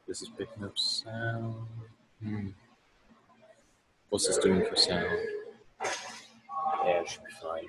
This is picking up sound. Hmm. What's this doing for sound? Yeah, it should be fine.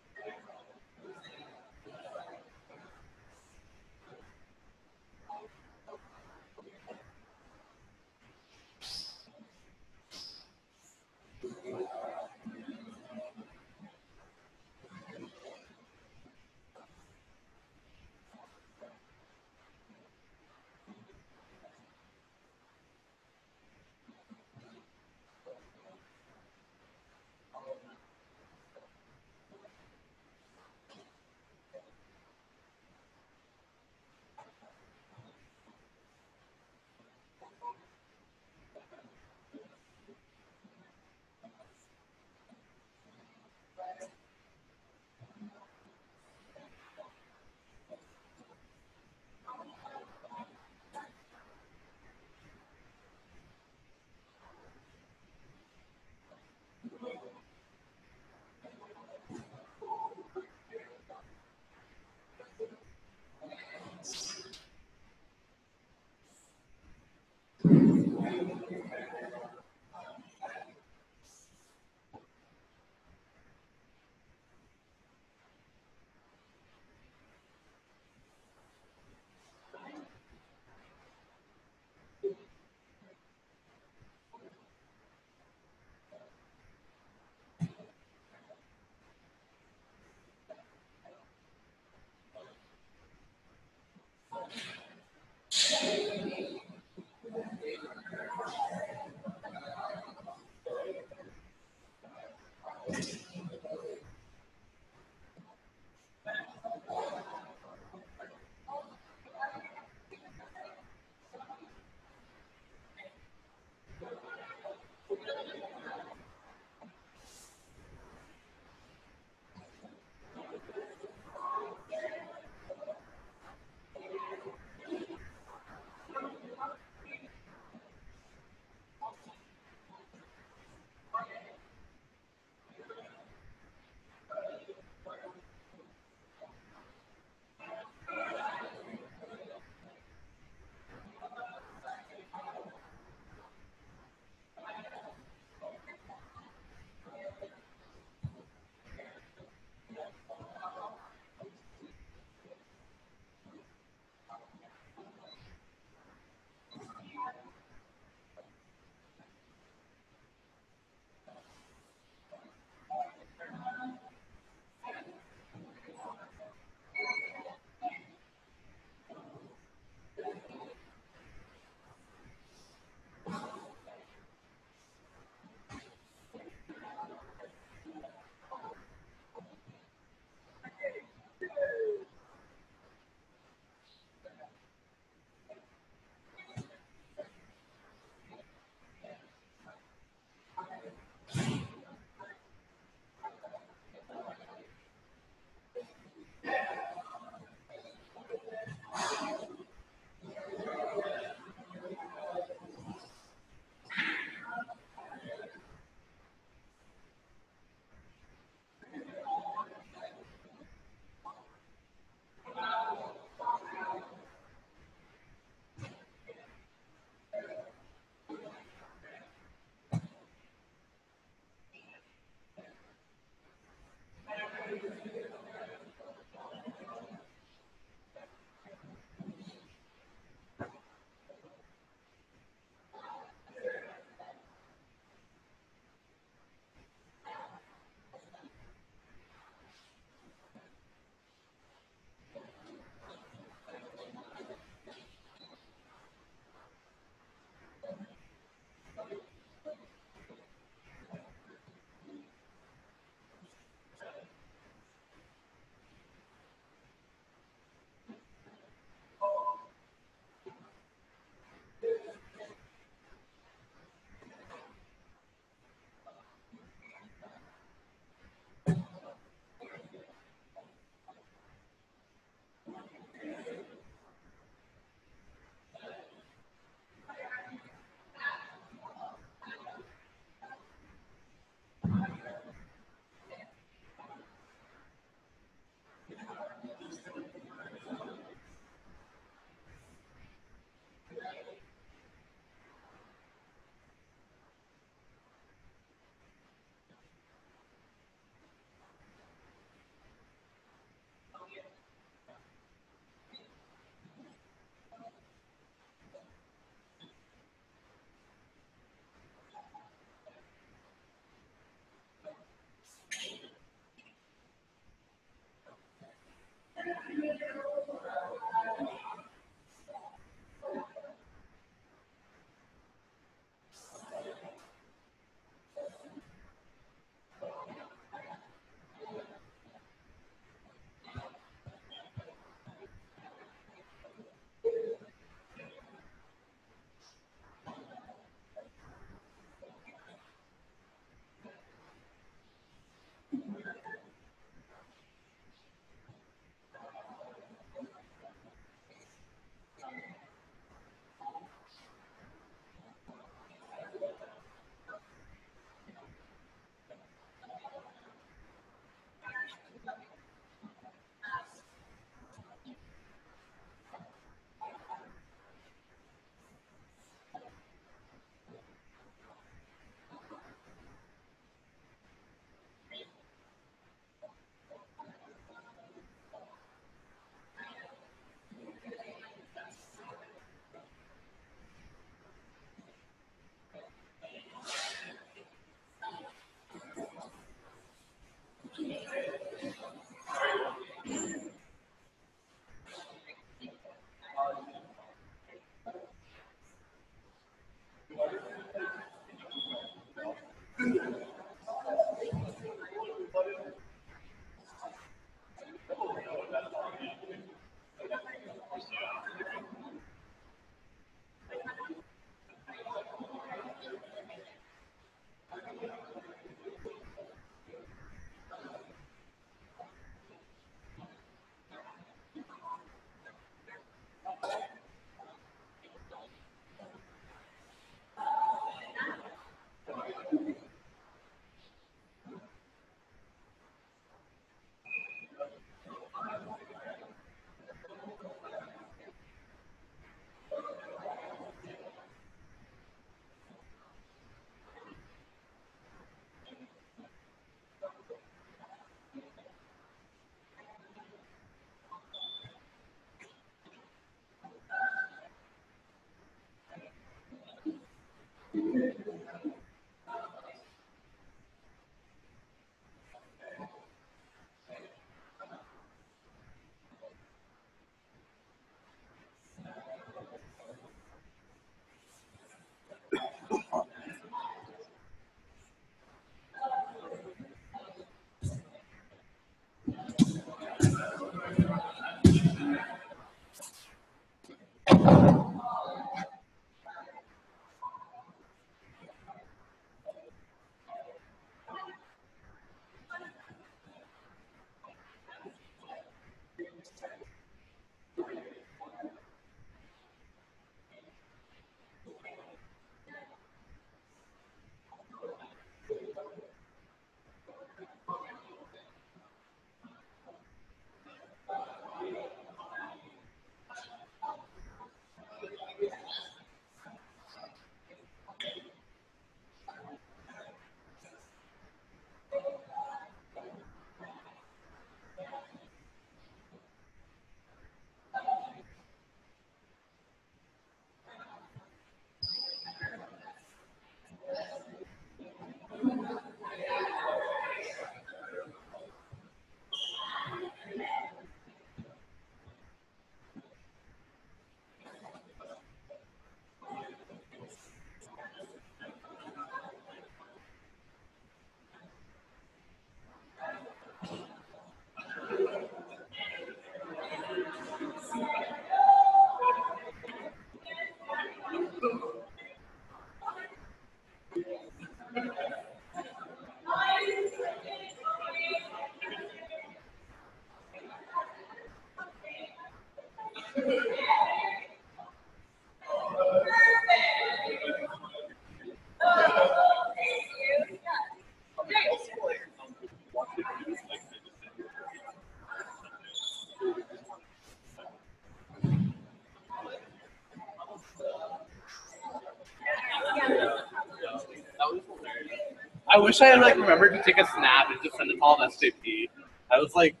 I wish I had like remembered to take a snap and just send it to all of SJP. I was like,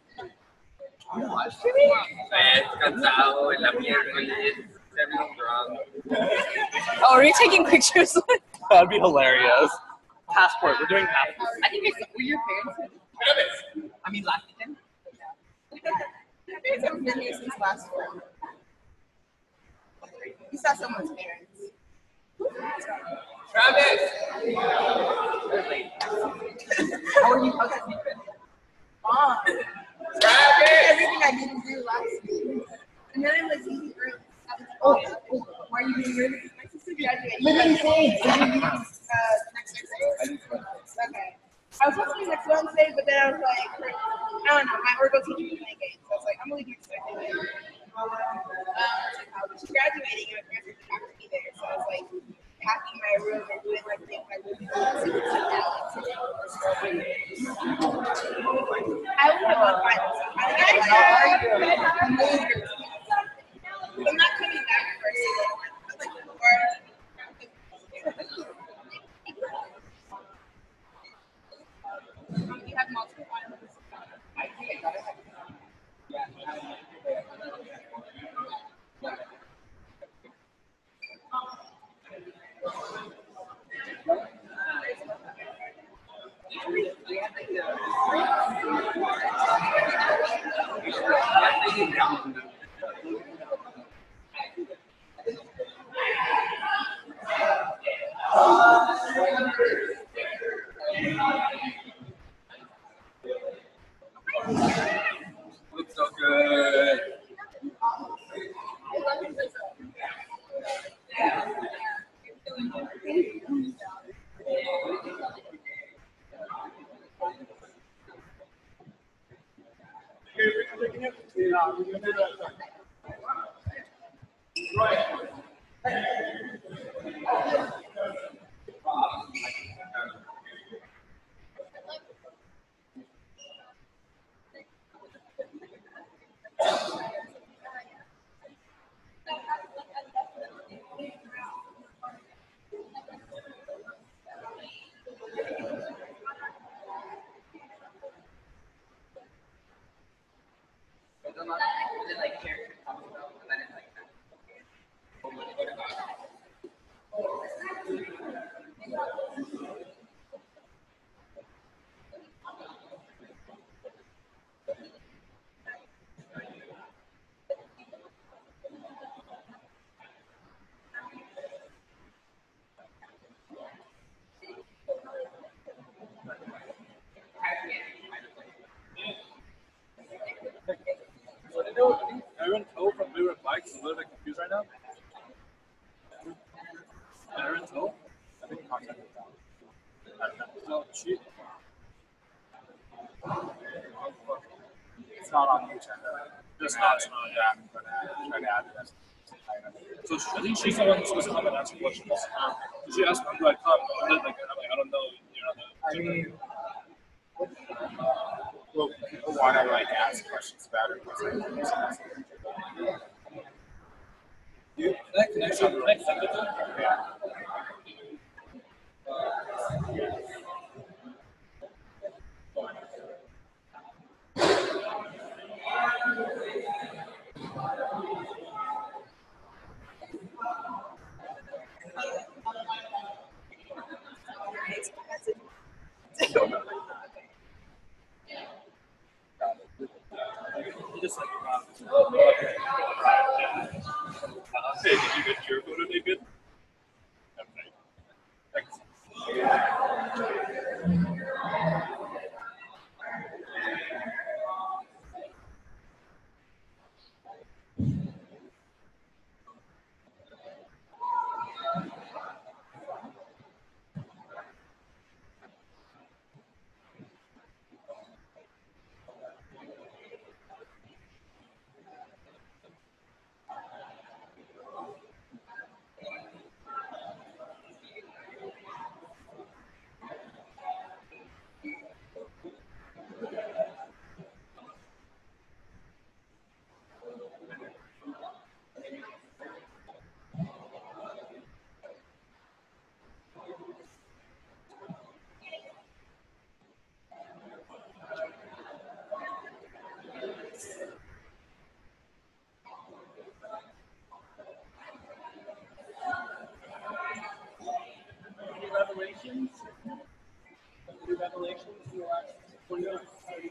Cansado en la miércoles, everyone's drunk. Oh, are you taking pictures? that'd be hilarious. Passport. We're doing passport. I think were your parents? I mean, last weekend. My parents haven't been here since last fall. You saw someone's parents. Travis! How are you? How's your week been? Mom. Travis! Everything I didn't do last week. And then I was eating early. Why are you being early? My sister graduated. Next Thursday? Okay. I was supposed to be next Wednesday, but then I was like, I don't know, my Orgo teacher was playing games. So I was like, I'm gonna leave next Thursday. She's graduating and my parents have to be there. So I was like, packing my room and doing like things I wouldn't do. So we sit down and sit down. I would have gone finals. I'm not coming back first. You have multiple finals. I think I got it. Looks so good. Aaron Toe from Blue Red Bikes is a little bit confused right now. Aaron Toe? I think contact with them. No, she. It's not on YouTube. It's not. Yeah, I'm gonna try to add it. So I think she's the one who's supposed to come and answer questions. So she asked me, do I come? And then, like, I'm like, I don't know. You're not I mean, well, people want to like ask questions about it. Can I connect with them? Yeah. Just like, hey, did you get your photo taken? Revelations. The Revelations in the last 20 minutes.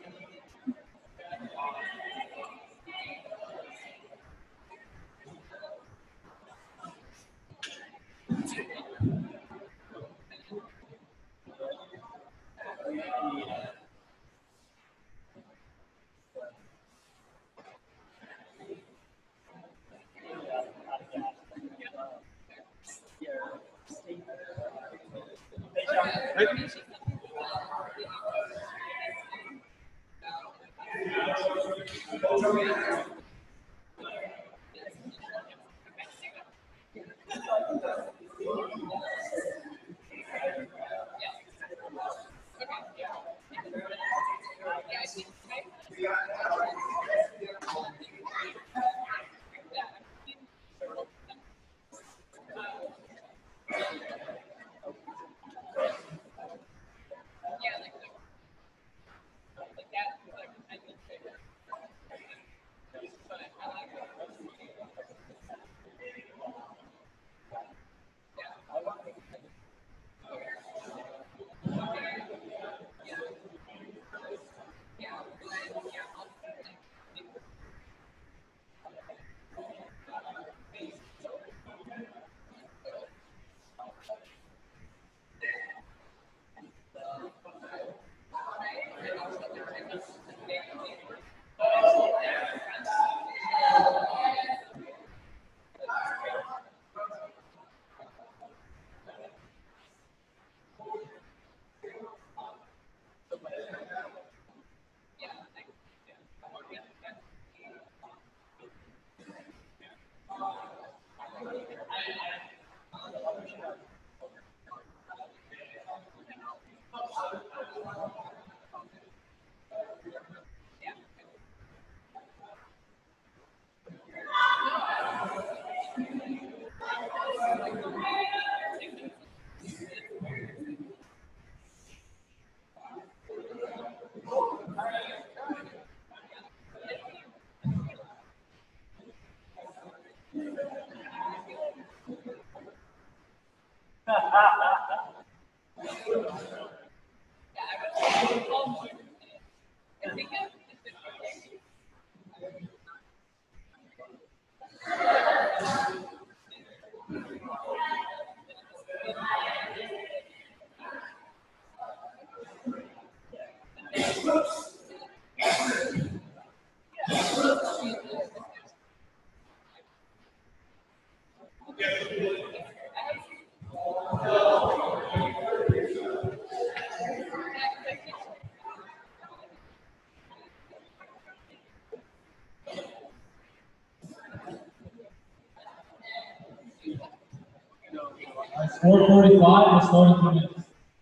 It's 4:45. It's 42 minutes.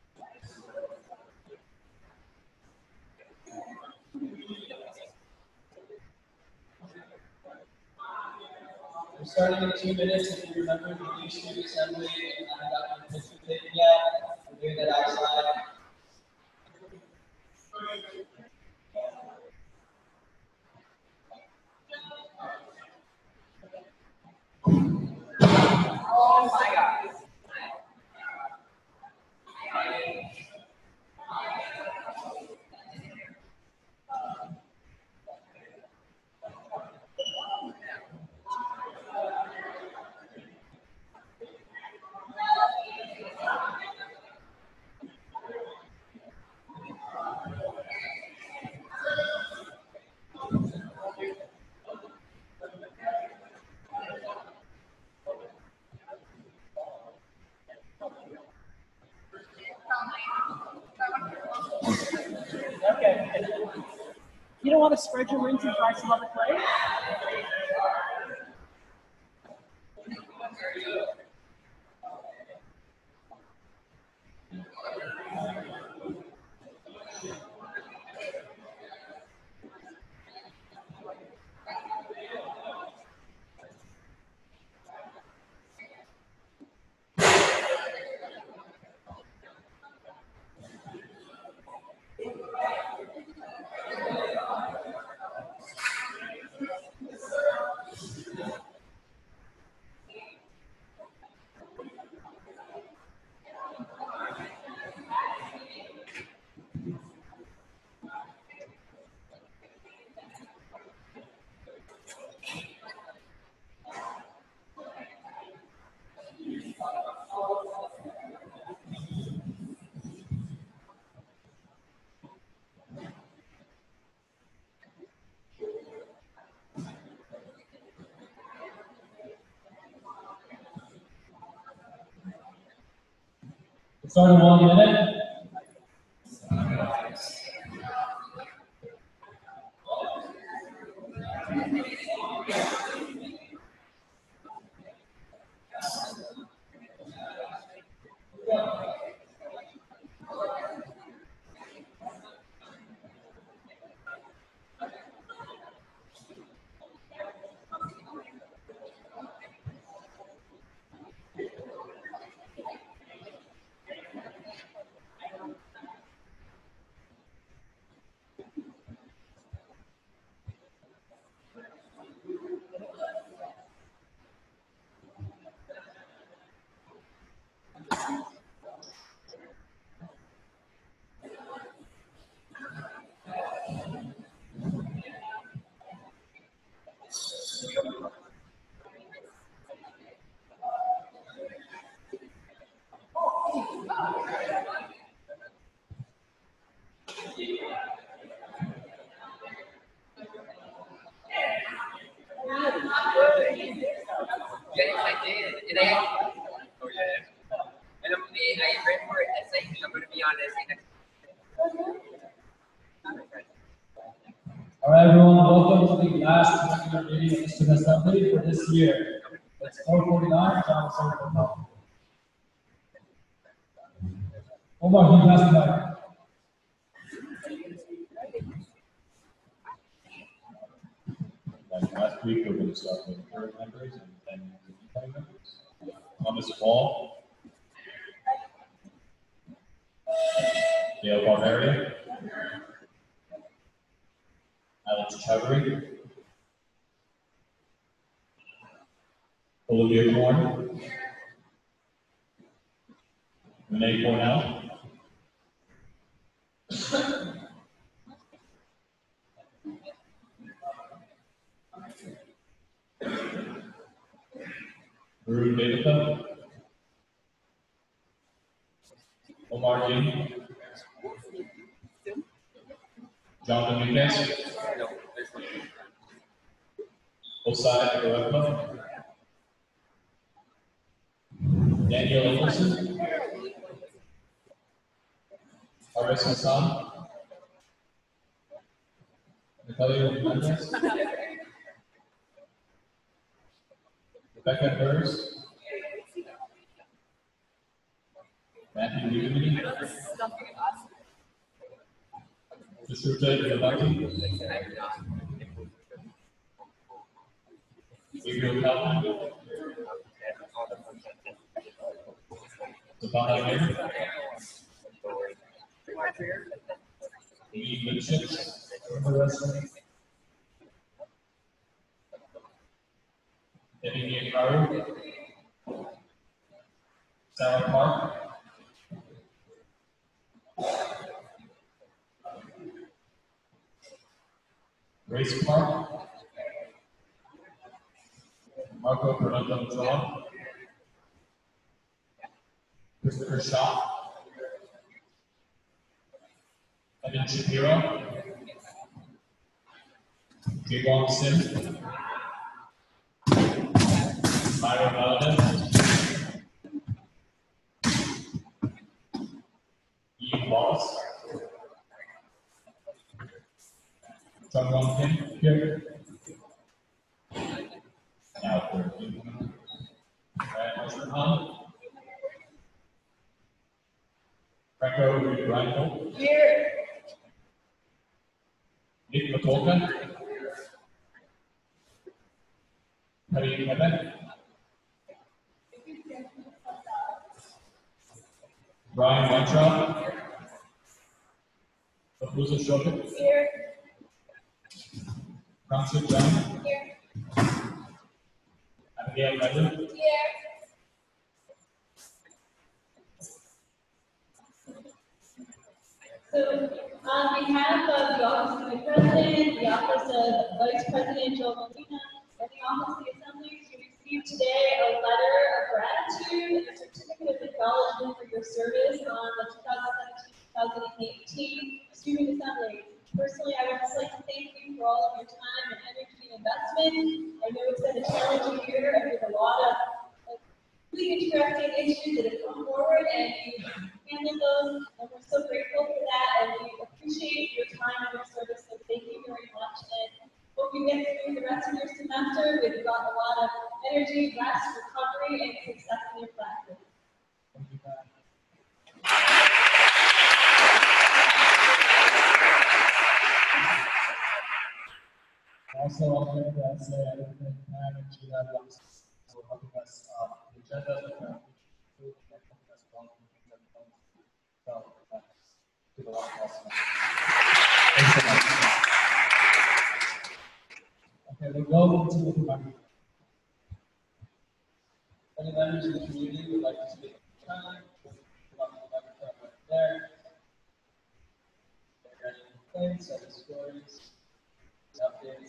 We're starting in 2 minutes. If you remember the new student assembly, and I haven't gotten the picture taken yet. We're doing that outside. Oh my God. Okay. You don't want to spread your wings and try some other play? Start in 1 minute. Yes, I did. And oh yeah. And I read for an essay, and I'm going to be on essay next. All right, everyone, welcome to the last regular meeting of the student assembly for this year. It's 4:49. John, sorry for that. Omar, can you pass the mic? Like last week, we're going to start with current members and then the incoming members. Thomas Paul, Dale Barberia, Alex Chowdhury, Olivia Korn, Renee Cornell, Varun Devata, Omar Jin, John Dominguez, Osai Agarwala, Daniel Nicholson, Aris Hassan, Natalia Hernandez, Rebecca Burrs, Matthew Newman, Jasuta Yabaki, Gabriel Calvin, Savannah Mayer, Lee Lipschitz, Debbie Garu, Sarah Park, Grace Park, Marco Fernando Ochoa, Christopher Shaw, Evan Shapiro, Jaewon Sim, Myra Valadez, Ian Wallace, Chung-Won Kim here. Now for Mr. Han, Franco Reinhold, Here. Nick Matolka, Patty Quebec, Brian Weintraub, Abuza Shogun, Here. Francis John, Here. Abigail Medley, Here. So, on behalf of the Office of the President, the Office of Vice President Joel Molina, and the Office of the Assembly, you received today a letter of gratitude and a certificate of acknowledgement for your service on the 2017-2018 Student Assembly. Personally, I would just like to thank you for all of your time and energy and investment. I know it's been a challenging year and with a lot of really interesting issues that have come forward, and you handled those, and we're so grateful for that, and we appreciate your time and your service, so thank you very much, and hope you get through the rest of your semester with a lot of energy, rest, recovery, and success in your classes. Thank you, Pat. Also, I'll say I don't think Pam and Gina for helping us the agenda with the helping us well. So, did a lot of awesome. Thanks so much. Okay, we'll go into the community. Any members of the community would like to speak at the time? Right there. Are there any complaints, any stories, updates?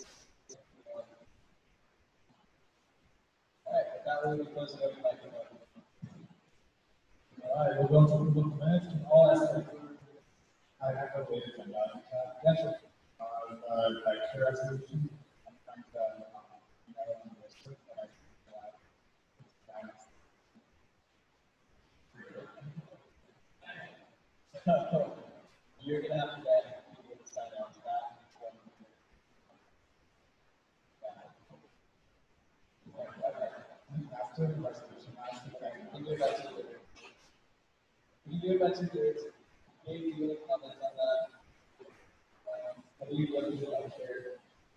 All right, with that, we'll be closing up the microphone. All right, we'll go into approval of the minutes. Can all ask that I have a way to yes, sir. Like your resolution, I'm trying to you're gonna have to get people to sign on to that. After the resolution, can you do that to Can you do that to yours? Maybe you will comment on that. What do you like here?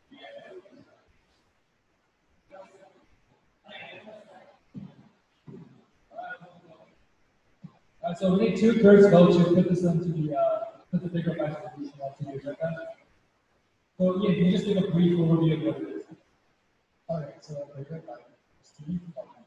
All right, so we need 2/3 vote to put this into the put the bigger resolution onto the agenda. So yeah, can you just give a brief overview of what it is? All right, so bigger by Steve.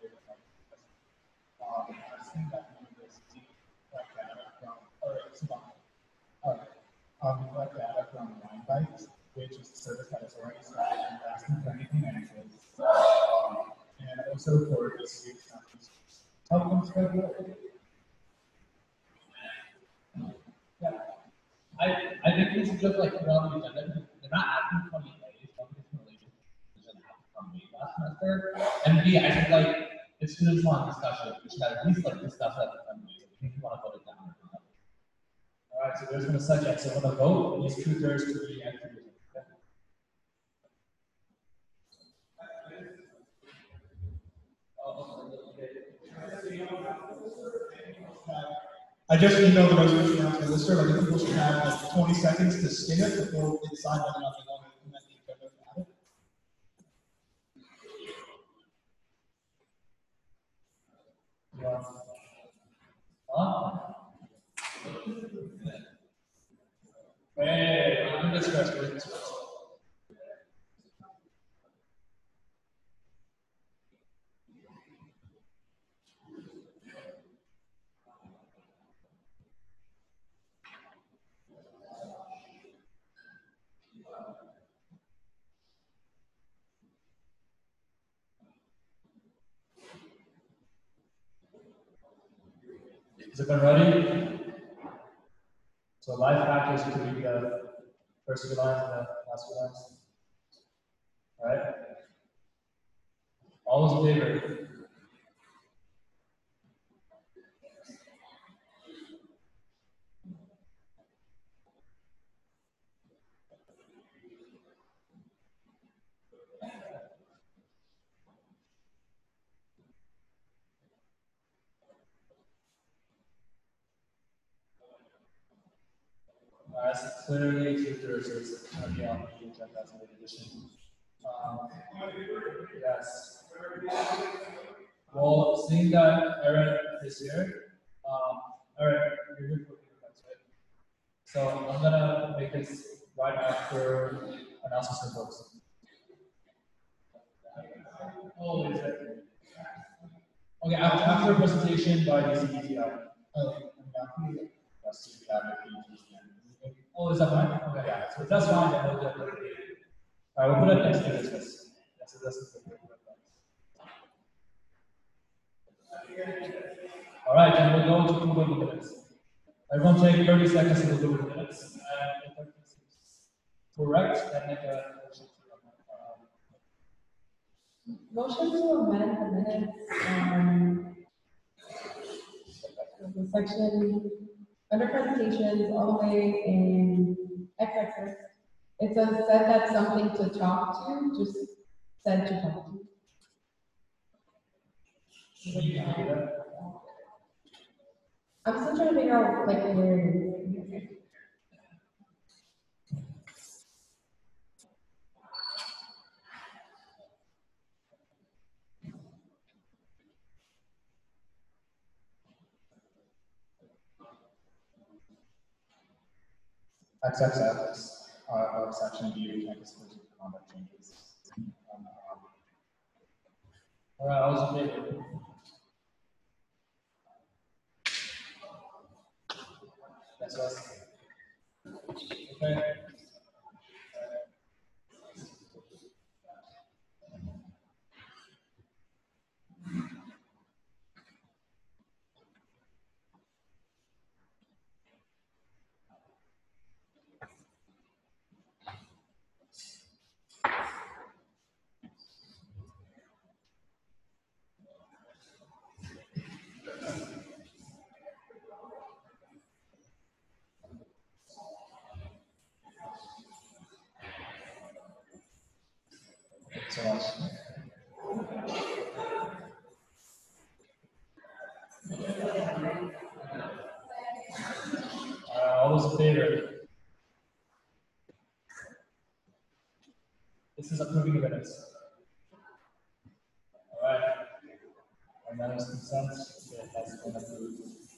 I've seen that university like data from. All right, so all right, we collect data from Mindbytes, which is a service that is already started and asking for any financials, and also for this week's help them spread the word. Yeah, I think this is just like put on the agenda. They're not asking 20 days. Something related doesn't happen from me last semester. And B, I think like if students want discussion, we should at least like discuss that with them. I think you want to vote it down. All right, so there's been a second. So when the vote needs 2/3 to be entered. I just emailed the resolution out to the lister. I think people should have like 20 seconds to skim it before they decide whether or not they want to implement the agenda to have it. Hey, I'm this rest. Is it been ready? So life factors to be the first few lines and the last few lines. All right. All those in favor? It's clearly 2/3, so it's going to be on the agenda as an addition. Yes. Well, seeing that Aaron is here, Aaron, you're here for fingerprints, right? So I'm going to make this right after announcements and votes. Oh, is it? Okay, after a presentation by the CBTI. Oh, is that fine? Okay, yeah. So if that's fine, then we'll do it. All right, we'll put it next to this. Yeah, so this is the all right, and we'll go into approval of the minutes. Everyone take 30 seconds to go over the minutes. Correct, and make a Motion to amend the minutes section under presentations, all the way in x-axis. It says said that's something to talk to, just said to talk to. I'm still trying to figure out like where it is. XXX, section view campus physical conduct changes. All right, all those in favor? That's us. Okay. So much. All those in favor? This is approving the minutes. All right. And that is consent. It has been approved.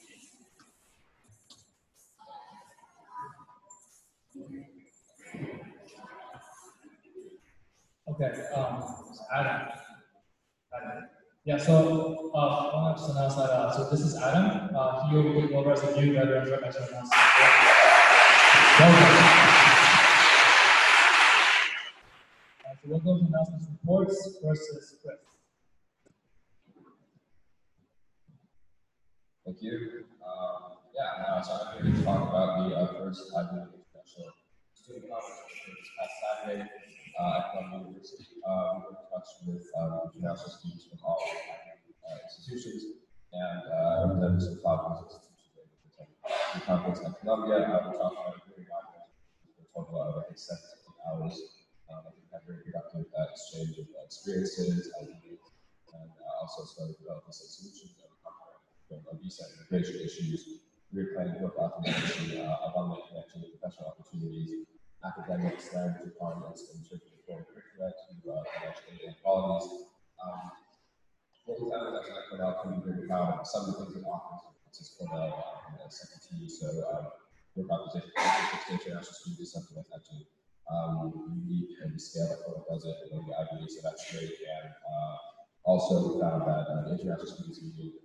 Okay, Adam. Yeah, so I want to just announce that, so this is Adam. He will be taking over as a new veterans rep as announced. Welcome. So we'll go to announcements reports versus Chris. Thank you. So I'm here to talk about the first Ivy League International Student Conference this past Saturday at Columbia University. We were in touch with international students from all institutions and representatives of cloud institutions able to attend the conference at Columbia. We talked about it very much for a total of, I think, 7 hours. I think we had a very productive exchange of experiences, ideas, and also started developing some solutions that we talked about from visa immigration issues, career planning, work optimization, alumni connection, professional opportunities, academics, language requirements, and interpreting foreign curricula to financial aid inequalities. What we found is actually at Cornell can be very proud of some of the things that offers Francis Cornell and CPT. So work optimization for international students is something that's actually unique and the scale that Cornell does it in the Ivy League, so that's great. And also we found that the international students unique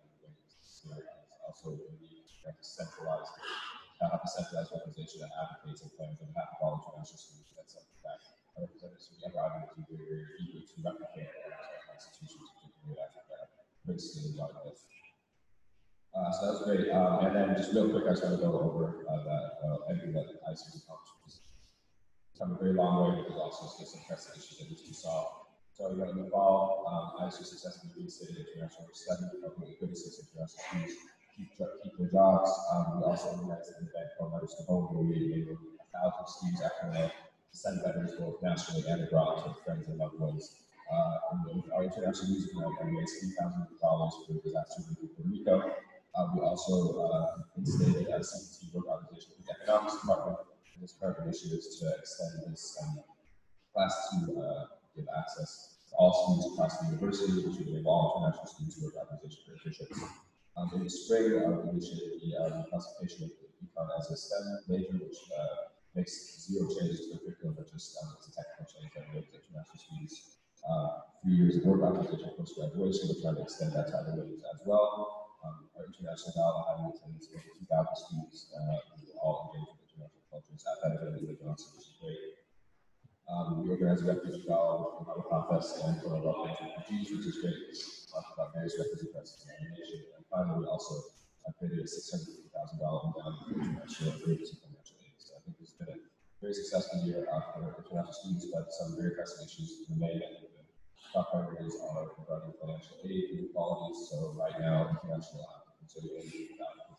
also unique, decentralized, have a centralized organization that advocates and plans on behalf of all international students. That's something that representatives from the other Ivy Leagues are very, very eager to replicate in institutions, particularly Africa, Princeton, and Dartmouth. So that was great. And then just real quick, I just want to go over everything that ICE has accomplished. It's come a very long way, but there's also still some pressing issues that need to be solved. So in the fall, ICE successfully reinstated International 7 of the good assist international students keep their jobs. We also organized an event called Letters to Home, where we enabled 1,000 students after to send letters both nationally and abroad to friends and loved ones. Our international music night, we raised $3,000 for disaster relief in Puerto Rico. We also instated a CPT work organization with the economics department. And this current initiative is to extend this class to give access to all students across the university, which would enable all international students work organization for internships. In the spring, we initiated the reclassification of econ as a STEM major, which makes zero changes to the curriculum, but just it's a technical change that enables international students 3 years of work organization post graduation. We're trying to extend that to other majors as well. Our international gala having attendance of 2,000 students who all engage with international cultures at that event in Johnson, which is great. We organized a refugee gala with our contest and for our refugees, which is great. We talked about various refugee crises in the nation. And finally, we also created a $650,000 endowment for international emergency financial aid. So I think this has been a very successful year for international students, but some very pressing issues remain. And the top priorities are regarding financial aid inequalities. So right now, international applicants are getting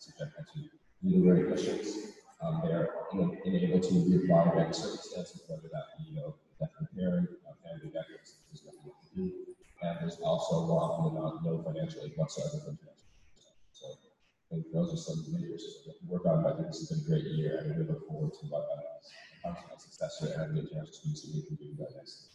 subject them to literary questions. They are able to reapply to any circumstances, whether that be death of a parent, family death, there's nothing to do. And there's also more often than not no financial aid whatsoever from financial aid. So I think those are some measures that we work on. I think this has been a great year, and we look forward to my successor and the international students who we can do that next.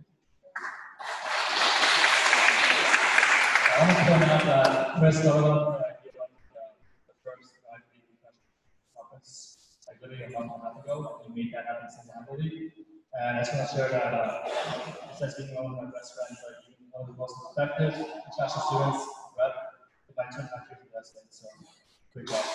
I want to point out that Chris Lola, he won the first IB conference like literally a month and a half ago. We made that happen single-handedly. And I just want to share that besides being one of my best friends, like one of the most effective international students who have in my 2.5 years of resident. So, great job.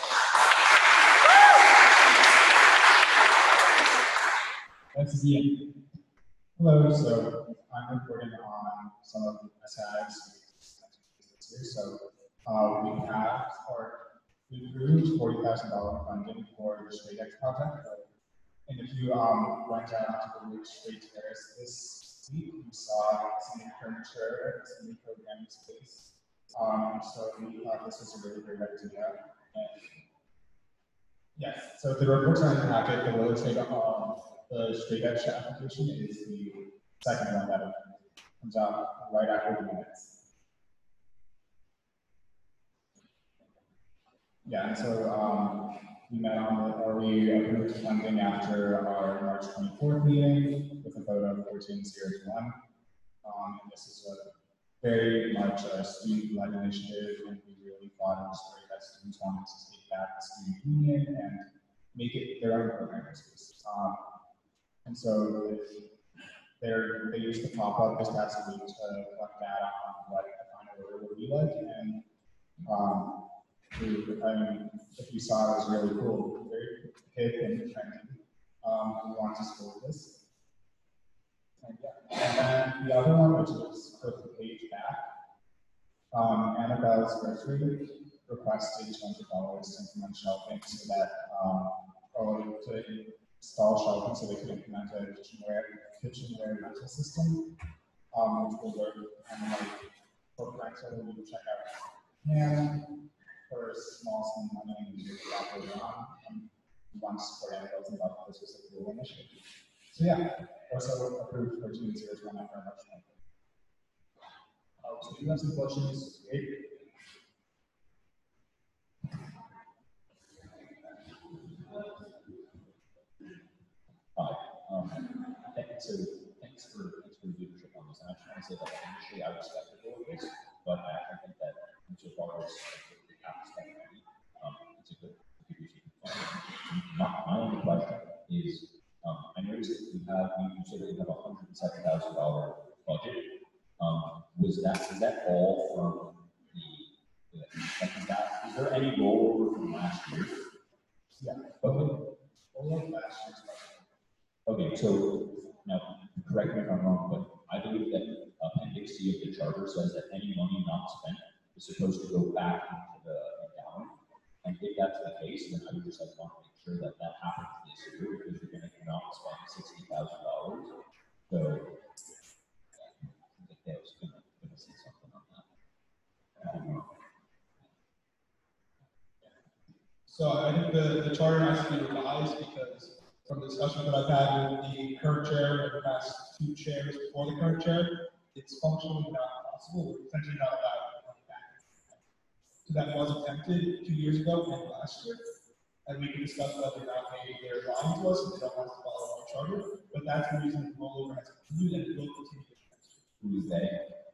Thanks, Ian. Hello, so I'm reporting on some of the SIs this year. So we approved $40,000 funding for the Straight X project. And if you went down to the Ridge Straight Terrace this week, you saw some furniture, some programming space. So we thought this was a really great idea. And yes, so the reports are in the packet. The Willow Straight the Straight Edge application is the second one that comes out right after the minutes. Yeah, and so we met we approved funding after our March 24th meeting with a vote of 14-0 to 1. And this is a very much a student-led initiative, and we really thought it was great that students wanted to take back the student union and make it their own programming space. And so they used the pop-up this past week to collect data on what the final order would be like. And if you saw, it was really cool, very hip and trendy. We want to support this. And, yeah. And then the other one, which is for the page back, Annabelle's grocery requested $200 to implement shelving so that, or to install shelving so they could implement a kitchenware rental system, which will work and like for rental, we will check out hand for a small sum of money and we drop later on. We want to support Annabelle's and love this was a cool initiative. So yeah, also approved for 2 0 to 1 after March 9th. So if you have some questions, great. So thanks for leadership on this. And I just want to say that initially I was skeptical of this, but I actually think that so far as the aspect it's a good issue. My only question is, I noticed that you said that you have a $107,000 budget. Is that all from is there any rollover from last year? Yeah. Okay. All of last year's budget. Okay, so now correct me if I'm wrong, but I believe that Appendix C of the charter says that any money not spent is supposed to go back into the endowment. And if that's the case, then I would just want to make sure that that happens this year because you're going to not spend $60,000. So I think that was going to say something on that. So I think the charter has to be revised because from the discussion that I've had with the current chair and the past 2 chairs before the current chair, it's functionally not possible. We're essentially not allowed to come back. So that was attempted 2 years ago and last year. And we can discuss whether or not maybe they're lying to us and they don't want us to follow our charter. But that's the reason the rollover has continued and it will continue. Who's they?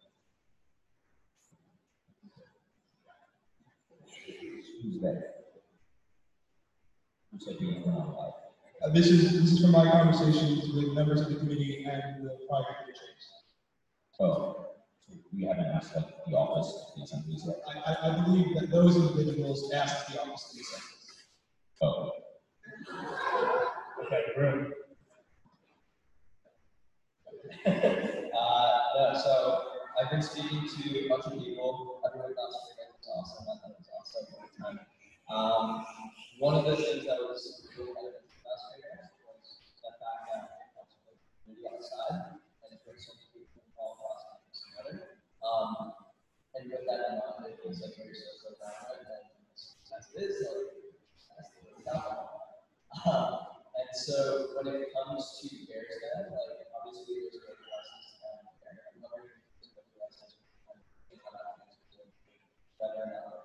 Who's they? Who said you were not allowed? This is from my conversations with members of the committee and the private chairs. Oh, so we haven't asked like the office of the assemblies yet. I believe that those individuals asked the office of the assemblies. Oh. Okay, room. So I've been speaking to a bunch of people. Everyone thought Straight X was awesome. I thought it was awesome at the time. One of the things that was really kind of about Straight X was step back and maybe outside and it brings some people from all across campus together. And with that in mind, it was like very social environment and as it is, like so when it comes to Bears Den, like obviously there's a license and another license better now.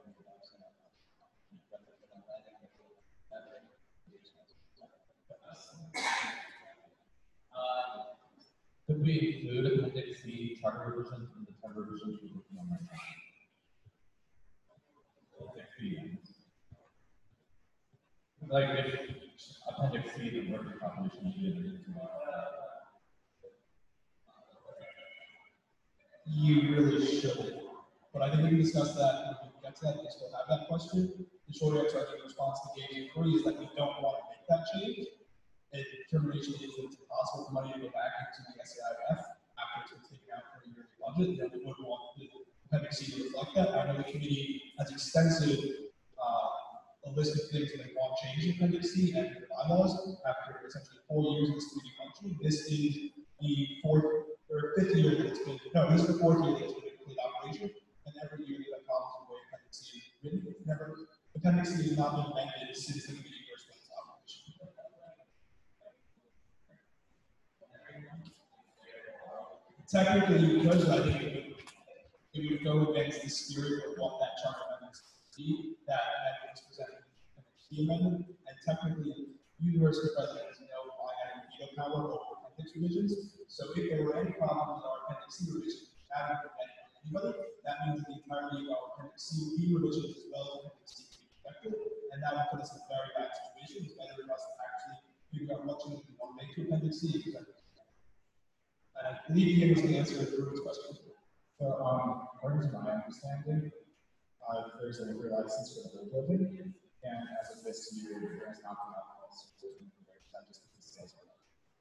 Could we include Appendix C charter revisions in the charter revisions we're working on right now? Like if Appendix C, the working population is into You really should. But I think we can discuss that when we get to that, because we'll have that question. The short answer, I think, in response to Gabe's inquiry is that we don't want to make that change. And determination is that it's impossible for money to go back into the SAIF after it's been taken out for a yearly budget. Then we would want the Appendix C to reflect that. I know the committee has extensive a list of things that they want changed in Appendix C and the bylaws after essentially 4 years of this committee functioning. This is the fourth or fifth year that it's been, no, this is the fourth year that it's been in complete operation. And every year that problems the way Appendix C is written, it's never, Appendix C has not been amended since the committee first went into operation. Technically, because I think it would go against the spirit of what that charter amendment see, that amendment is presented in the key amendment, and technically, university presidents know by having veto power over appendix revisions. So if there were any problems with our appendix C revision, that would prevent anybody. That means that the entirety of our appendix C revisions as well as appendix C would be affected, and that would put us in a very bad situation. It's better for us to actually figure out what changes we want to make to appendix C. And I believe he was the answer to Ruben's question. So, according to my understanding, there's a liquor license for the whole building, and as of this year, there has not been alcohol sold in the building. That just because sales are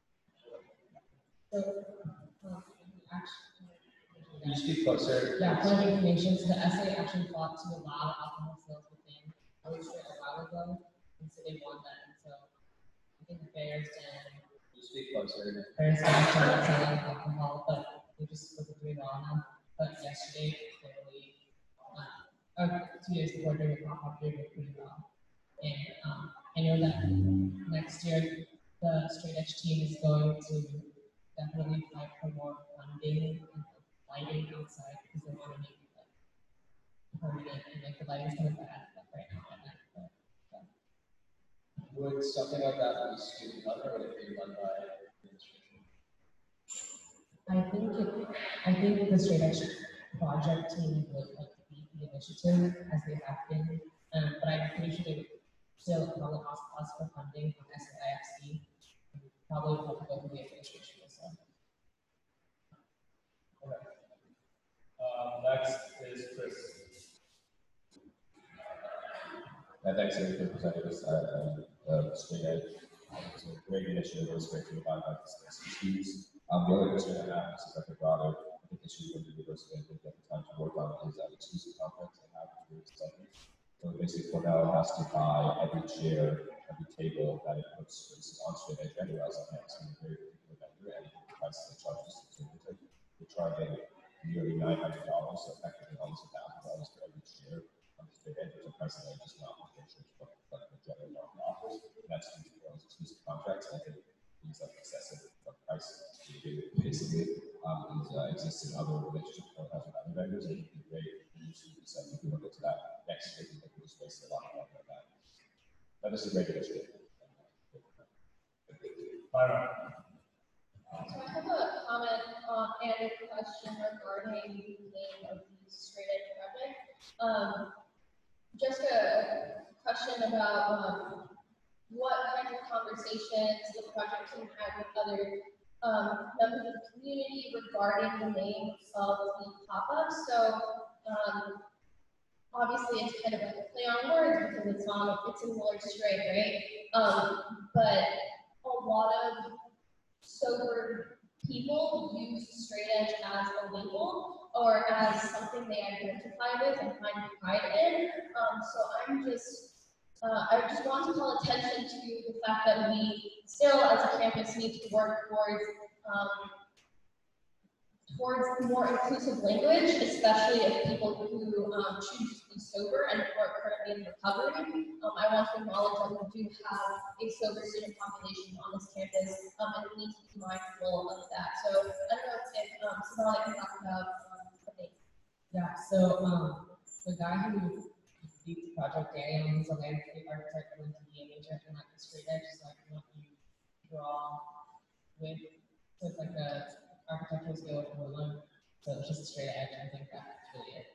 So, Can you speak closer? yeah, point of information, so the SA actually fought to allow alcohol sales within Orchard a while ago, and so they won that, and so I think the Bears Den. Can you speak closer? Bears Den started selling alcohol, but they just wasn't doing well enough. But yesterday, clearly, 2 years before, they were not doing it pretty well. And I know that next year, the straight edge team is going to definitely fight for more funding and lighting outside because they want to make it like permanent and like the lighting's kind of bad right now at night. But, yeah. Would something like that be student run or would it be run by administration? I think the straight edge project team would like lead the initiative as they have been, but I'm pretty sure they would still probably ask us for funding from SAIFC. Probably have to go through the administration as well. Okay. Next is Chris. Thanks for presenting this straight edge. It's a great initiative. It was great to provide that issues. The other question I have is like a broader, I think issue with the university and get the time to work on is that exclusive contracts they have with studies. So basically, Cornell has to buy every chair, every table that it puts on straight edge vendor as a next and very particular vendor, and the price they charge us they're charging nearly $900, so effectively almost $1,000 for every chair on the straight edge, which is a price that I just not but the general market offers. And that's due to those exclusive contracts. And I think these like excessive price basically exists in other relationships that has with other vendors, and it would be great if you said we can look into that next year. We can just waste a lot of money on that. But this is a great initiative. So I have a comment and a question regarding the name of the straight edge project. Just a question about what kind of conversations the project team had with other members of the community regarding the name of the pop-up. So obviously it's kind of like a play on words because it's in Willard Straight, right? But a lot of sober people use straight edge as a label or as something they identify with and find pride in. I just want to call attention to the fact that we still, as a campus, need to work towards more inclusive language, especially of people who choose to be sober and who are currently in recovery. I want to acknowledge that we do have a sober student population on this the guy who leads Project Daniel, he's a landscape architect who went to be a major and like the straight edge is like what you draw with, so it's like a architectural scale from the look. So it's just a straight edge, I think that's really it.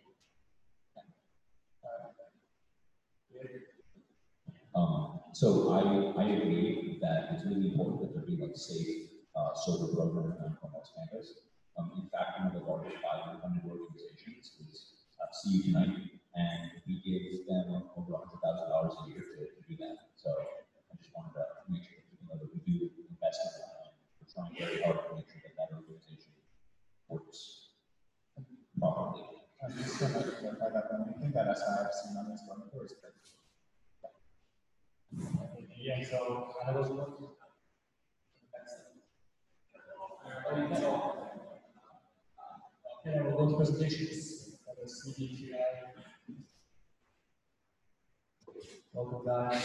So I agree that it's really important that there be like safe solar program on Cornell's campus. In fact, one of the largest 500 organizations is See You Tonight, and we give them over $100,000 a year to do that. So I just wanted to make sure that you know that we do invest in that. We're trying very hard to make sure that that organization works properly. I'm just going to clarify that then. I think that SRFC money is going to go. Yeah, so how does it work? Yeah, well, those presentations, the CDTI, local guys.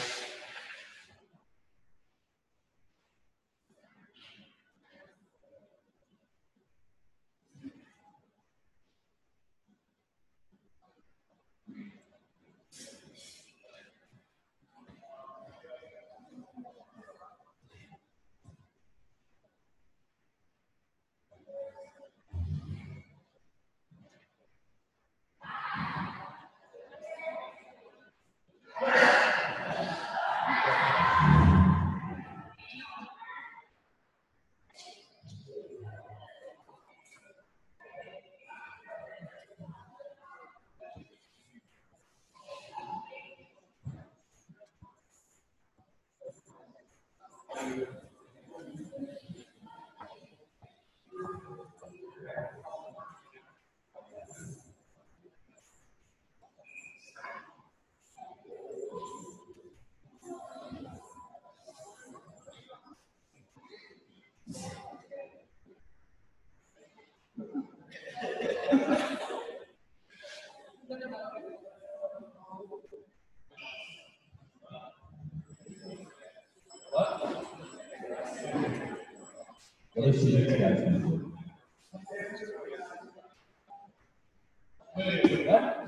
What is the guys going to do? Wait, what?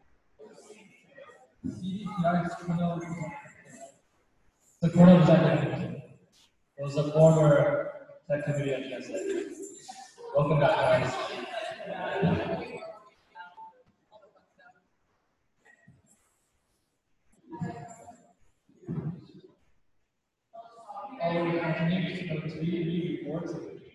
The Cornell Design Committee. It was a former tech committee at GSA. Welcome back, guys. Oh, we continue to go to the reports.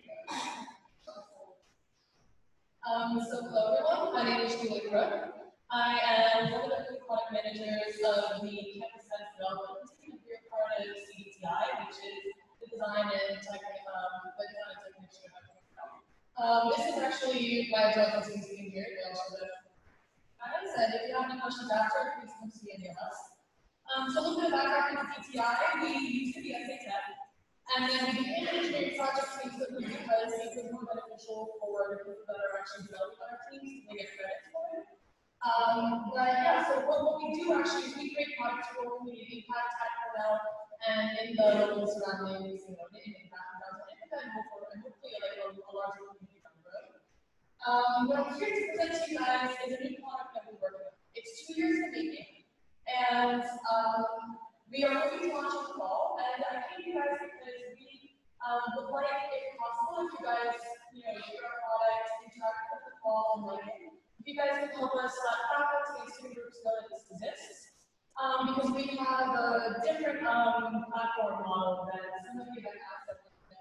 So hello everyone, my name is Julie Crook. I am one of the product managers of the Campus Science Development team. We're part of CDTI, which is the design and technician. This is actually my job team here. They also live. Guys, and if you have any questions after, please come see any of us. So a little bit of background into CDTI, we used to be SA Tech. And then we became an engineering project team simply because it was more beneficial for the people that are actually developing our teams, they get credit for it. But yeah, so what we do actually is we create products for the community, habitat for now, and in the local surroundings, you know, in backgrounds, and then hopefully like a larger community down the road. What I'm here to present to you guys is a new product that we're working on. It's 2 years in the making, and we are hoping to launch in the fall, and I came to you guys because we would like, if possible, if you guys, you know, share our product, interact with the fall and like it. If you guys can help us traffic to student groups know that this exists, because we have a different platform model than some of you that have.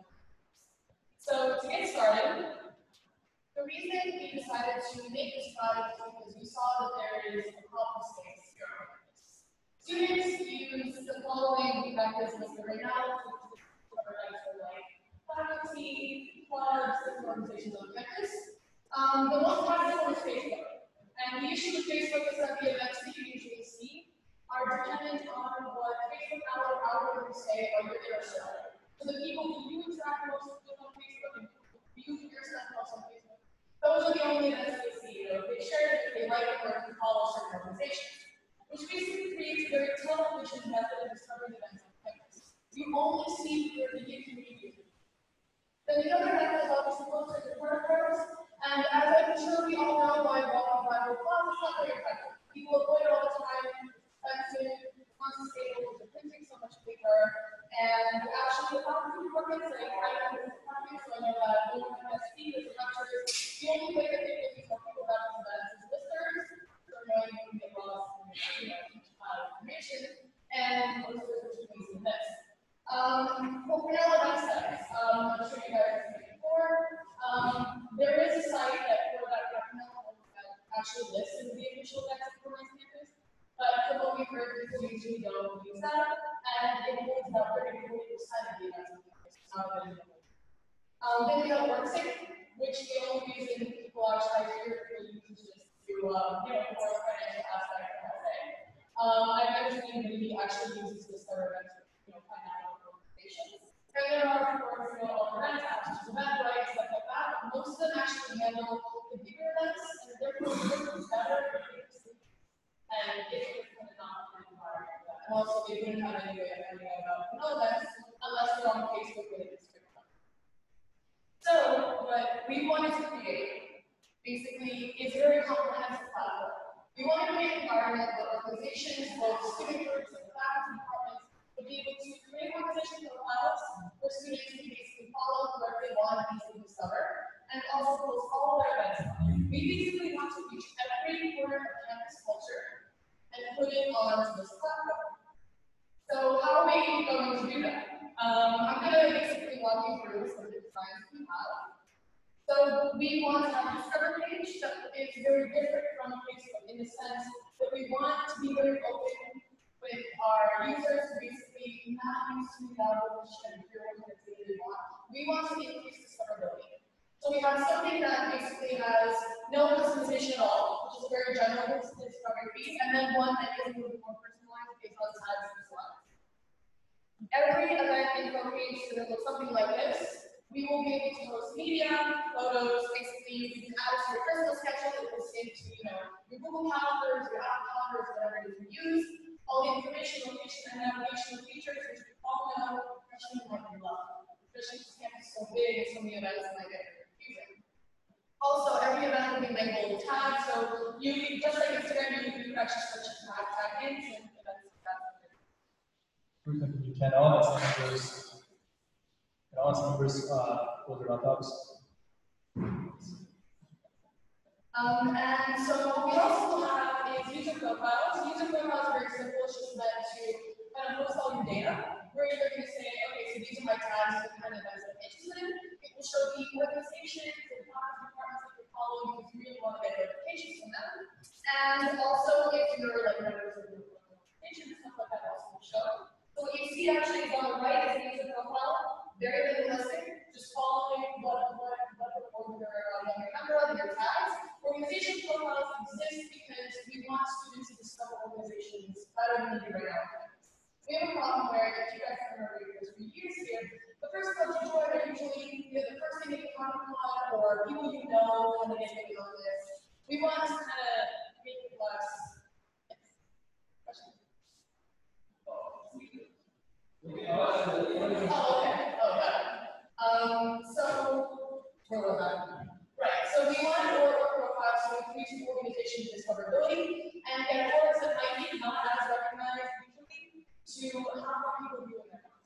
So to get started, the reason we decided to make this product is because we saw that there is a problem space. Students use the following mechanisms right now for like faculty, clubs, and organizations on campus. The most popular one is Facebook. And the issue with Facebook is that the events that you usually see are dependent on what Facebook algorithms say or your interest. So the people who you interact most with on Facebook and view your stuff most on Facebook, those are the only events they see. You know, they share it, they like it, or they follow certain organizations. Which basically creates a very television method of discovering events on campus. You only see your immediate community. Then the other method is obviously closer to partners, And as I'm sure we all know by walking by the class, it's not very effective. People avoid all the time, expensive, unstable, they're printing so much paper, and actually the faculty departments, like I know this department, so I know that when we have speakers and lecturers, the only way that they can tell people about these events is listers, so knowing you can get lost in information, and listers which means this. For Cornell event sites, I'm sure you guys have seen it before. There is a site that for that Cornell actually lists in the official events of Cornell's campus, but from what we've heard, people usually don't use that, and it holds about 30 to 40% of the events on campus. Then we have WorkSync, which we only use in people outside here who use this to, for financial aspect of essay. I've never seen anybody actually uses this for events, financial organizations. And there are, of course, all event apps, which is Eventbrite, stuff like that. But most of them actually handle the bigger events, and therefore it's better and it's kind of not an environment for that. And also, they wouldn't have any way of finding out about no events unless they're on Facebook with Instagram. So, what we wanted to create, basically, is a very comprehensive platform. We wanted to make an environment where organizations, both student groups and faculty departments, would be able to create organization profiles where students can basically follow where they want to easily discover, and also post all their events. We basically want to reach every corner of campus culture and put it onto this platform. So how are we going to do that? I'm going to basically walk you through some of the designs we have. So we want to have a Discover page that is very different from Facebook in the sense that we want to be very open with our users, basically not use too many algorithms and figure out what they want. We want to increase discoverability. So we have something that basically has no customization at all, which is very general discovery feed, and then one that is a little bit more personalized based on tags and slides. Every event info page is going to look something like this. We will be able to post media, photos, basically you can add it to your personal schedule, it goes into your Google calendars, your Apple calendars, whatever it is you use. All the information, location, and navigational features, which we all know, especially what we love. Especially because campus is so big and so many events might get confusing. Also, every event will be labeled with tags, so you just like Instagram, you can actually search tag names and events like that. Can all members hold their laptops? And so what we also have is user profiles. User profiles are very simple. It's just meant to kind of post all your data, where you're going to say, okay, so these are my tags, what kind of events I'm interested in. It will show the organizations and departments that you're following because you really want to get notifications from them. And also, if you're like members of your organization, stuff like that also will show. So what you see actually is on the right is the user profile, very minimalistic, just following what order you're a member of, your tags. Organization profiles exist because we want students to discover organizations better than they do right now. We have a problem where, if you guys remember your first few years here, the first clubs you join are usually either the first thing that you come on or people you know when they get maybe on this. We want to kind of make it less. Questions? So, where was I? Right, so we want org profiles to increase organization discoverability and get orgs that might be not as recognized usually to have more people viewing their content.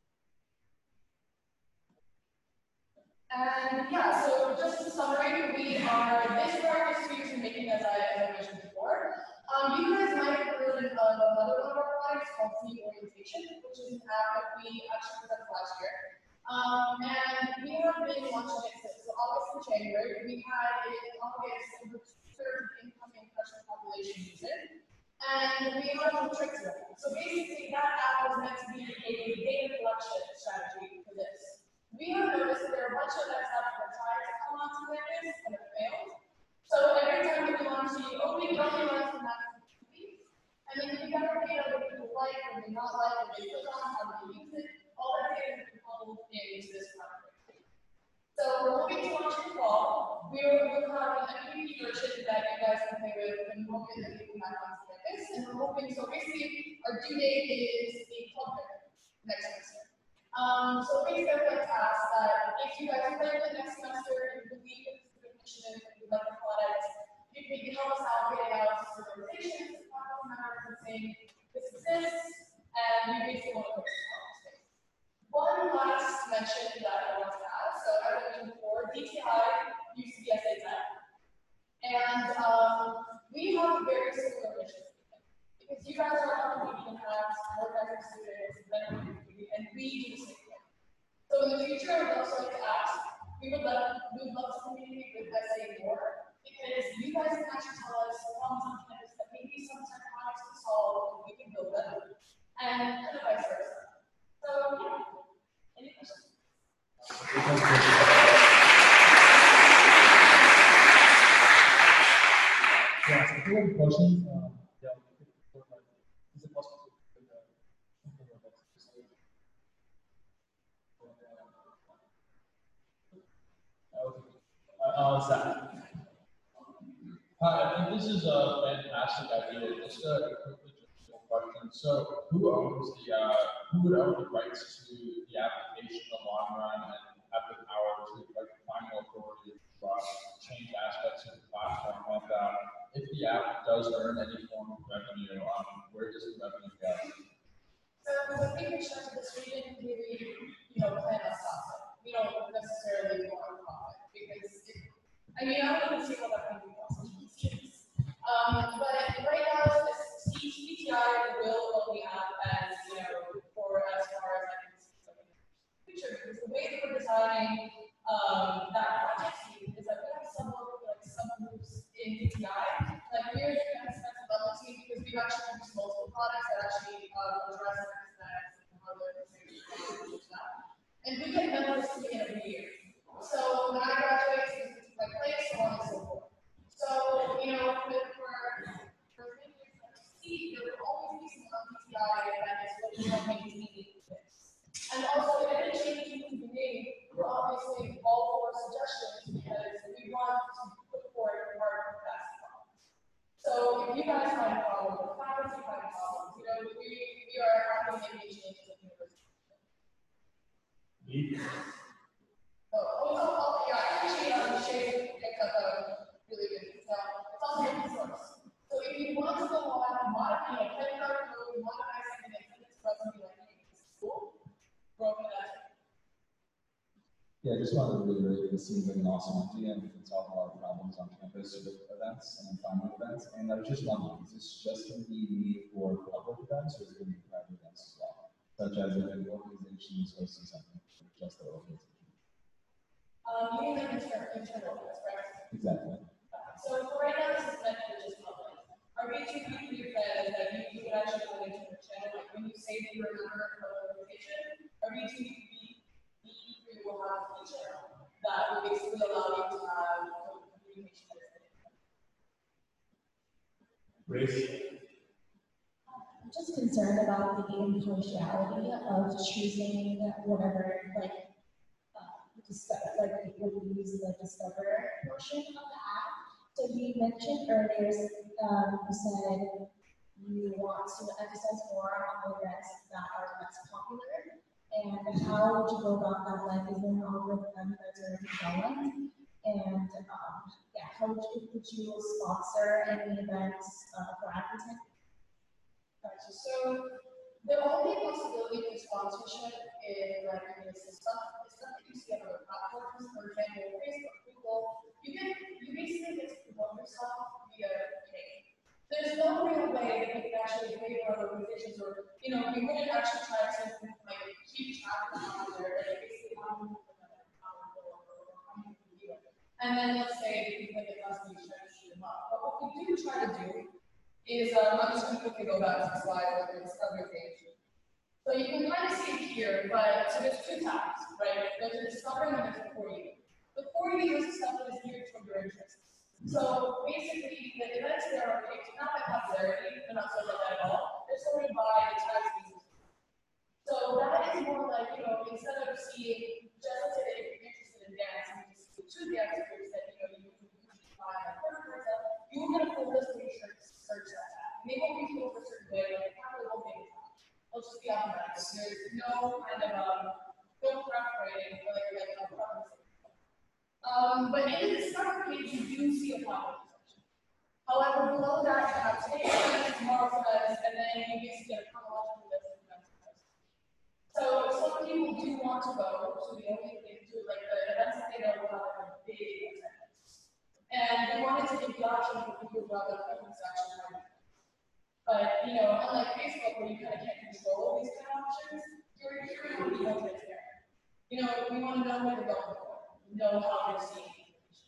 And yeah, so just in summary, we are this project series we're making as I mentioned before. You guys might have heard of another one of our products called Team Orientation, which is an app that we actually presented last year. And we have been launching it since August and January. We had in August over 2/3 incoming freshman population use it. And we have some tricks with it. So basically, that app was meant to be a data collection strategy for this. We have noticed that there are a bunch of events out there that try to come onto campus and it failed. So every time we launch the only run from that week, and then you got our data what people like, what they not like, what they click on, how they use it, all that data is pulled into this platform. So we're hoping to launch in the fall. We will have an MVP version that you guys can play with and we'll get the people back on campus. And we're hoping, so basically our due date is the club next semester. So basically I'd like to ask that if you guys are planning the next semester and you believe it's a good initiative, saying this exists, and we basically want to put this on space. One last mention that I want to add, so I mentioned before, DTI used to be SAZ, and we have a very similar mission. Because you guys are our community and have more diverse students than we, and we do the same thing. So in the future, I would also like to ask, we would love to communicate with SA more, because you guys can actually tell us problems on campus that maybe some technologies can solve, and we can build them, and kind of vice versa. So yeah, any questions? Yeah, so if you have questions, yeah, is it possible to do that? Zach. Hi, I think this is a fantastic idea. Just a quickly general question. So, who owns who would own the rights to the application in the long run and have the power to, like, final authority to change aspects of the platform? And if the app does earn any form of revenue, where does the revenue go? So the big picture of this, we didn't really, plan on stopping. We don't necessarily want to profit because, I don't even see what that can be possible. But right now, this CTI will only app as, for as far as I can see something in the future. Because the way that we're designing that project suite is that we have some groups in DTI. Like we're doing an expensive development team because we've actually produced multiple products that actually address aesthetics and how they're that. And we get members to begin every year. So when I graduate, this is my place, so on and so forth. So, for many years that you see, there will always be some DTI that is focused on maintaining this. And also, if any changes need to be made, we're obviously all for suggestions because we want to put forward our best problems. So if you guys find problems, or faculty find problems, we are happy to make changes in the university. Actually, Shay picked up a really good detail. It's also open source. So if you want to go on, modify, play with our code, modify something that fits for us and be like, hey, this is cool, we're open to that. Yeah, I just wanted to reiterate, this seems like an awesome idea, and we can solve a lot of problems on campus with events and final events. And I was just wondering, is this just going to be unique for public events, or is it going to be private events as well? Such as if an organization is hosting something, just their organization. You mean like internal events, right? Exactly. So for right now, this is meant for just public. Our B2B plan is that you would actually go into the channel, like when you say that you're a member of an organization, our B2B will have a feature that will basically allow you to have communication with it. Grace? I'm just concerned about the impartiality of choosing whatever, people who use the Discover portion of the app. So you mentioned earlier, you said you want to emphasize more on the events that are less popular. And how would you go about that? Like, is there an algorithm that's already developed? And how would you sponsor any events for advertising? Gotcha. So the only possibility for sponsorship is like this stuff that you see on other platforms, for example, Facebook, Google. You basically get to promote yourself via pay. There's no real way that you can actually pay for organizations, or we wouldn't actually try to keep track of how they're basically how many people view it. And then let's say you get us, you try to shoot them up. But what we do try to do is I'm just going to quickly go back to the slide with the discovery page. So you can kind of see it here, but so there's two tabs, right? There's a discovery and there's a for you. The for you is stuff that is geared toward your interests. So basically, the events there are picked not by popularity, they're not sorted at all. They're sorted by the tags users. So that is more like, instead of seeing just let's say that if you're interested in dance, and you see two dance groups that you usually find on person, you're going to pull this picture to search that tab. And they won't be people for a certain way, like they probably won't be able to. It'll just be automatic. There's no kind of no prep rating or like a preference. But in the discover page, you do see a pop-up section. However, below that, you have today's events, tomorrow's events, and then and you basically get a chronological list of events. So some people do want to go, so the only thing to like the events that they know will have like a big attendance. And we wanted to give the option for people who have the preference actually have it. But you know, unlike Facebook where you kind of can't control these kind of options, you're really more transparent. You know, we want to know what you're going for, know how you're seeing.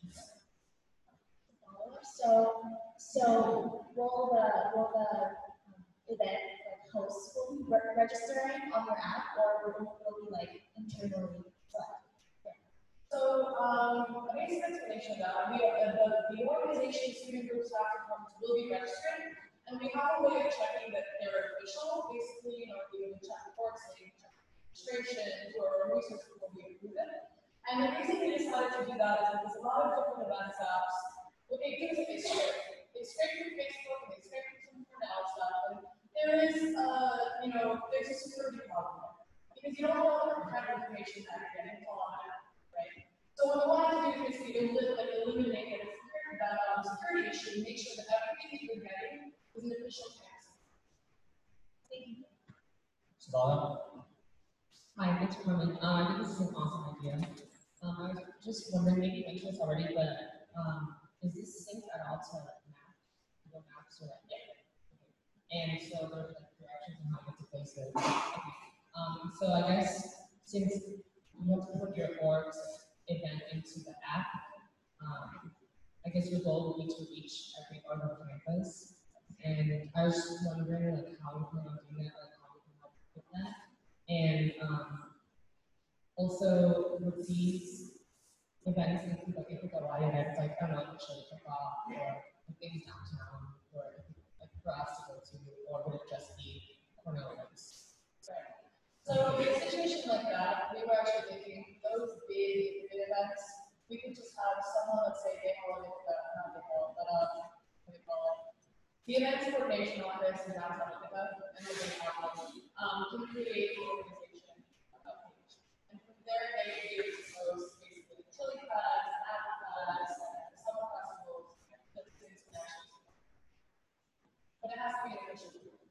So will the event like hosts will be registering on your app, or will it be like internally selected? So, a basic explanation of that, the organization, student groups, staff departments will be registered, and we have a way of checking that they're official. Basically, you know, we would check reports, they check registration, or research will be approved. And the reason we decided to do that is because a lot of different events apps, what they do is they scrape through Facebook, and they scrape through some Cornell stuff, and there is, you know, there's a security problem there. Because you don't know what kind of information that you're getting on that, right? So what we wanted to do is eliminate that security issue, make sure that everything that you're getting is an official text. Thank you. Savannah? Hi, thanks for coming. I think this is an awesome idea. I was just wondering, maybe you mentioned this already, but is this synced at all to Maps? Google Maps or and so there's like directions on how to get to places. So I guess since you have to put your org's event into the app, I guess your goal would be to reach every org on campus. And I was just wondering like how you plan on doing that, like how we can help with that. And also with these events include like if it's a live events like I don't know, like show kickoff or things downtown or like for us to go to, or would it just be Cornell events? Right. So in a situation like that, we were actually thinking those big events, we could just have someone, let's say they call it not they call it, but what do they call it? The events coordination office in downtown Ithaca, and then they have can create the organization page. And from there they can be able to post basically chili pads, apple pads, summer festivals, those things can actually. But it has to be an official group.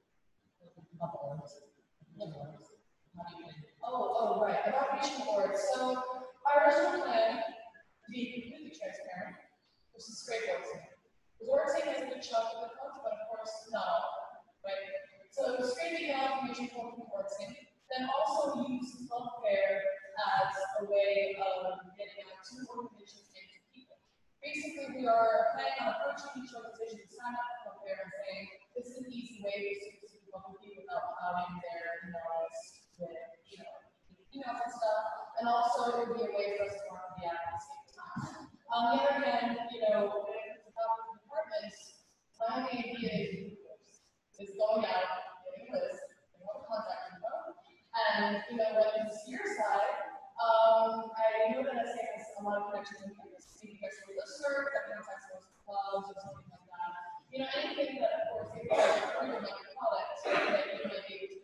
Oh, right, about reaching boards. So our original plan, to be completely transparent, was to scrape boards. The board taking is a good chunk of the funds, but of course not all, right? So scraping out information from boards, then also use healthcare as a way of getting out to organizations and to people. Basically, we are planning on approaching each organization to sign up for healthcare and saying, this is an easy way to people without clouding their emails with, you know, emails and stuff. And also, it would be a way for us to market the app at the same time. On the other hand, you know, when it comes to departments, my main idea is going out, getting a list, getting all the contact info. And, you know, when it's your side, I know that SA has a lot of connections with campus. Maybe you guys are listeners, that contacts most clubs or something like that. You know, anything that, of course, if you guys are like a product, that you might be able to do.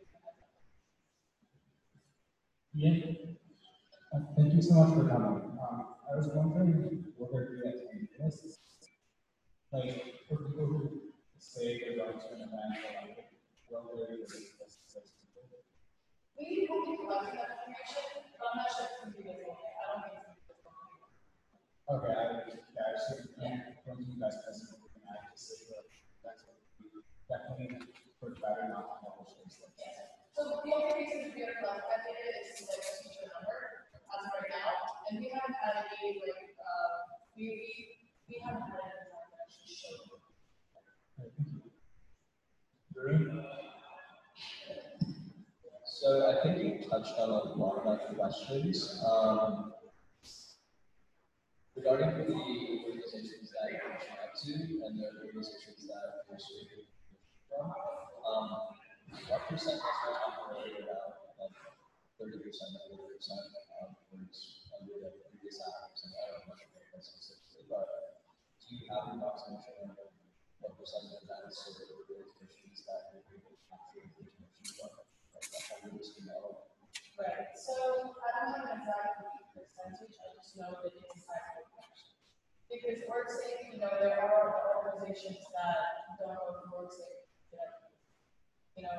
Yeah. Thank you so much for coming. I was wondering what there be attending lists, like for people who say they're going to an event or like will there be a list of people? We will be collecting that information, but I'm not sure if it's going to be visible. I don't think it's going to be visible. Okay, I should from you guys present, I just say that that's what we definitely for better not to publish this. So the only reason we are collecting that data is to like a teacher number as of right now, and we haven't had any like we haven't had any that actually show. So I think you touched on a lot of my questions. Regarding the organizations that you reach out to and the organizations that you're speaking from, what percent is really about like 30%, 40% words under the previous apps? And I don't know if specifically, but do you have an approximation of what percentage of that is sort of organizations that you're able to capture information from? Right. So I don't have an exact percentage. I just know that it's a sizable fraction. Because WorkSafe, you know, there are organizations that don't know WorkSafe. You know,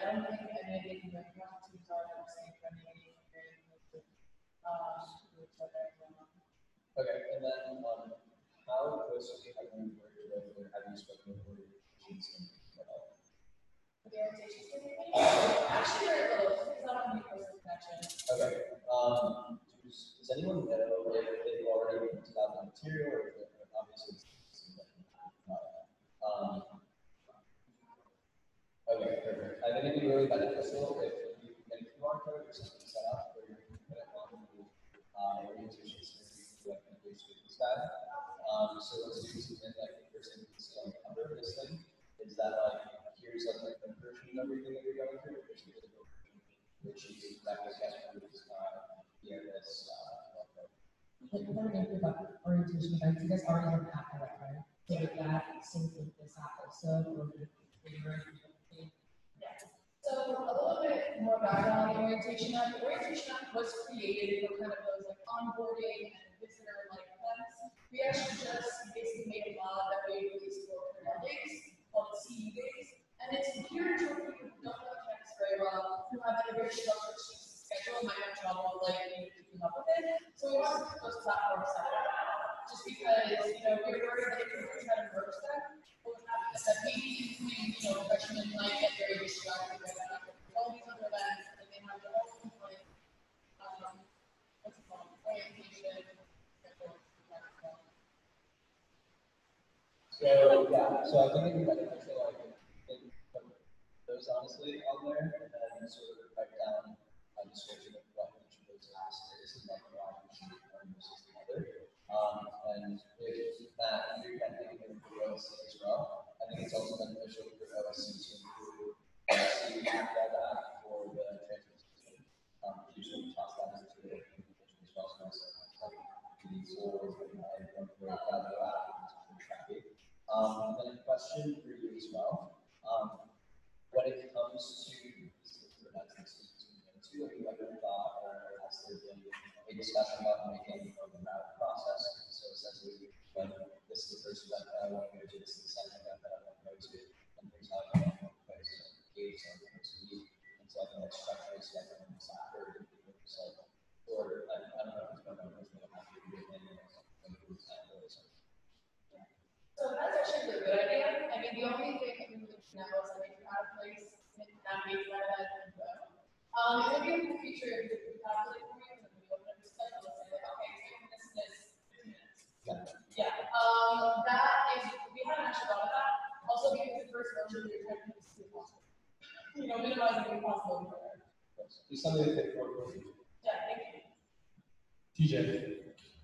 I don't think any of the community teams are the same for any of the groups that are going on. Okay, and then, how closely have you worked with, or have you spoken with organizations at all? The orientation committee? Actually, very little, it's not a new person connection. Okay, does anyone know if they've already printed out the material, or if they're obviously, okay, perfect. I think it'd be really beneficial if you can get a QR code or something set up where you can put it on the orientation series like engage with staff. So once you submit like the person can see on the cover of this thing, is that like here's like the version of everything that you're going through, or just the version which is that was via this Like, we're gonna go about orientation guides, you guys already have an app for that, right? So with that, sync with this app also, or with So a little bit more background on the orientation app. The orientation app was created for kind of those like onboarding and visitor like events. We actually just basically made a mod that we released for our days called the CU days. And it's geared to people who don't know the campus very well, who have a very structured schedule, might have trouble like keeping up with it. So we wanted to put those platforms separate. Just because, we're worried that if we were trying to merge them, what would happen is that maybe freshmen might get very distracted by that. All these other events, and they have their own like, what's it called, orientation. So yeah, so I think it'd be beneficial like put those honestly on there, and then sort of write down a description of what each of those tasks is and like why you should be one versus the other. And if that you're kind of thinking for OSC as well, I think it's also beneficial for OSC to include OSC web app for the transportation. Usually toss that into the implementation as well. So like these tools that I don't really have the app for tracking. And then a question for you as well. When it comes to have you ever thought, or has there been a discussion about making a route process? So essentially, when this is the first event that I want to go to, this is the second event that I want to go to, and here's how I want to go to engage on the next week. And so I think that's structured so that when it's after, or I don't know if it's going to be after you do it, So that's actually a good idea. I mean, the only thing that we would do now is like out of place and navigate by that and go. It would be a cool feature if you could calculate for you and we open up the schedule and say, like, okay, so this is 15 minutes. Yeah. That is, we haven't actually thought of that. Also, because the first version we're trying to do is possible. Minimizing the possible. Do something to pick for. Yeah, thank you. TJ.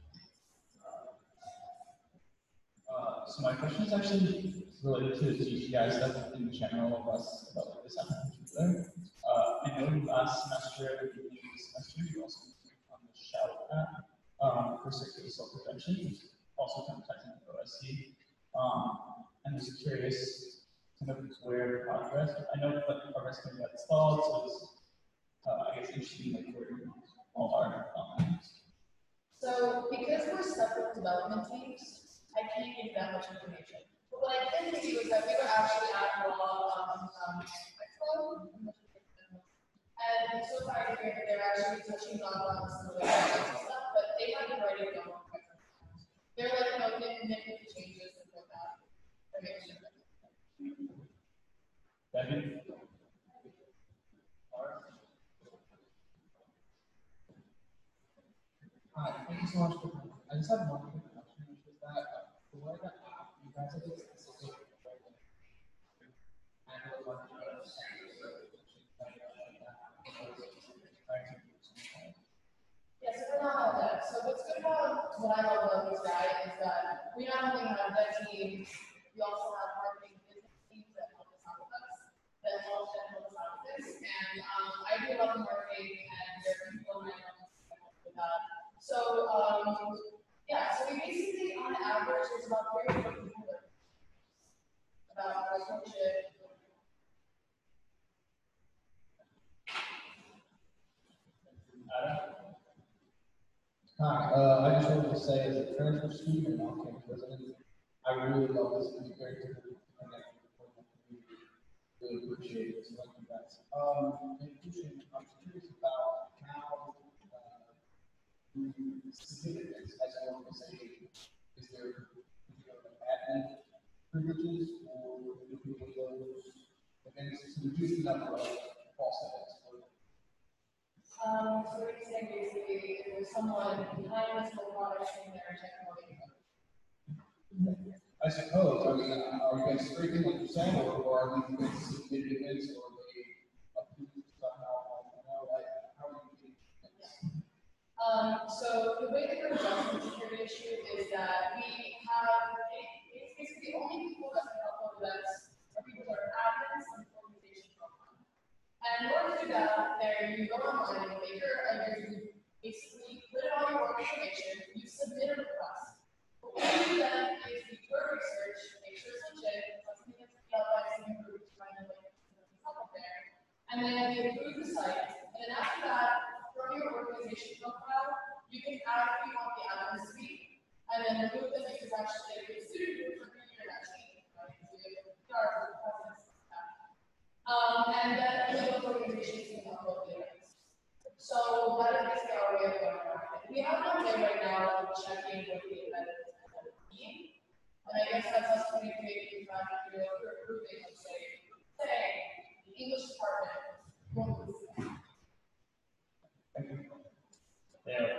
So my question is actually related to the GTI stuff in general, less about like this application. I know last semester, you also on the Shout app for security self-protection, which also kind of ties into OSC. And I was curious kind of where progress. I know that progress can get installed, so it's I guess interesting like where all our So because we're separate development teams, I can't give that much information. But what I can tell you is that we were actually at Raw Expo, and so far I hear that they're actually touching on some of the stuff, but they have been ready to go on quite some time. They're like, making changes and like that. Bevan? Hi, thank you so much for coming. I just have one quick question, which is that for the app, you guys have a specific Yes, we're not all that. So what's good about what I love about this guy is that we not only have that team, we also have marketing business teams that help us out with us, that help us out with this. And I do a lot of marketing, and there are people in my office that help with that. So yeah, so we basically on average there's about 3 people about relationship. Hi, I just wanted to say, as a transfer student and off-campus resident, I really love this. It's very difficult to connect with the community. Really appreciate it. So thank you guys. In addition, I'm curious about how the significance as an organization, is there admin privileges or do people those events to reduce the number of false events? So what you're saying basically, if there's someone behind this whole product in their technology. I suppose, I mean, are you guys scraping like you said, or are these events submitted events, or are they approved somehow? Like, how are you doing this? So the way that we're addressing the security issue is that we have, it's basically the only people that can upload events are people that are admins and organization program. And in order to do that, there you go online and make your, you basically put in all your work information, you submit a request. What we do then is we do our research, make sure it's legit, something that's developed by some group to find like something up there. And then we approve the site. And then after that, from your organization profile, you can add if you want the admin suite, and then remove them because actually they could suit for your that team, right? So you have PR, and then the organizations can upload the events. So that is basically our way of going around it. We have no way right now of checking what the event is being. And I guess that's us communicating back to you for approving, let's say, the English department won't do that. Yeah.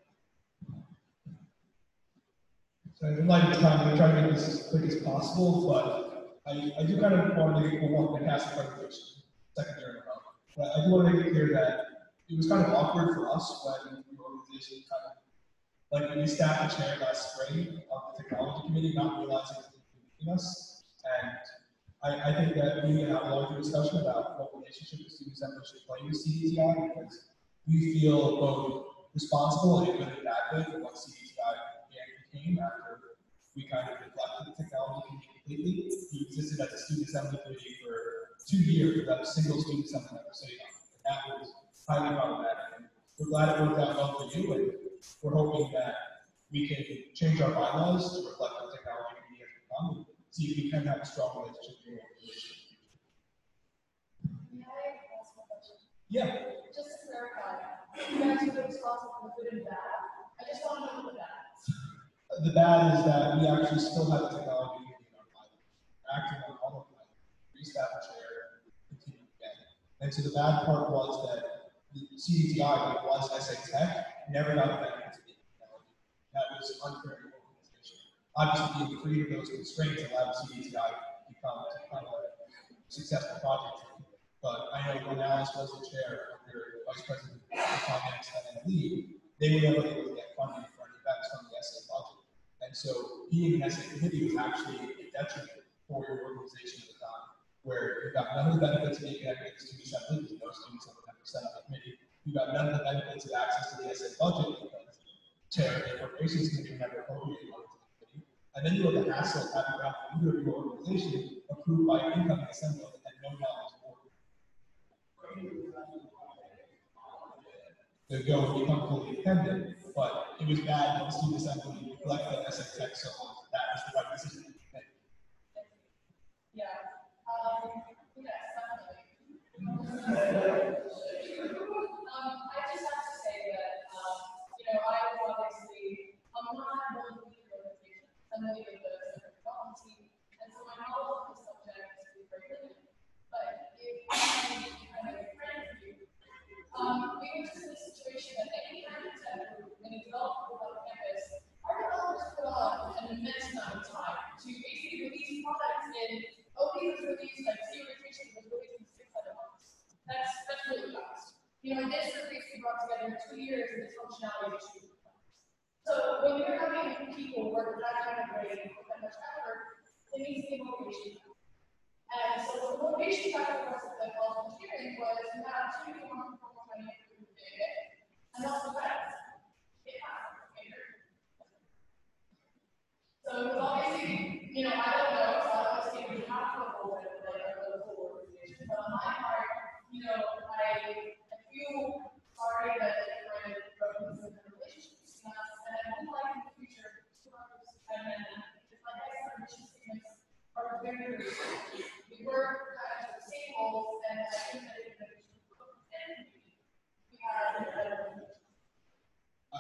So I'd like to try to make this as quick as possible, but I do kind of want to make one fantastic presentation, second year in a row. But I do want to make it clear that it was kind of awkward for us when the organization kind of, like when we staffed the chair last spring of the technology committee, not realizing it was including us. And I think that we need to have a larger discussion about what relationship the student assembly should play with CDTI, because we feel both responsible in a good and bad way for what CDTI became after we kind of neglected the technology community completely. We existed as a student assembly committee for 2 years without a single student assembly member sitting on it. And that was highly problematic. And we're glad it worked out well for you, and we're hoping that we can change our bylaws to reflect the technology community has become and see if we can have a strong relationship with your organization. May I ask a question? Yeah. Just to clarify, you guys are responsible for the good and bad. I just want to know the bad. The bad is that we actually still have the technology in our pilot. We're acting on all of them. Restaff the chair, continue again. And so the bad part was that the CDTI, when it was SA Tech, never got the benefits of the technology. That was unfair to the organization. Obviously, being free of those constraints allowed CDTI to become a successful project. But I know when Alice was the chair, under Vice President of Finance and lead, they were never able to get funding for any events from the SA budget. And so being an SA committee was actually a detriment for your organization at the time, where you got none of the benefits of being connected to student assembly, because no students on the 10% of the committee. You got none of the benefits of access to the SA budget, because chair of the appropriations committee never appropriated money to the committee. And then you have the hassle of having to have the leader of your organization approved by an incoming assembly and no knowledge board. To go and become fully independent, but it was bad when the student assembly neglected SA Tech, so that was the right decision to make. Yeah. Yes, definitely. I just have to say that, I obviously, I'm not really with the organization. I'm really with the development team, and so my knowledge of the subject is very limited. But if I make a friend of you, we were just in a situation that any kind of tech group, any developer on campus, our developers put on an immense amount of time to basically release products in, OP was released, like Zero Nutrition was released in 6 months. That's really fast. This release we brought together in 2 years, and this functionality is 2 months. So when you're having people work that kind of rate, with that much effort, it needs to be motivation. And so the motivation factor was that volunteering was you have 2 people on the phone and also that it happened. So it was obviously, I don't know, so I was thinking half of the whole organization, but on my part, I feel sorry that it kind of broke some relationships between us, and I would like in the future to understand that, because like I said, our mission statements are very, very similar. We work at the same goals, and I think that it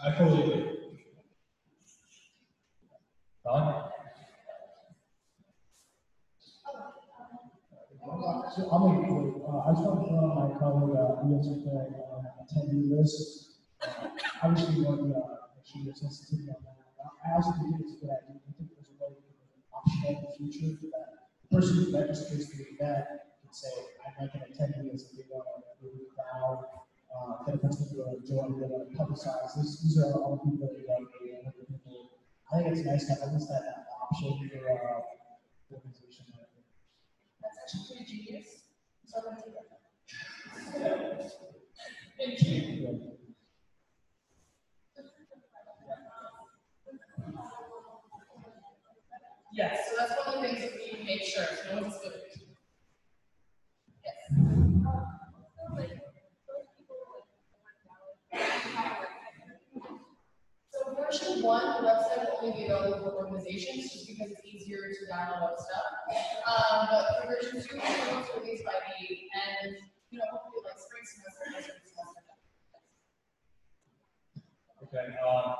I fully agree. Don? So I'll make it quick. I just want to throw out my colleague, ESFA attendee list. Obviously, we want to make sure you're sensitive on that. I also think it's a good idea. I think there's a way to make it optional in the future that the person who registers for the event can say, I'd like an attendee as if they want to move the crowd. That if that's what they want to join, they want to publicize. These are all the people that you want to be able to people. I think it's nice to have at least that option for organization. That's actually pretty genius. So I'm gonna take that. Thank you. Yes, so that's one of the things that we make sure, no one's good. Yes. So version 1, the website will only be available for organizations just because it's easier to download stuff. But for version 2, it's released by the end, hopefully like spring semester. Okay.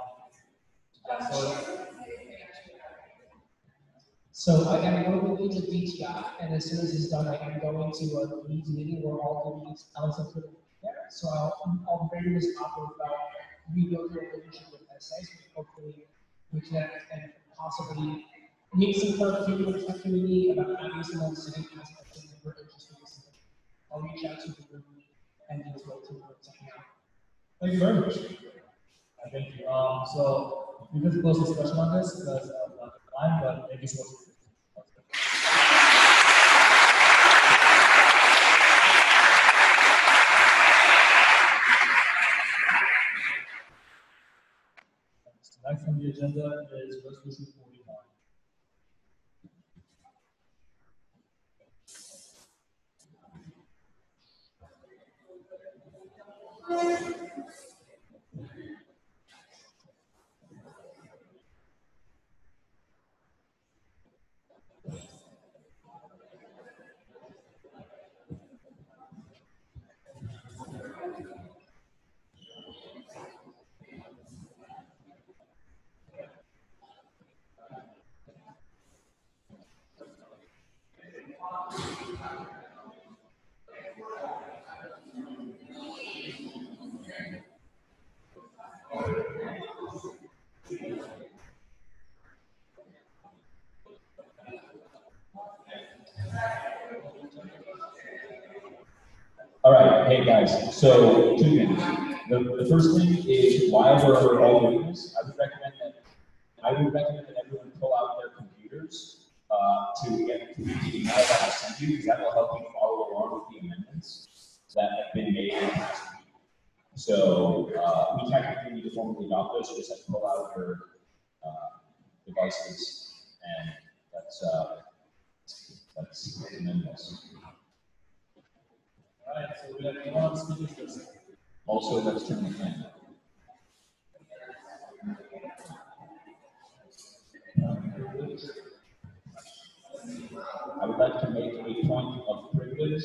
So I am going to the BTI, and as soon as it's done, I am going to a Leeds meeting where all the Leeds elements are there. So I'll bring this up about rebuilding a relationship with essays, hopefully we can and possibly meet some current people in the community about having someone sitting as a person that we're interested in. I'll reach out to the group and just go to something out. Thank you very much. Thank you. So we can close discussion on this because of time, but maybe so. Next on the agenda is resolution 49. All right, hey guys, so 2 things. The first thing is while we're all doing this, I would recommend that everyone pull out their computers to get to the email that I sent you, because that will help you follow along with the amendments that have been made in the past week. So we technically need to formally adopt those, so just have to pull out your devices, and that's amendments. All right, so we have one speaker list. Also, let's turn the fan. I would like to make a point of privilege.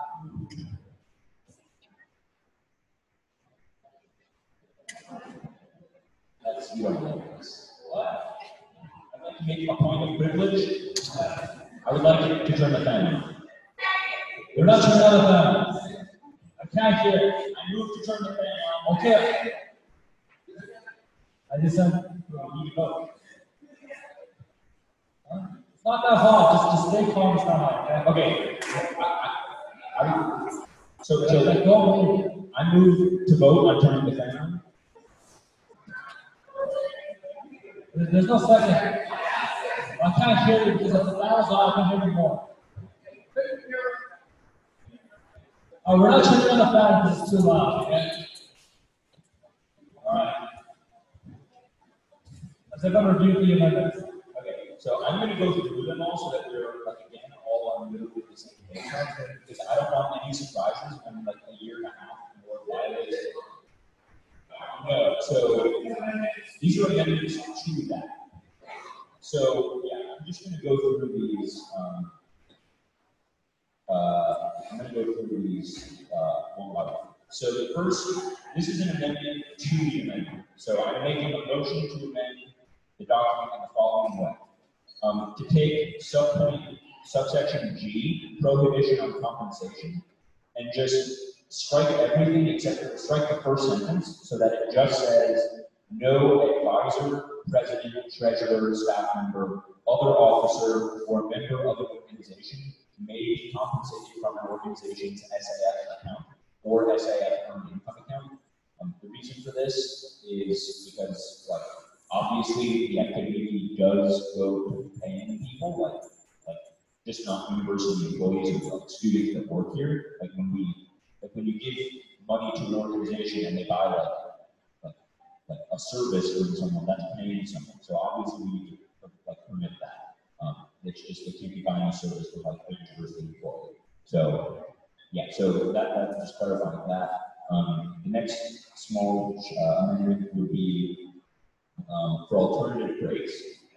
That's you don't know this. I'd like to make a point of privilege. I would like to turn the fan on. We're not turning on the fan. I can't hear. I moved to turn the fan on. Okay. I just said, you need to go. It's not that hot. Just stay calm. It's not hot. Okay. I moved to vote on turning the fan on. There's no second. I can't hear you because if the fan is on, I can hear you more. Oh, we're not turning on the fan because it's too loud, okay? Alright. As if I'm reviewing the amendments. Okay, so I'm going to go through them all so that we're, like, again, all on the same page. Because I don't want any surprises when, like, a year and a half more violated. No, so these are amendments to that. So, yeah, I'm just going to go through these. I'm going to go through these one by one. So the first this is an amendment to the amendment. So I'm making a motion to amend the document in the following way. To take subsection G, prohibition on compensation, and just strike everything except for strike the first sentence so that it just says no advisor, president, treasurer, staff member, other officer, or member of an organization may be compensated from an organization's SAF account or SAF earned income account. The reason for this is because, like, obviously the activity does go to paying people, like just not university employees or like students that work here. Like when you give money to an organization and they buy like a service from someone, that's paying someone. So obviously we need to like permit that. It's just they can't be buying a service for like a university employee. So yeah, so that just clarifying that. The next small amendment would be for alternative breaks.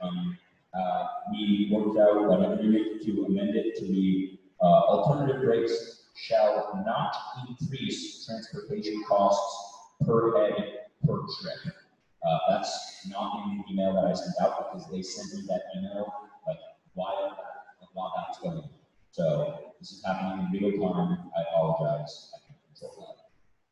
We worked out an agreement to amend it to be alternative breaks shall not increase transportation costs per head per trip. That's not in the email that I sent out because they sent me that email like while that's going on. So this is happening in real time. I apologize. I can't control that.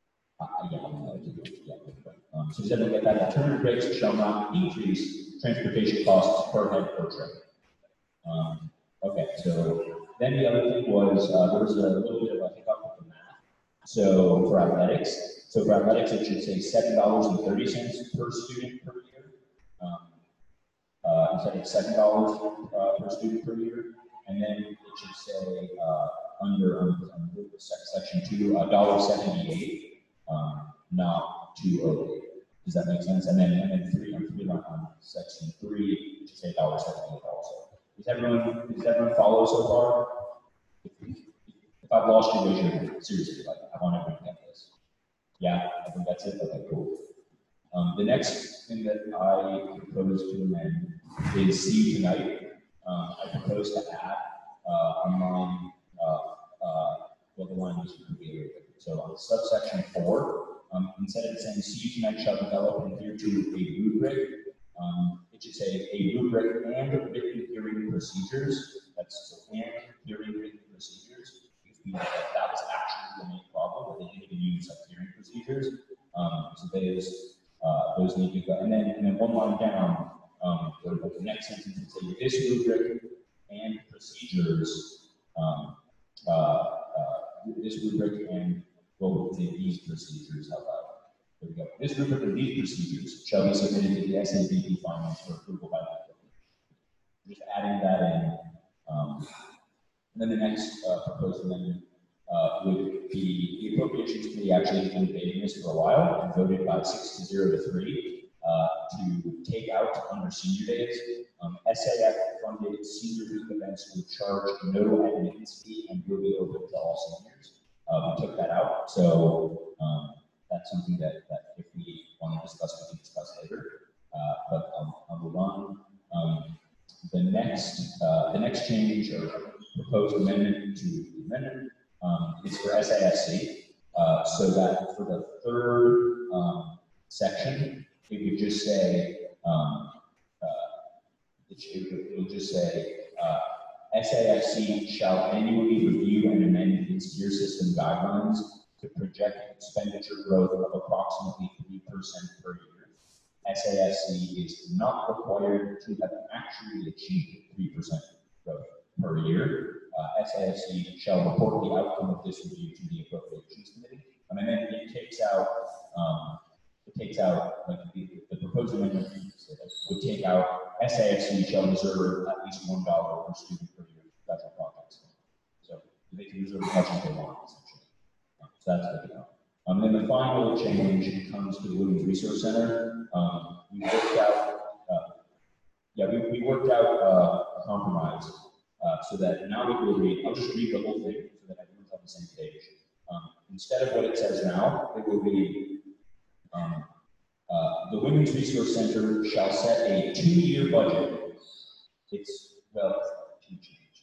So does everyone get that? Alternative rates shall not increase transportation costs per head per trip. Okay, so then the other thing was there was a little bit of a hiccup with the math. So for athletics, it should say $7.30 per student per year. Instead of $7 per student per year, and then it should say under section 2, $1.78. Not $2.08. Does that make sense? And then three on section 3, which is $8.78 also. Does everyone follow so far? If I've lost you, raise your hand. Seriously, like I want everyone to get this. Yeah, I think that's it. Okay, cool. The next thing that I propose to amend is see tonight. I propose to add on line the line is really so on subsection 4, instead of saying see you tonight shall develop and adhere to a rubric, it should say a rubric and written hearing procedures. That's and hearing written procedures. That was actually the main problem, but they didn't even use like hearing procedures. So those need to go. And then one line down, the next sentence would say this rubric and procedures. This rubric and well, say these procedures. How about there we go? This rubric and these procedures shall be submitted to the SABP finance for approval by the just adding that in. And then the next proposed amendment would be the Appropriations Committee actually has been debating this for a while and voted by 6-0 to 3 to take out under senior days. SAF funded senior week events will charge no admittance fee and will be open to all seniors. We took that out, so that's something that if we want to discuss, we can discuss later. But I'll move on. The next change or proposed amendment to the amendment is for SAFC, so that for the third section, it would just say it will just say SAFC shall annually review and amend its tier system guidelines to project expenditure growth of approximately 3% per year. SAFC is not required to have actually achieved 3% growth per year. SAFC shall report the outcome of this review to the Appropriations Committee. And then it takes out like the proposed amendment would take out SAFC shall reserve at least $1 per student per year for special projects. So they can reserve as much as they want, essentially. So that's good to know. And then the final change comes to the Women's Resource Center. We worked out a compromise so that now it will read, I'll just read the whole thing so that everyone's on the same page. Instead of what it says now, it will be the Women's Resource Center shall set a 2-year budget.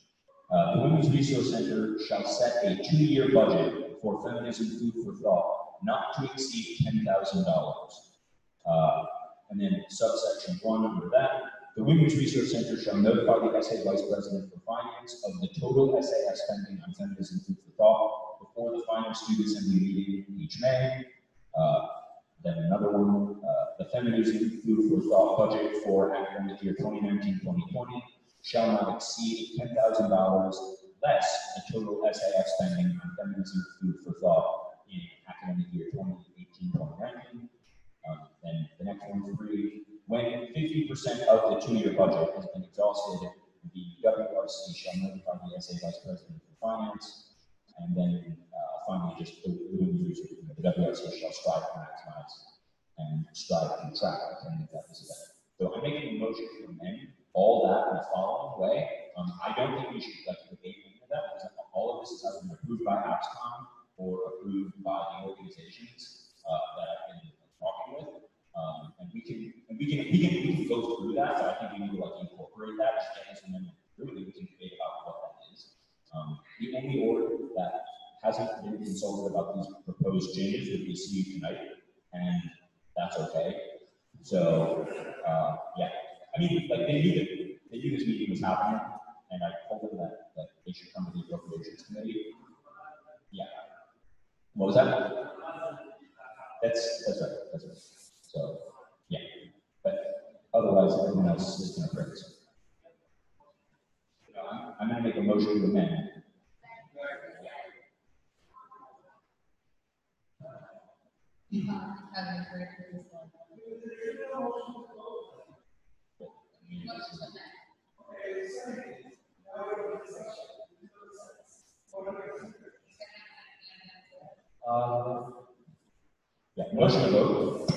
The Women's Resource Center shall set a 2-year budget for feminism food for thought not to exceed $10,000. And then subsection 1 under that, the Women's Resource Center shall notify the SA Vice President for Finance of the total SAS spending on feminism food for thought before the final student assembly meeting each May. Then another one, the feminism food for thought budget for academic year 2019-2020 shall not exceed $10,000 less the total SAS spending on feminism food for thought in academic year 2018-2019. Then the next one, 3, when 50% of the 2-year budget has been exhausted, the WRC shall notify the SA Vice President for Finance. And then finally, just the WRC shall strive to maximize and strive to track attendance at this event. So I'm making a motion to amend all that in the following way. I don't think we should debate any of that because all of this has been approved by APSCON or approved by the organizations that I've been talking with. And we can go through that, but I think we need to incorporate that, just get this amendment through, and we can debate about what that is. The only order that hasn't been consulted about these proposed changes would be CU tonight, and that's okay. So, yeah, I mean, they knew this meeting was happening, and I told them that they should come to the appropriations committee. Yeah. What was that? That's right. So, yeah, but otherwise, everyone else is going to praise. I'm going to make a motion to amend. Yeah, motion to vote.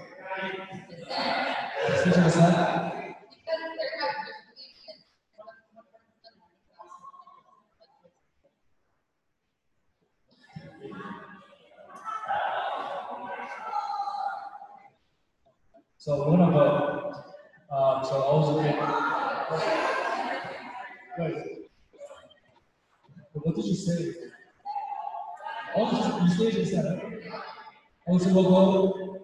So we're gonna vote. So all those in favor? Wait. What did you say? Oh, you said you said it. Oh, so we'll go.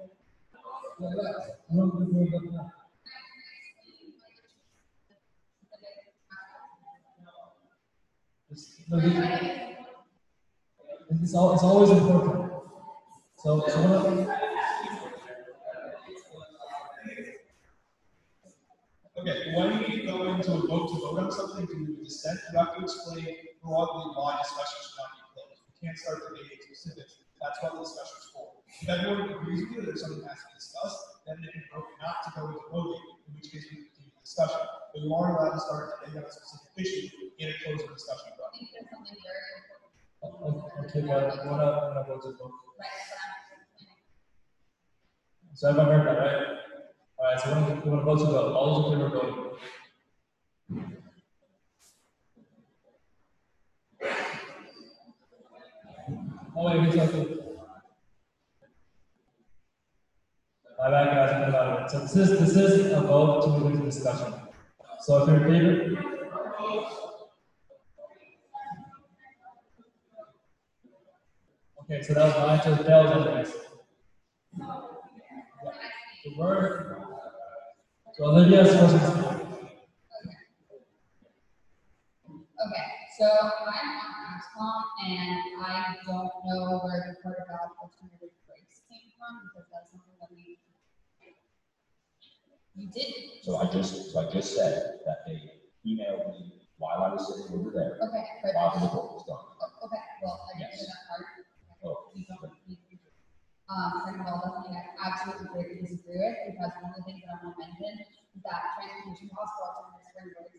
It's always important. So Okay, when you go into a vote to vote on something, to move a dissent, you have to explain broadly why discussion should not be closed. You can't start debating specifics. That's what the discussion is for. If everyone agrees with you that something has to be discussed, then they can vote not to go into voting, in which case we continue the discussion. But you aren't allowed to start debating on a specific issue in a closed discussion. okay, but we're not vote to vote. So everyone heard that, right? All right, so we're gonna vote to vote. All those in favor vote. Oh wait, who's talking? My bad, guys. I'm about it. So this is a vote to move into discussion. So if you're in favor. Okay, so that was mine. So that was anyways. The word. So Olivia is supposed to. Okay, so I'm on ASCON and I don't know where the part about alternative breaks came from because that's something that you did. So I just said that they emailed me while I was sitting over there. Okay, but while the report was done. Okay, well, I didn't hear that part. Oh. You don't need to. Second of all, that's something I absolutely greatly disagree with because one of the things that I want to mention is that transportation costs for alternative spring breaks.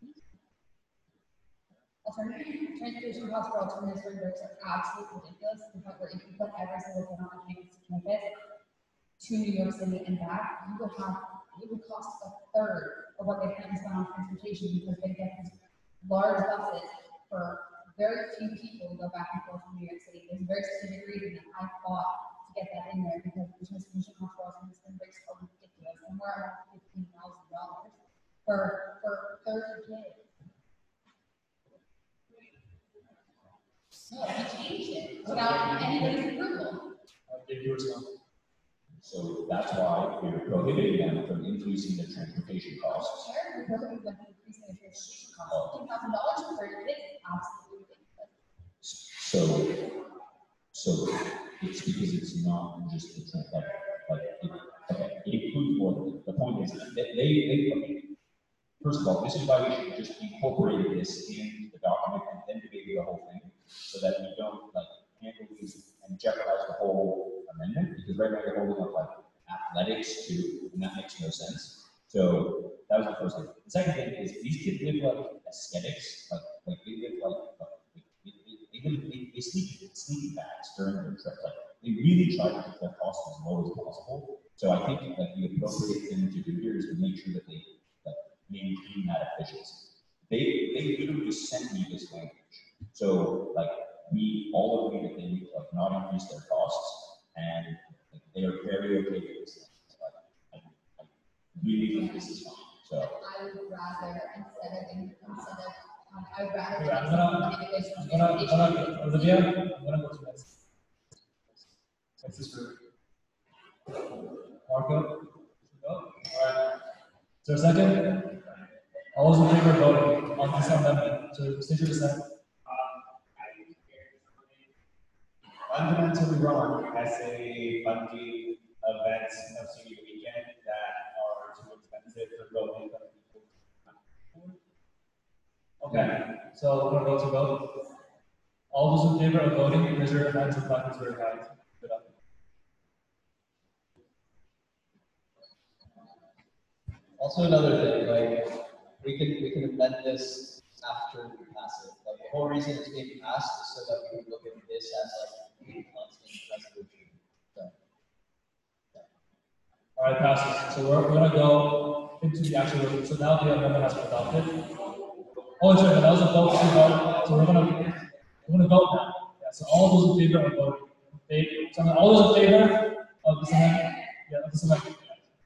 Transportation costs for alternative spring breaks are absolutely ridiculous to the point where if you put every single thing on the campus to New York City and back, it would cost a third of what they plan to spend on transportation because they get these large buses for very few people who go back and forth from New York City. There's a very specific reason that I fought to get that in there because the transportation costs for alternative spring breaks are ridiculous. And we're around $15,000 for 30 kids. No, we changed it without anybody's approval. Thank you, Usman. So that's why we're prohibiting them from increasing their transportation costs. Sure, we're looking at increasing the transportation cost, $15,000 per year, it's absolutely ridiculous. So it's because it's not just the trend, okay, it includes more than that. The point is that okay. First of all, this is why we should just incorporate this in the document and then debate the whole thing, so that we don't like handle these and jeopardize the whole amendment, because right now you're holding up like athletics too, and that makes no sense. So that was the first thing. The second thing is these kids live like aesthetics, like they live they sleep in sleeping bags during their trip. Like they really try to keep their costs as low as possible. So I think like the appropriate thing to do here is to make sure that they maintain that efficiency. They literally sent me this language. So like we all agree that they need to like not increase their costs, and like, they are very okay with this. I really think this is fine. So I would rather I would rather. Okay, Olivia, I'm gonna go to this. What's this group? Marco? Go? All right. Is there a second? All those in favor of voting on this amendment to state your dissent? Fundamentally wrong. I say funding events of senior weekend that are too expensive for low income people. Okay, so we're gonna go to vote. All those in favor of voting, raise your hands and buttons very high. Good up. Also another thing, like we can amend this after we pass it. Like the whole reason it's being passed is so that we can look at this as like a constant resolution. So, yeah. All right, passes. So we're gonna go into the actual resolution. So now the amendment has been adopted. Oh, sorry, but that was a vote to vote. So we're gonna vote now. Yeah, so all those in favor of voting. So all those in favor of this amendment? Yeah, of this amendment.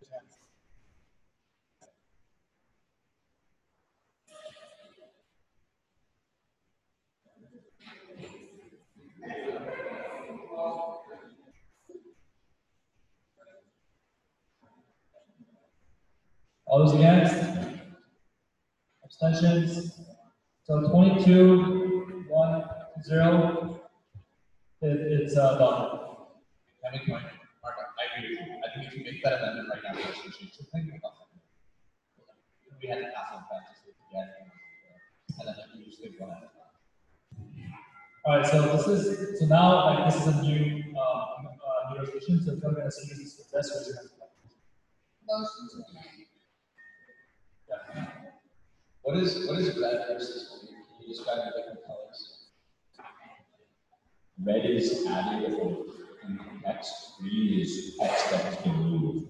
All those against? Abstentions? So 22, 1, 0. It's done. Let me point. Marco, I agree with you. I think if you make that amendment right now, we should think about it. We had to pass on that just again, and then you just take one at a time. All right, so now like this is a new resolution. So if you're going to see this success, raise your hand. Motion to amend. Yeah. What is red versus blue? Can you describe the different colors? red is added in text, green is text that has been moved.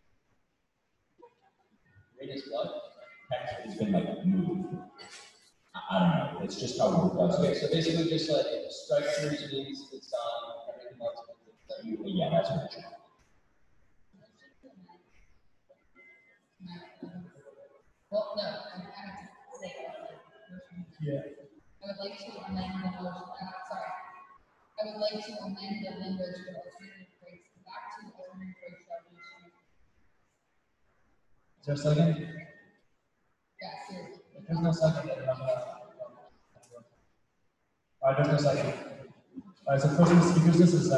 Green is what? Text has been like moved. I don't know. It's just how Word does it. Okay, so basically just like strike through means it's done, everything else is done. Yeah, that's what it should. Well, no, I have to say it. Yeah. I would like to amend the motion, sorry. I would like to amend the language for alternative rates back to alternative rate resolution. Is there a second? Yeah, seriously. If there's no second, then I'm gonna. All right, there's no second. All right, so first the speakers list is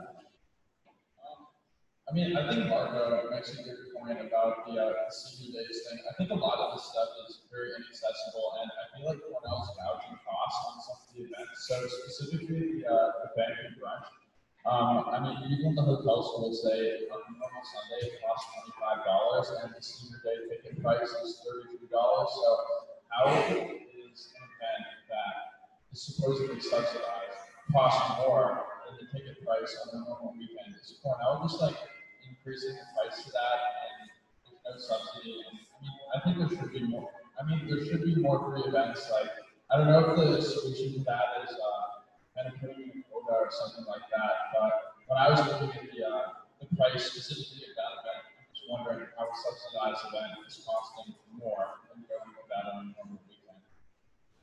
I mean, I think Marco mentioned your point about the senior days thing. I think a lot of this stuff is very inaccessible, and I feel like Cornell's gouging costs on some of the events. So specifically the banquet brunch. I mean, even the hotels will say on a normal Sunday it costs $25, and the senior day ticket price is $33. So how is an event that is supposedly subsidized cost more than the ticket price on the normal weekend? Is Cornell just like increasing the price to that and there's no subsidy? And, I mean, I think there should be more. I mean, there should be more free events. Like, I don't know if the solution to that is kind of putting in a quota or something like that. But when I was looking at the price specifically of that event, I'm just wondering how a subsidized event is costing more than going with that on a normal weekend.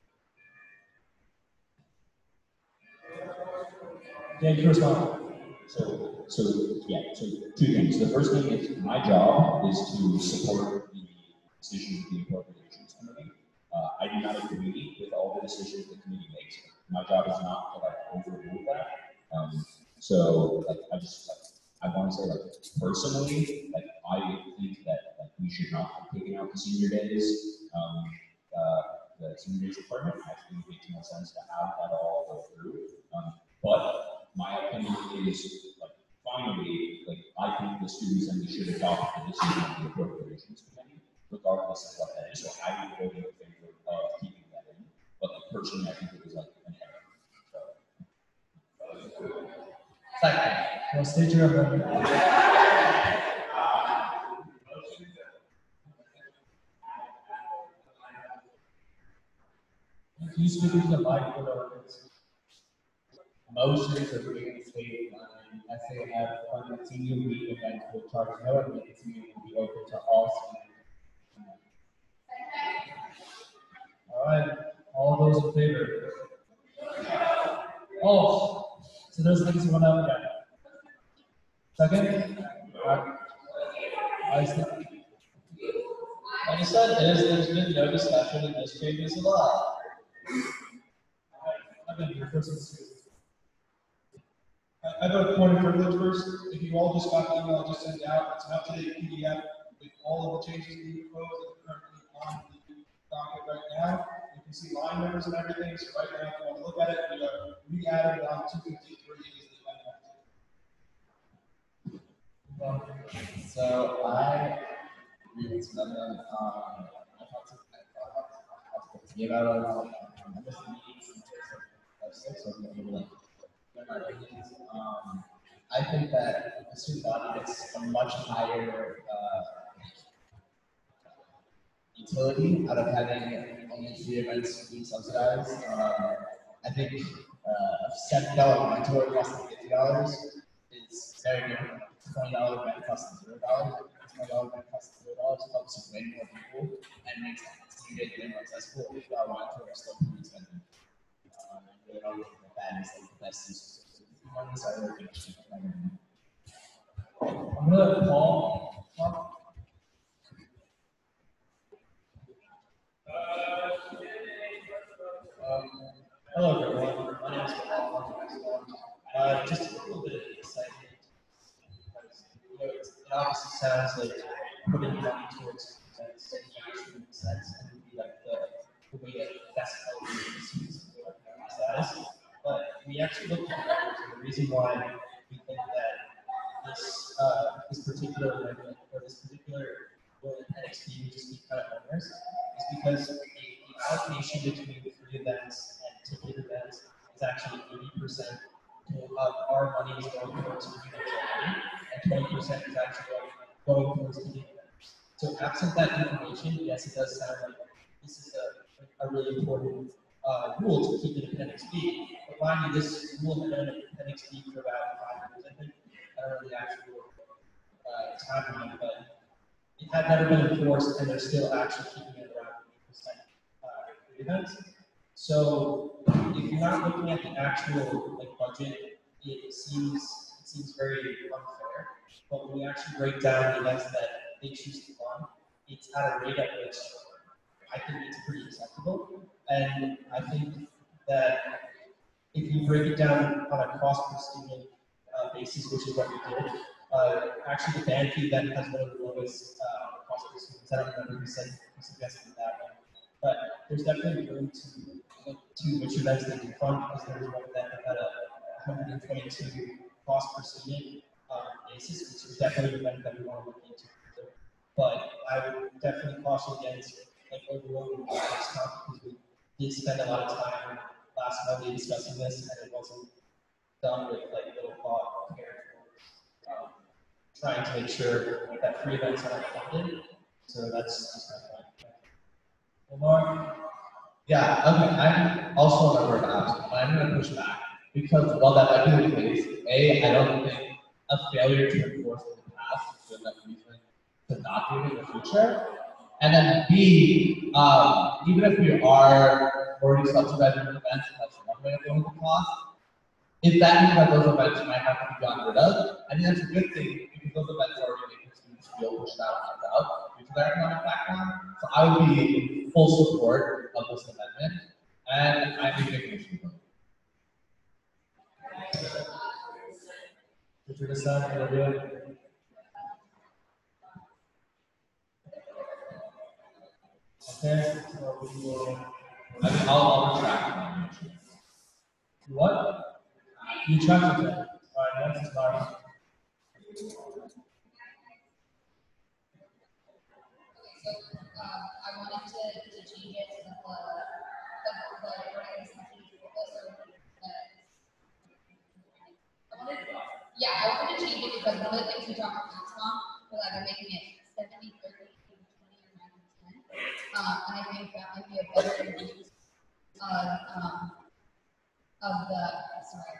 Yeah, you respond. So two things. The first thing is my job is to support the decisions of the appropriations committee. I do not agree with all the decisions the committee makes. My job is not to like overrule that. So like I want to say like personally, like I think that like we should not have taken out the senior days. The senior days requirement. I think it makes no sense to have that all go through. But my opinion is like finally, like I think the student assembly should adopt the decision of the appropriations committee, regardless of what that is. So I would vote in favor of keeping that in. But like, personally, I think it was like an error. Second. Well, state your amendment. Can you speak into the mic for the records? Motion to create a state line as they have funded senior week events will charge no admittance fee and will be open to all students. All right, all those in favor? Oh, so those things went up again. Second? I just said there's been no discussion in this previous law. I've been here first. I have a point of privilege first. If you all just got the email I just sent out, it's an up-to-date PDF with all of the changes being proposed that are currently on the docket right now. You can see line numbers and everything. So right now, if you want to look at it, we added on 253 is the amendment. So I agree with some of them. I thought to give out I missed the meetings of 6 of them. I think that the student body gets a much higher utility out of having only 3 events being subsidized. I think a $7 mentor cost $50 is very different. $20 event costs $0. $20 event costs $0 helps you win more people and makes senior day more accessible. $50 mentor is still pretty expensive. I don't think that is like the best use. I'm gonna let Paul talk. Hello everyone, my name is Paul. Just a little bit of excitement because it obviously sounds like putting money towards events actually makes sense and would be like the way that best helps the students status. But we actually looked at the numbers, and the reason why we think that this particular amendment or this particular NXP would just be kind of onerous is because the allocation between free events and ticket events is actually 80% of our money is going towards free events and 20% is actually going towards ticket events. So absent that information, yes, it does sound like this is a really important rule to keep in Appendix B. But mind you, this rule had been in Appendix B for about 5 years, I think. I don't know the actual time on it, but it had never been enforced, and they're still actually keeping it around 8% events. So if you're not looking at the actual budget, it seems very unfair. But when you actually break down the events that they choose to fund, it's at a rate at which I think it's pretty acceptable. And I think that if you break it down on a cost per student basis, which is what we did, actually the band fee event has one of the lowest cost per students. I don't remember who suggested that one, but there's definitely room to look to which events they can fund, because there was one that had a 122 cost per student basis, which is definitely an event that we want to look into. But I would definitely caution against overloading this discount, because we did spend a lot of time last Monday discussing this, and it wasn't done with little thought or care for trying to make sure that free events are funded. So that's just my point. Omar? Yeah, okay, I'm also a member of APS, but I'm going to push back, because while that might be the case, A, I don't think a failure to enforce in the past is good enough reason to not do it in the future. And then B, even if we are already subsidizing events, that's not going to go into cost, if that means that those events might have to be gotten rid of, I think that's a good thing because those events are already making students feel pushed out due to their economic background. So I would be full support of this amendment, and I think it should vote. Did you decide what to do? Okay, so we will. I mean, I'll retract my motion. What? You retracted it. All right, next is Mari. I wanted to change it to the I wanted to change it because one of the things we talked about last month was either making it 70, 30, 20, or 90, 10. And I think that might be a better use of the, sorry,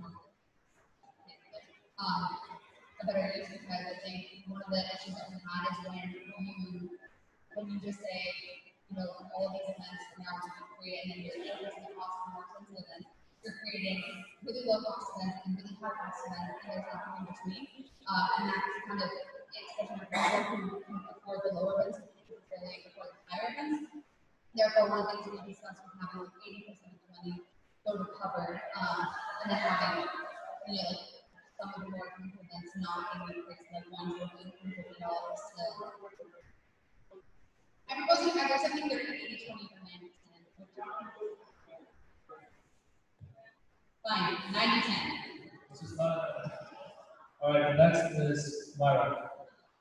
a better use because I think one of the issues that we had is when you just say, all of these events are now to be created and then you're increasing the cost of more expensive events, you're creating really low cost events and really high cost events, and there's nothing in between. And that's kind of, especially for people who can afford the lower events, who necessarily afford the higher events. Therefore, one of the things we discussed was having 80% of the money go to cover, and then having, some of the more expensive events not being increased, like ones with $50 to. I'm proposing either something 30, 80, 20, or 90, 10. Fine, 90, 10. This is not. All right, the next is Myra.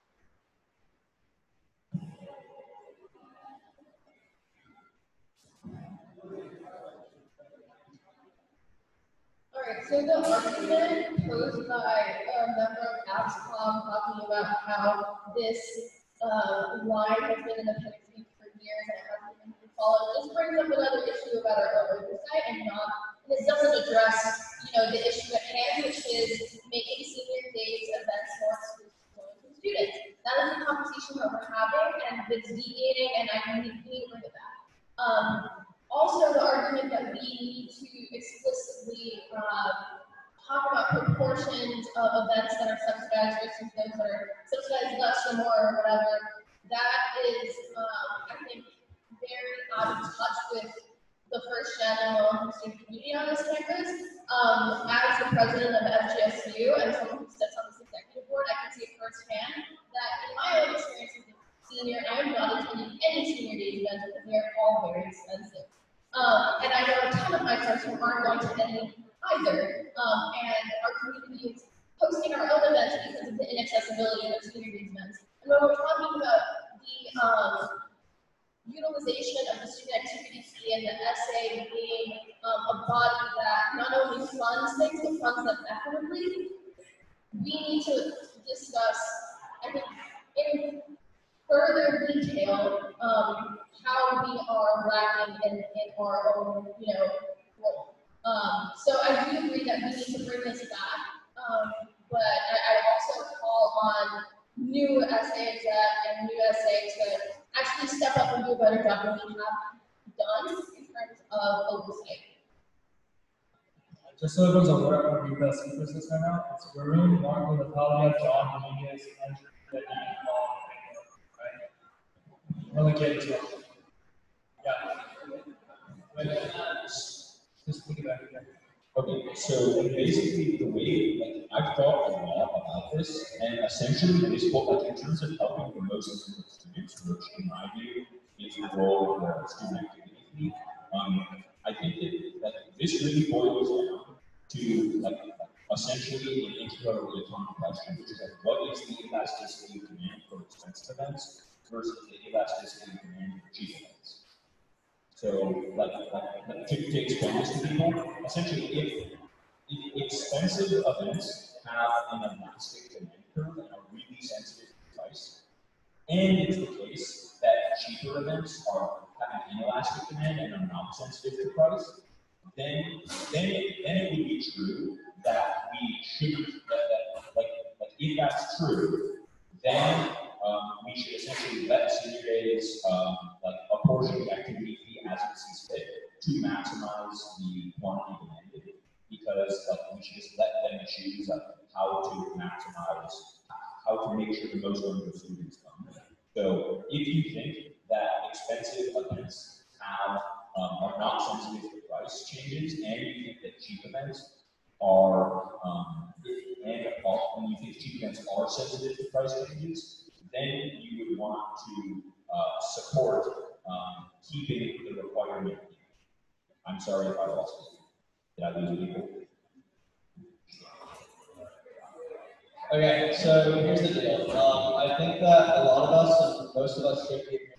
All right, so the argument posed by a member of ABSCOM talking about how this line has been in the appendix for years and it hasn't been followed just brings up another issue about our own oversight and this doesn't address, the issue at hand, which is making senior days events more exclusive to students. That is the conversation that we're having, and it's deviating, and I need to rid of that. Also, the argument that we need to explicitly talk about proportions of events that are subsidized versus those that are subsidized less or more or whatever, that is, I think, very out of touch with the first gen and low student community on this campus. As the president of FGSU and someone who sits on this executive board, I can see it firsthand that in my own experience as a senior, I am not attending any senior day events because they are all very expensive. And I know a ton of my friends who aren't going to any either. And our community is hosting our own events because of the inaccessibility of senior day events. And when we're talking about the utilization of the student activity fee and the SA being a body that not only funds things, but funds them equitably, we need to discuss, I think, in further detail, how we are lacking in our own, role. So I do agree that we need to bring this back, but I also call on new SA exec and new SA to actually step up and do a better job than we have done in terms of oversight. Just so everyone's aware of who the speakers list right now, it's Varun, Marco, Natalia, John, Dominguez, Andrew, Whitney, Paul, right? Really get to it. Yeah. Just look at that again. Okay, so basically the way, I've thought a lot about this, and essentially this book, in terms of helping the most important students, which in my view is the role of the student activity fee, I think that this really boils down to essentially an introductory question, which is what is the elasticity of demand for expensive events versus the elasticity of demand for cheap events. So, to explain this to people, essentially, if expensive events have an elastic demand curve and are really sensitive to price, and it's the case that cheaper events have an inelastic demand and are not sensitive to price, then it would be true that we shouldn't, if that's true, then we should essentially let senior days apportion the activity fee as it sees fit to maximize the quantity demanded, because how to maximize, how to make sure the most number of students come. So if you think that expensive events are not sensitive to price changes, and you think that cheap events are, and you think cheap events are sensitive to price changes, then you would want to support keeping the requirement. I'm sorry if I lost you. Did I lose people? Okay, so here's the deal. I think that a lot of us, and most of us, should be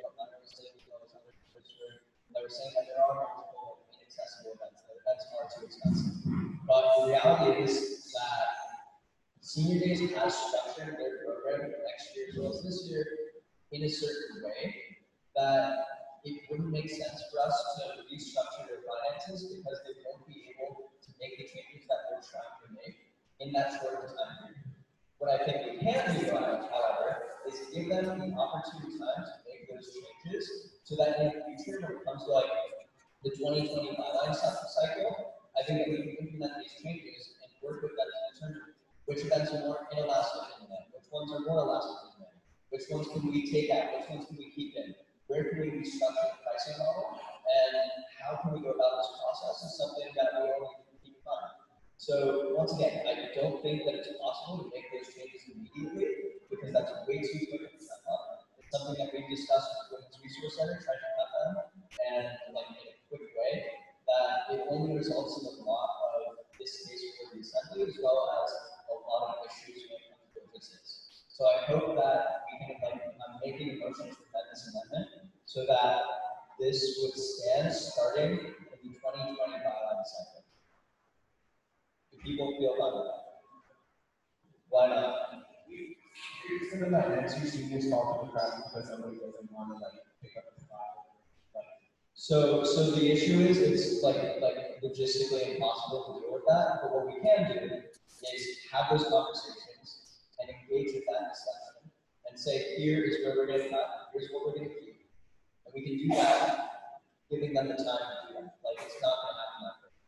that we're saying that there are multiple inaccessible events that are too expensive. But the reality is that Senior Days has structured their program next year as well as this year in a certain way that it wouldn't make sense for us to restructure their finances because they won't be able to make the changes that they're trying to make in that short of time period. What I think we can do, however, is give them the opportune time to make those changes so that in the future, when it comes to like the 2020 byline cycle, I think that we can implement these changes and work with them to determine which events are more inelastic in them, which ones are more elastic in them, which ones can we take out, which ones can we keep in, where can we restructure the pricing model, and how can we go about this process is something that we all need to keep in mind. So once again, I don't think that it's possible to make those changes immediately because that's way too quick to step up. It's something that we've discussed with Women's Resource Center, trying to cut them, and like in a quick way, that it only results in a lot of distaste for the assembly as well as a lot of issues when it comes to logistics. So I hope that we can, like, I'm making a motion to amend this amendment so that this would stand starting in the 2020 byline cycle. People feel fine with that. Why not? Consider that next year seniors fall to the crowd because somebody doesn't want to like pick up the file. So the issue is it's like logistically impossible to deal with that. But what we can do is have those conversations and engage with that discussion and say, here is where we're going to cut, here's what we're going to keep, and we can do that, giving them the time to do that. Like it's not going to happen that quick.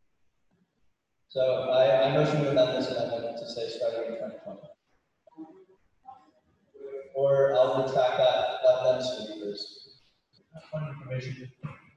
So I motion to amend this amendment to say starting in 2020. Or I'll retract that, let them speak first. Fun information.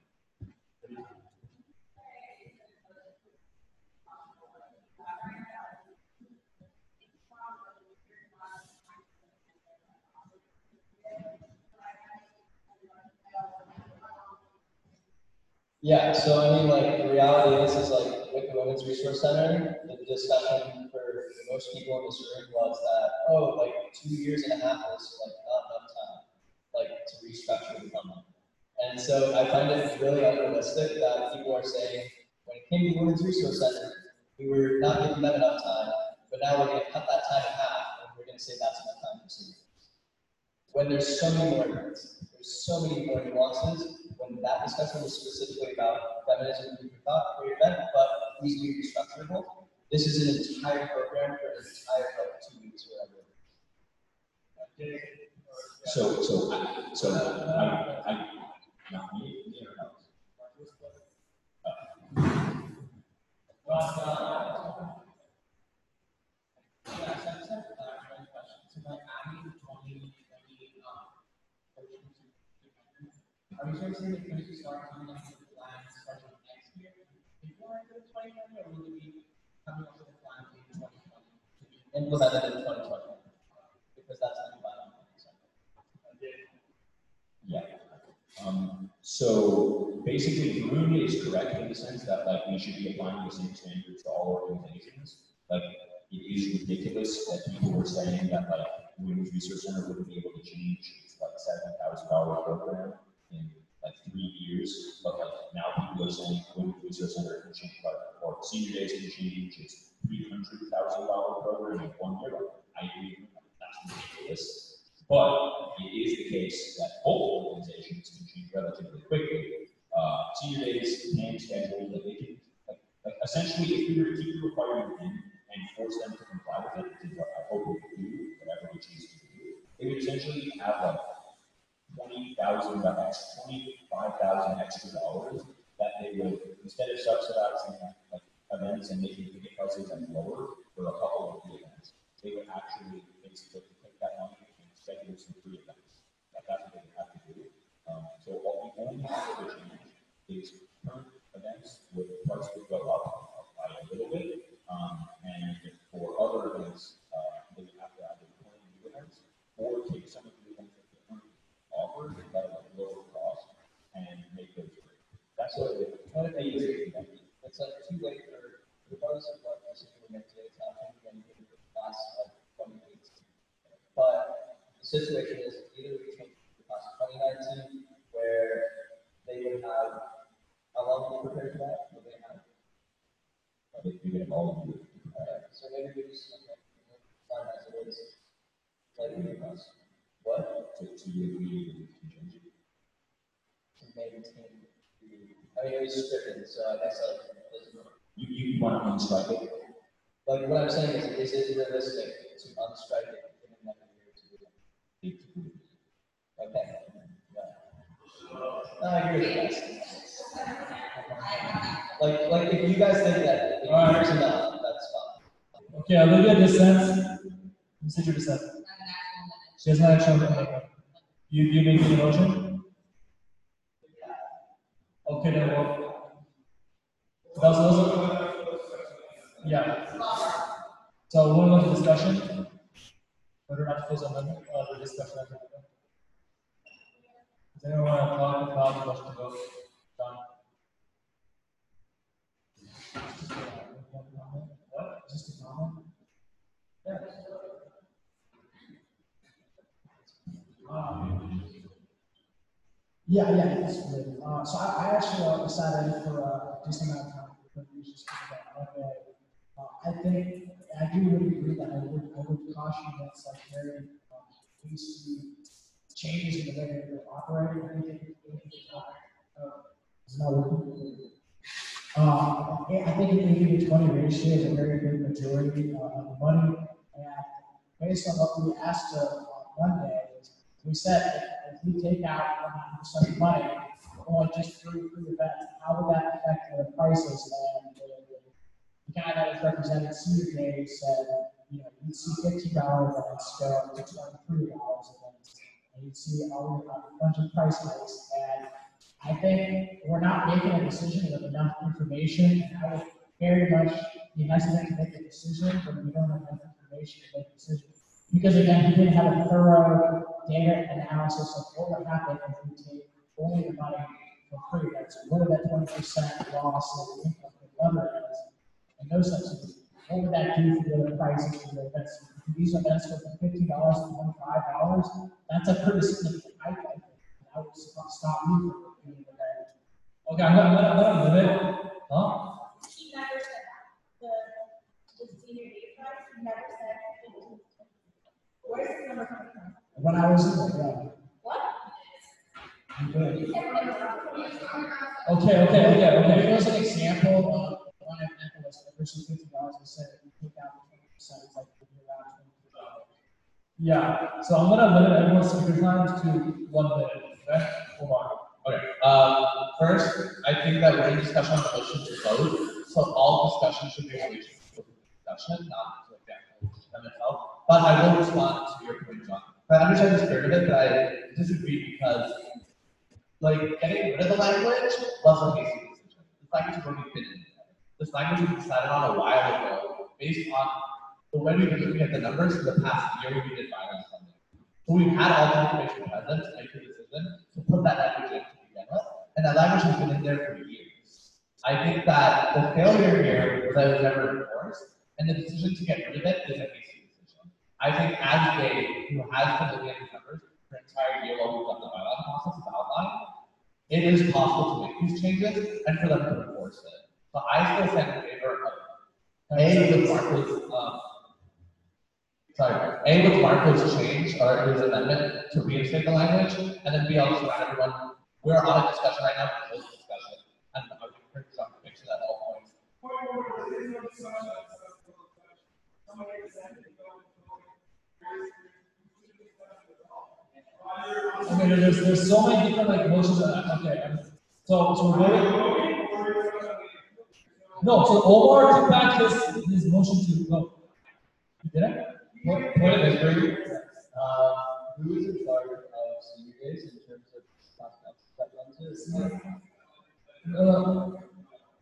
Yeah, so I mean, like, the reality is like, with the Women's Resource Center, the discussion for most people in this room was that, oh, like, 2 years and a half is, like, not enough time, like, to restructure the company. And so I find it really unrealistic that people are saying, when it came to the Women's Resource Center, we were not giving them enough time, but now we're going to cut that time in half, and we're going to say that's enough time for seniors. When there's so many more events, there's so many more nuances. When that discussion was specifically about feminism and thought for your event, but easily restructurable, this is an entire program for an entire like 2 weeks or whatever. Not me. Are we sure saying that we should start coming up with a plan starting next year before the 2020, or will it be coming up with a plan in 2020? Implemented in 2020, because that's the final. Yeah. So basically, Varun is correct in the sense that like we should be applying the same standards to all organizations. Like it is ridiculous that people were saying that like Women's Resource Center wouldn't be able to change its like $7,000 program in like 3 years, but like now people are saying Women's Resource Center can change, or Senior Days can change its $300,000 program in 1 year. I agree, that's ridiculous. But it is the case that both organizations can change relatively quickly. Senior Days can schedule that they can, like essentially, if we were to keep the requirement in and force them to comply with it, which is what I hope we could do, whatever we choose to do, they would essentially have like 25,000 extra dollars that they would, instead of subsidizing like events and making ticket prices like lower for a couple of too late for, regardless of what decision we make today, to actually do anything for the class of 2018. But the situation is either we change the class of 2019, where they would have, how long are you prepared for that? Would they have? They can get all of you. So maybe we just, okay, fine as it is. Like, what? To be agreed with the change. To maintain the, I mean, it was stricken, so I guess like, You want to unstrike it? like what I'm saying is it realistic to unstrike it in another year to do it? Okay. Yeah. I agree with that. Like if you guys think that if years enough, that's fine. Okay, Olivia dissents. You said your dissent. She has not actually makeup. You making a motion? Okay, then we'll. Yeah. So we'll move to discussion. Whether or not to close the discussion. Does anyone want to talk about the motion to vote? John? What? Just a comment? Yeah. Yeah, that's good. So I actually decided for a decent amount of time for just I think I do really agree that I would caution against like very hasty changes in the way that we're operating. I think it's not working. I think an 80-20 ratio is a very good majority of the money, and based on what we asked on Monday, we said if we take out 100% of the money, only just three events, how would that affect the prices? And the guy that was representing Senior Day said, you'd see $15 events go up to $23 events, and you'd see a bunch of price hikes. And I think we're not making a decision with enough information, and I would very much be nice to make a decision, but we don't have enough information to make a decision. Because again, we didn't have a thorough data analysis of what would happen if we take only the money for free events. What would that 20% loss in income for other events and those types of things? What would that do for the other prices for the events? If these events go from $50 to $25, that's a pretty significant hike. I think. I would stop you from doing the event. Okay, I'm gonna limit. Huh? He never said that. The Senior Day price never said 15. Where's the number coming from? When I was in there, What? Okay. Here's an example of one example was originally $50. We said if you take out 20%, it's like around $22. Yeah. So I'm gonna limit everyone's speaker times to 1 minute. Okay. Hold on. Okay. First, I think that we're in discussion on the motion to vote, so all discussion should be related to discussion, not to them itself. But I will respond to your point, John. I understand the spirit of it, but I disagree because, like, getting rid of the language wasn't a hasty decision. This language has already been in there. This language was decided on a while ago, based on the way we've been looking at the numbers for the past year when we did violence funding. So we've had all the information present to make the decision to put that language in to begin with, and that language has been in there for years. I think that the failure here was that it was never enforced, and the decision to get rid of it is a hasty decision. I think as Dave, who has been looking at these numbers for an entire year while we've done the bylaw process of outline, it is possible to make these changes and for them to enforce it. So I still stand in favor of with Marco's change or his amendment to reinstate the language, and then B, I'll just remind everyone, we're on a discussion right now, close the discussion, and I would encourage John to make sure that all points. Okay, there's so many different like motions that okay. So we're voting. No, so Omar took back his motion to vote. You did it? Point of history. Who is in charge of Senior Days in terms of that runs it?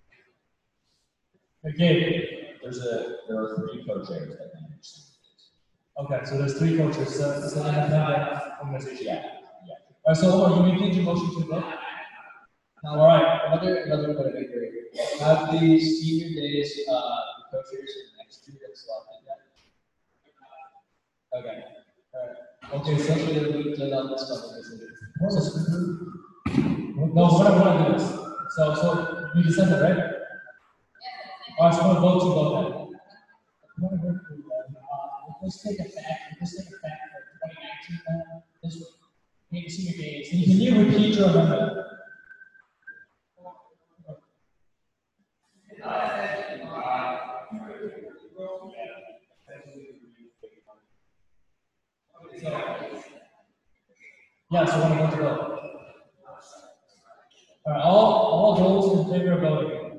Okay. There are 3 co-chairs that manage. Okay, so there's 3 co-chairs. So it's an independent organization. Yeah. All right, so Omar, you made your motion to vote. All right. Another bit of history. Have the senior days, co-chairs for next year been selected yet? Okay. Alright. Okay, essentially we did on this one. No, what I want to do is, so we decided, right? All right, so I'm going to vote then. Let's take effect for 2019, this maybe senior days. Can you repeat your amendment? Yeah, so I want to vote. All right, all those in favor of voting.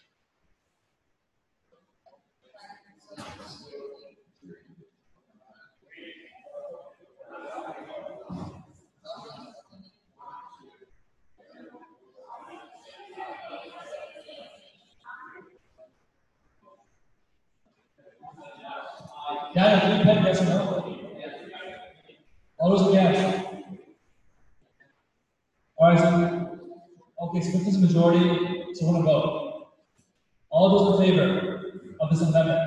Yeah, can you pen yes or no? All those against? All right, so, okay, so this is majority, so we're gonna vote. All those in favor of this amendment?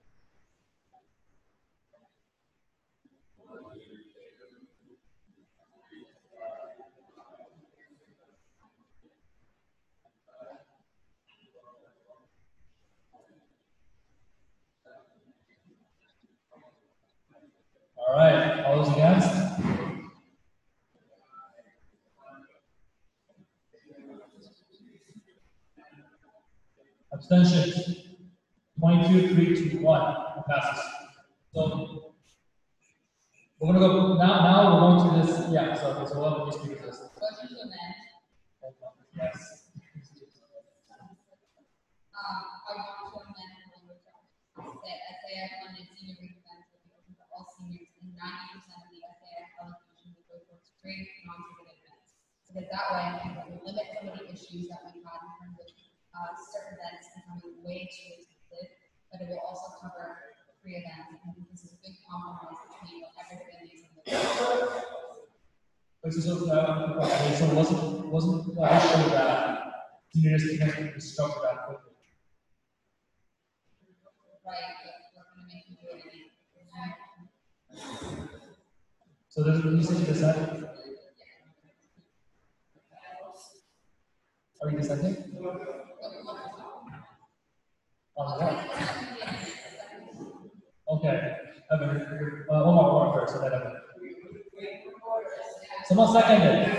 All right, all those against? Abstentions? 22, 3, 2, 1. It passes. So we're gonna go now. We're going to this. Yeah. So okay, so we'll have the speakers list. Yes. I want to amend the language that SAF funded senior week events will be open to all seniors, and 90% of the SAF allocation will go towards free non-ticketed events. Because that way, I think it will limit some of the issues that we've had in terms of certain events becoming way too expensive, but it will also cover free events. And I think this is a good compromise between what everybody needs and Wait, so wasn't the issue that seniors can restructure that quickly? right, but we're going to make you do it. So there's a reason to decide. Are you deciding? On what? Okay. Evan, Omar first, and then Evan. Someone seconded.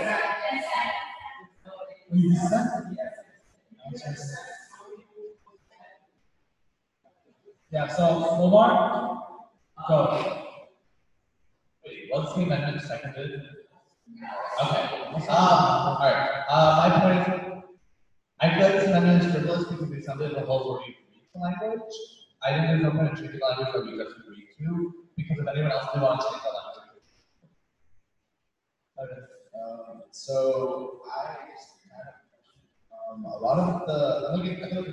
You seconded? Yeah, so Omar, go. Wait, was the amendment seconded? Okay. All right. My point is, I feel like this amendment is frivolous because it's something that holds where we read the language. I think there's no point in changing the language that we just agree to, because if anyone else would want to change the language. Okay. So I a lot of the I think I've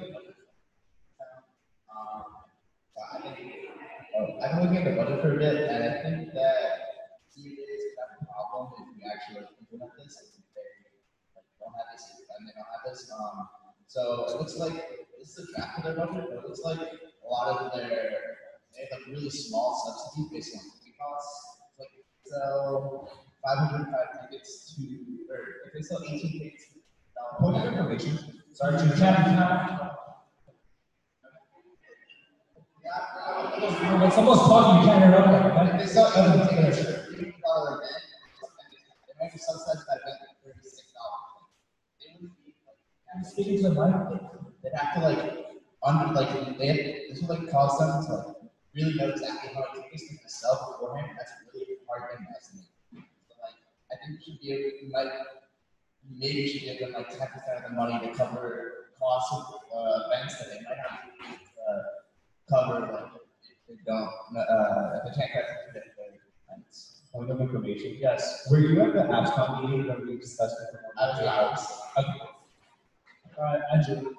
been looking at the budget for a bit, and I think that CU days could have a problem if we actually implement this. If they don't have this, and they don't have this. So it looks like this is a draft of their budget, but it looks like a lot of they have like really small subsidies based on ticket costs. Like so 505 tickets to, or if they sell 18 tickets, point of information. Sorry, to When someone's talking, you can't interrupt them. If they sell 18 tickets for $50 event, they might be subsidized that event at $36. They wouldn't be I'm speaking to the mic. They'd have to this would like cause them to like really know exactly how many tickets they're going to sell beforehand. That's a really hard thing to estimate. So like, I think maybe should give them like 10% of the money to cover costs of events that they might have to cover, like if they don't, if they can't catch their events. Point of information. Yes. Were you at the ABSCON meeting when we discussed it? I was. Okay. All right, Andrew.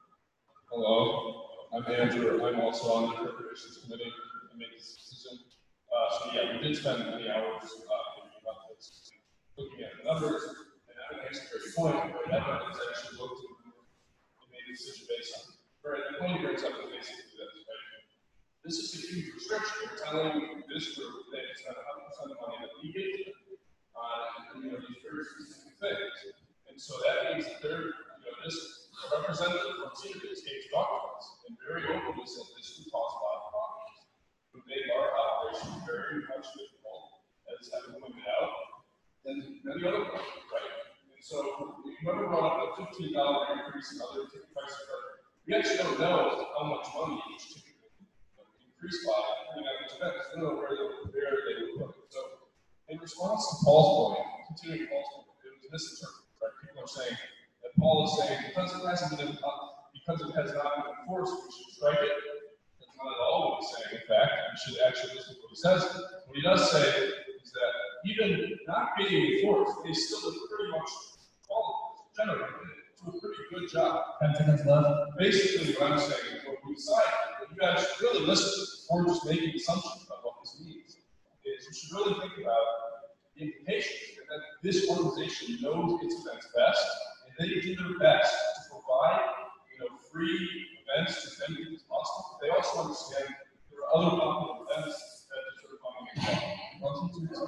Hello, I'm Andrew. I'm also on the appropriations committee. I make this decision. So yeah, we did spend many hours thinking about this, looking at the numbers, and that makes a great point, but everyone's actually looked at and made a decision based on. Right, the point he brings up is basically this, right? This is a huge restriction. We're telling this group that it's not 100% of money that we get on these very specific things. And so that means that they're, this representative from Cedar Base came to talk to us and very openly said this would cause a lot of problems. It would make our operation very much difficult, as having pointed out, than many other places, right? And so whoever brought up the $15 increase in other ticket prices, we actually don't know how much money each ticket will increase by, depending on each event. We don't know where they would put it. So in response to Paul's point, continuing Paul's point, it was misinterpreted, right? People are saying that Paul is saying because it has not been enforced, we should strike it. That's not at all what he's saying. In fact, we should actually listen to what he says. What he does say is that even not being enforced, they still have pretty much all generally do a pretty good job. 10 seconds left. Basically, what I'm saying, what we decided, what you guys should really listen to before just making assumptions about what this means, is you should really think about the implications, and that this organization knows its events best, and they do their best to provide, free events to as many people as possible. They also understand there are other popular events that are sort of coming in.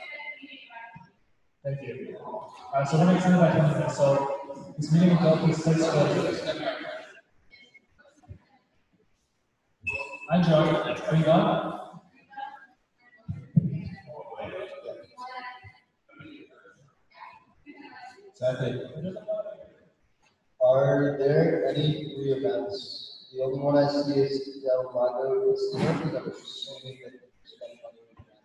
Thank you. So we're next to the 20 minutes. So this meeting will go through 6:40. Hi, Joe. Are you done? Exactly. Are there any free events? The only one I see is Del Lago Casino, because I was assuming that spend money on that.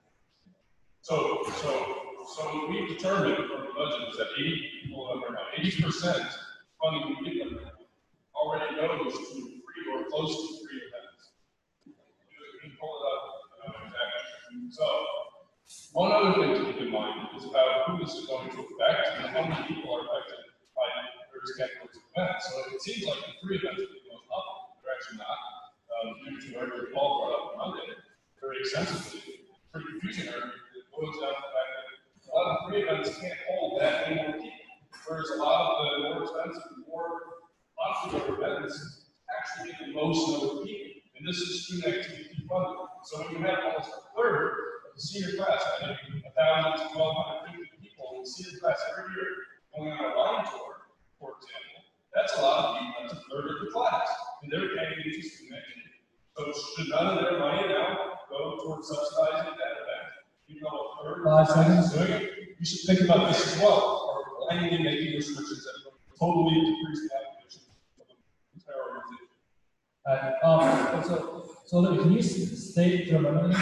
So we determined from the budget is that 80% funding we give them already goes to free or close to free events. You can pull it up exactly. So one other thing to keep in mind is about who this is going to affect and how many people are affected by various categories of events. So it seems like the free events are going up. They're actually not. Due to whatever Paul brought up on Monday, very extensively. Pretty confusing. It boils down to the fact that a lot of free events can't hold that many more people. Whereas a lot of the more expensive, more popular events actually get the most number of people. And this is student activity funded. So when you have almost a third of the senior class, I think 1,000 to 1,250 people in the senior class every year going on a line tour, for example, that's a lot of people. That's a third of the class. And they're paying into student activity. So should none of their money now go towards subsidizing that event? You know, a third of the class is doing it. You should think about this as well. Or blindly making restrictions that totally decrease the application of the entire organization. So Olivia, can you state your amendment?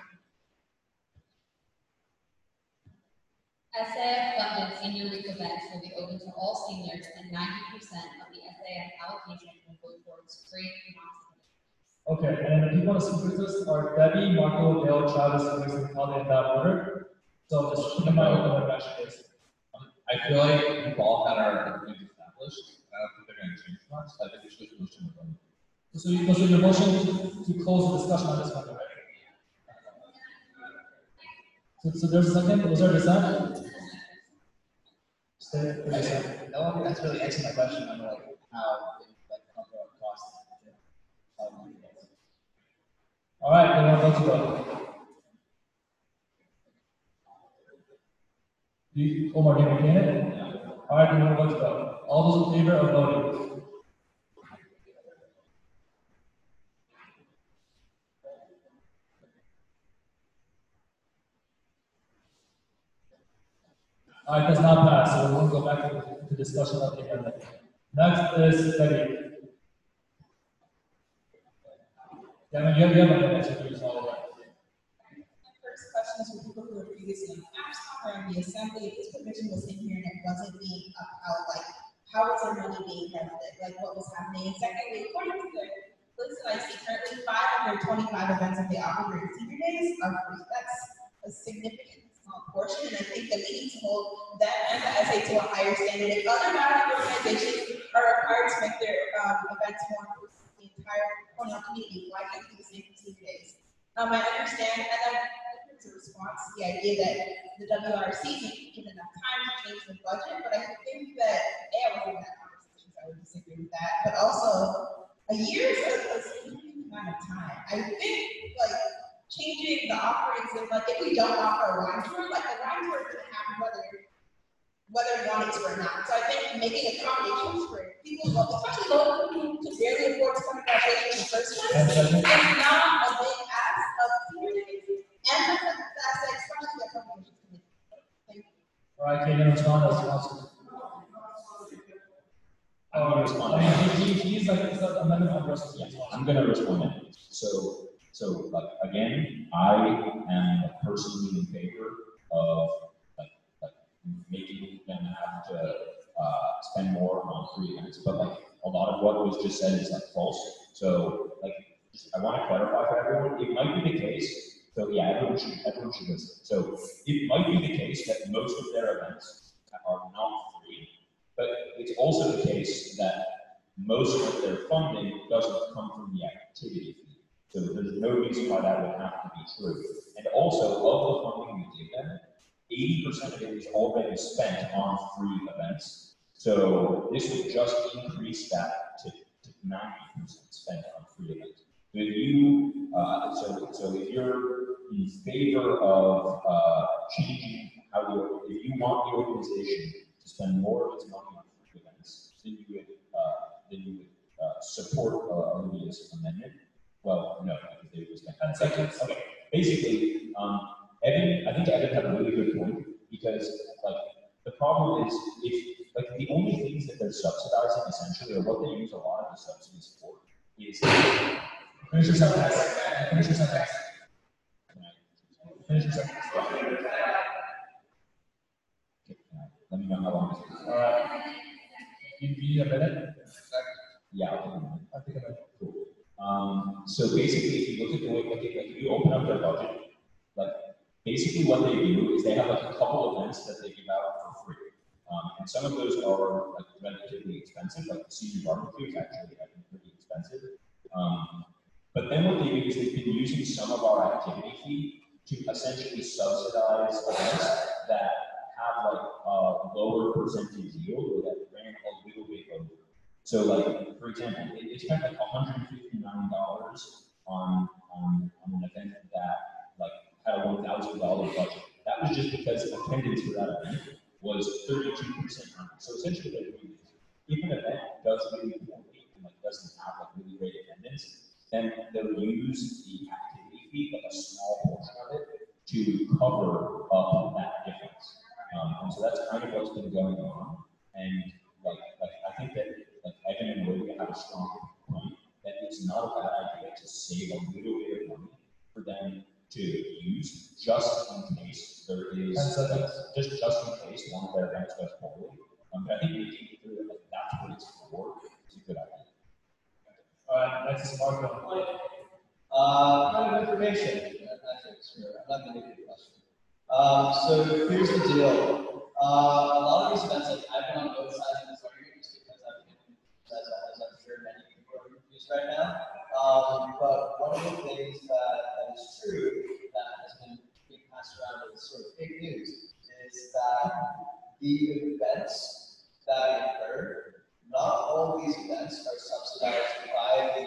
SAF funded senior week events will be open to all seniors, and 90% of the SAF allocation will go towards free non-student. Okay, and the people in the speakers are Debbie, Marco, Dale, Travis, Grace, and Kelly in that order. So just keep in mind what the mention is. I feel like we've all had our things established. I don't think they're going to change much, so I think we should just motion to vote. So your motion to close the discussion on this one, right? So there's a second, was there a second? No, that's really answering my question on like how they come up cost. All right, then we'll go to vote. Omar, do you maintain it? All right, then we'll go to vote. All those in favor of voting? All right, does not pass, so we won't go back to the discussion of the agenda. Next is Debbie. Yeah, I mean, you have an answer to this all the way. First question is for people who were previously on the apps or in the assembly. This provision was in here and it wasn't being upheld. Like, how was our money being credited? Like, what was happening? And secondly, according to the list that I see currently, 525 events of the offer during senior days are free. That's a significant small portion, and I think that we need to hold that and the SA to a higher standard. If other value organizations are required to make their events more inclusive to the entire Cornell community, why can't we do the same for senior days? I understand, and then the the idea that the WRC didn't give enough time to change the budget, but I think that, I was in that conversation, so I would disagree with that, but also, a year is a significant amount of time. I think, like, changing the offerings, and like, if we don't offer a wine tour, like, the wine tour is gonna happen whether you want it to or not. So I think making accommodations for people, especially local people who barely afford to come to graduation in the first place, is not a big ask of communities, and that's the expression that accommodations can make. Thank you. All right, can you respond as well? I'm gonna respond. I mean, he's like, it's an amendment on rest of the. I'm gonna respond. So like again, I am personally in favor of like making them have to spend more on free events, but like a lot of what was just said is like false. So like I want to clarify for everyone, it might be the case. So yeah, everyone should listen. So it might be the case that most of their events are not free, but it's also the case that most of their funding doesn't come from the activity fee. So there's no reason why that would have to be true. And also, of the funding we give them, 80% of it is already spent on free events. So this would just increase that to 90% spent on free events. So if you, so if you're in favor of changing how if you want the organization to spend more of its money on free events, then you would support Olivia's amendment. Well, no, because they would spend 10 seconds. Okay, basically, Evan, I think Evan had a really good point, because like the problem is if like the only things that they're subsidizing essentially, or what they use a lot of the subsidies for, is Finish your sentence. Finish your sentence. Finish your sentence. Let me know how long this is. All right. You need a minute? Yeah, I'll take a minute. I think a minute. Cool. So basically, if you look at the way, like if you open up their budget, like basically what they do is they have like a couple events that they give out for free. And some of those are like relatively expensive, like the senior barbecue is actually pretty expensive. But then what they do is they've been using some of our activity fee to essentially subsidize events that have like a lower percentage yield or that ran a little bit over. So like, for example, they spent like $159 on an event that like had a $1,000 budget. That was just because attendance for that event was 32% higher. So essentially what they're doing is, if an event does really poorly and like doesn't have like really great attendance, then they'll use the activity fee, like a small portion of it, to cover up that difference. And so that's kind of what's been going on. And like I think that like Evan and Olivia have a strong point that it's not a bad idea to save a little bit of money for them to use just in case there is just in case one of their events goes poorly. But I think making it clear that that's what it's for is a good idea. All right, next is Marco. Kind of information. I'm not going to give you a question. So here's the deal. A lot of these events, like I've been on both sides of this argument just because I've been confused, as I'm sure many people are confused right now. But one of the things that is true that has been being passed around as sort of fake news is that the events that occur, not all of these events are subsidized by the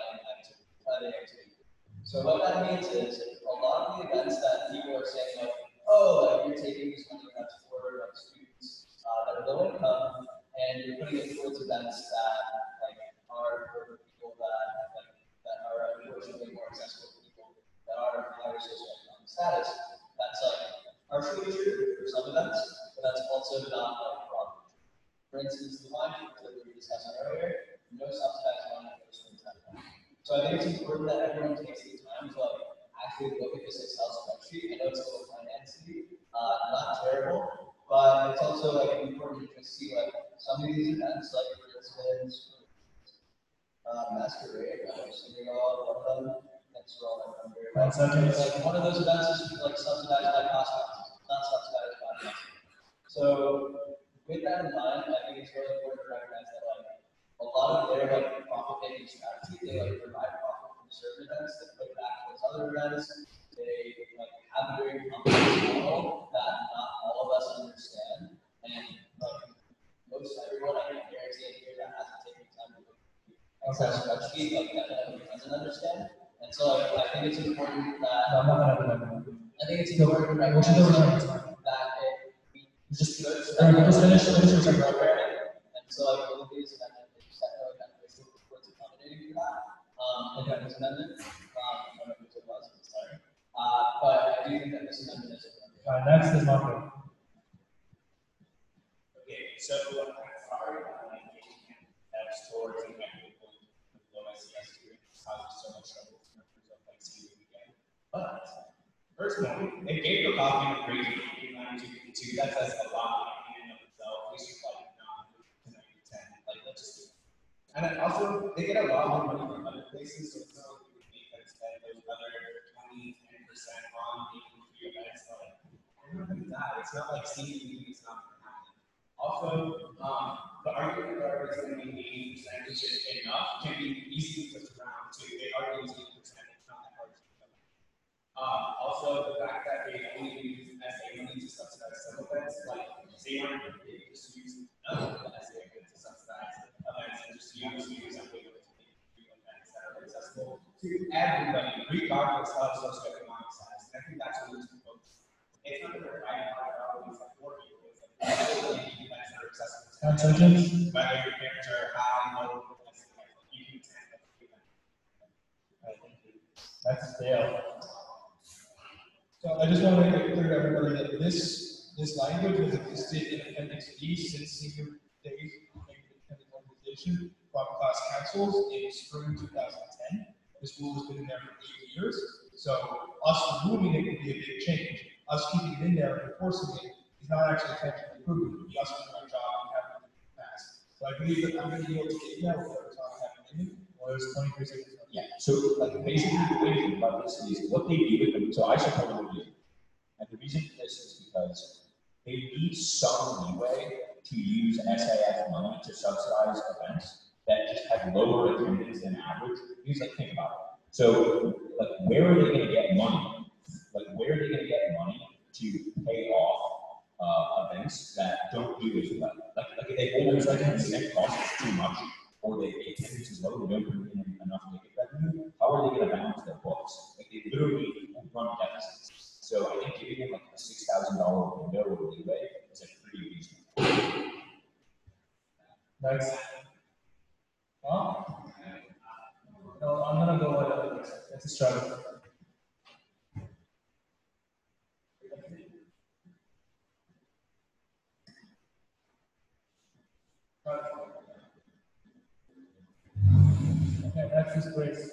activity. So what that means is a lot of the events that people are saying like, oh, like you're taking this money that's for like students that are low income, and you're putting it towards events that like are for people that are unfortunately more accessible to people that are higher socioeconomic status. That's like partially true for some events, but that's also not like broadly true. For instance, the wine tours that we were discussing earlier, no subsidized money goes towards that event. So I think it's important that everyone takes the time to like actually look at this Excel spreadsheet. I know it's a little fancy, not terrible, but it's also like important to just see like some of these events, like for instance, Masquerade, assuming all of them. Thanks for all that. Like one of those events is like subsidized by cost classes, not subsidized by cost. So with that in mind, I think it's really important to recognize that like a lot of their like profit making strategy, they like provide profit from certain events that put back towards other events. They like have a very complicated spreadsheet like that everyone doesn't understand. And so like, I think it's important that No, I'm not gonna do that. I think it's important to recognize that it just good. Just finish your second. And so like all of these amendments that really kind of basically towards accommodating for that. Okay, this amendment. I don't know if it was, sorry. But I do think that this amendment is. Next is Marco. Okay, so sorry, that's towards the equitable low SES experience causes so much trouble for members of like senior weekend. But personally, they gave the copy of grade 89 to that says a lot in and of itself. We should like not move to 90-10. Like let's just do it. And then also they get a lot more money from other places, so it's not like we make them spend those other 20-10% on the free events. Like it's not like senior weekend is not going to happen. Also, the argument that it's going to be 80%, which is enough, can be easily pushed around to they are using 80%, it's not that hard to do. Also, the fact that they only use SA money to subsidize some events, like they weren't they just use none of the SA money to subsidize events and just use something with events that are accessible to everybody, regardless of socioeconomic status. I think that's what it's supposed to. It's not that they're fighting hard about things like poor people. It's like events that are accessible to everybody, whether your parents are high, low, you can attend every event. That's Dale. So I just want to make it clear to everybody that this language has existed in Appendix B since senior days of independent organization from class councils in spring 2010. This rule has been in there for 8 years. So us removing it would be a big change. Us keeping it in there and enforcing it is not actually technically improving. It would be us doing our job and having it pass. So I believe that I'm going to yield to Danielle for talking about it. Well, there's 23 seconds. Yeah, so like basically the way to think about this is what they do with them. So I support what they do. And the reason for this is because they need some leeway to use SAF money to subsidize events that just have lower attendance than average. Because like think about it. So like where are they going to get money? Like where are they going to get money to pay off events that don't do as well? Like if they always like the net cost is too much, or the attendance is low, they don't bring in enough ticket revenue, how are they going to balance their books? Like they literally run deficits. So I think giving them like a $6,000 window or leeway is like pretty reasonable. Next. No, I'm gonna go with it's a struggle. Okay, next is Grace.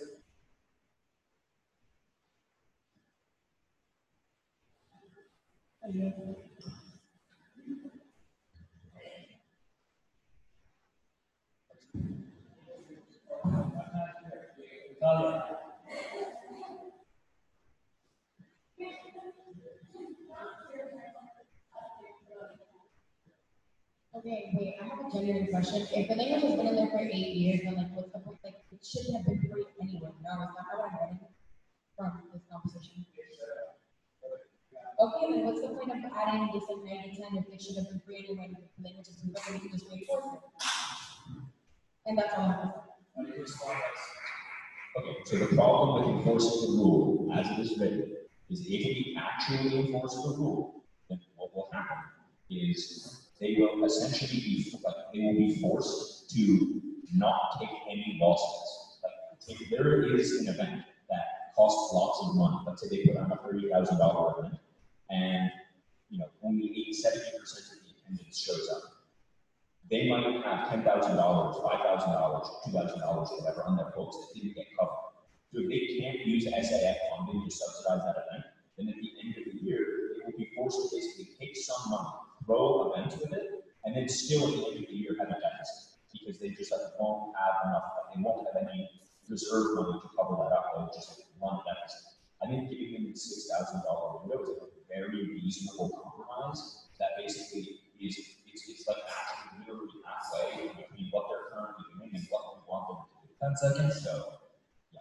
Okay, wait, I have a genuine question. If the language has been in there for 8 years, then like what's the point? Like it shouldn't have been free anyway. No, it's not what I'm getting from this conversation. Okay, then what's the point of adding this like 90-10 if it should have been free anyway? If the language is better, we can just reinforce it. And that's all I have to say. Okay, so the problem with enforcing the rule as it is written is if we actually enforce the rule, then what will happen is they will essentially be forced to not take any losses. Like if there is an event that costs lots of money, let's say they put on a $30,000 event, and only 70% of the attendance shows up. They might have $10,000, $5,000, $2,000, whatever on their books that didn't get covered. So if they can't use SAF funding to subsidize that event, then at the end of the year, they will be forced to basically take some money, throw events with it, and then still at the end of the year have a deficit because they just won't have enough, they won't have any reserve money to cover that up. They'll just run a deficit. I think giving them the $6,000 window is a very reasonable compromise that basically is it's like actually literally halfway between what they're currently doing and what we want them to do. 10 seconds. So, yeah.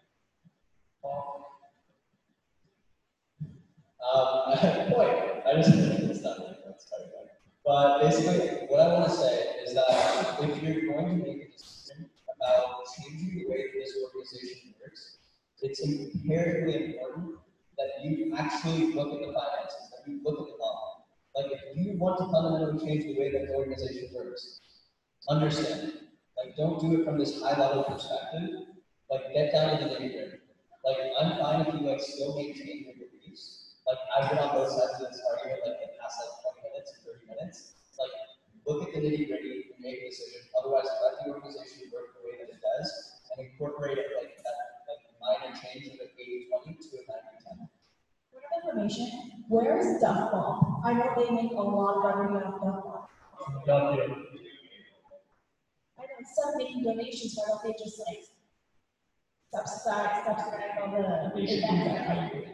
I just it's not like that's but basically, what I want to say is that if you're going to make a decision about changing the way that this organization works, it's imperatively important that you actually look at the finances, that you look at the model. Like, if you want to fundamentally change the way that the organization works, understand it. Like, don't do it from this high-level perspective. Like, get down to the nitty-gritty. Like, I'm fine if you, like, still maintain your beliefs. Like, I've been on both sides of this argument, like, the past, like, 20 minutes, 30 minutes. Like, look at the nitty-gritty and make a decision. Otherwise, let the organization work the way that it does and incorporate it, like, that, like, minor change of an 80-20 to a 90-10. Information. Where is Duff Ball? I know they make a lot of revenue off Duff Ball. I know instead of making donations, why don't they just like subsidize all the events?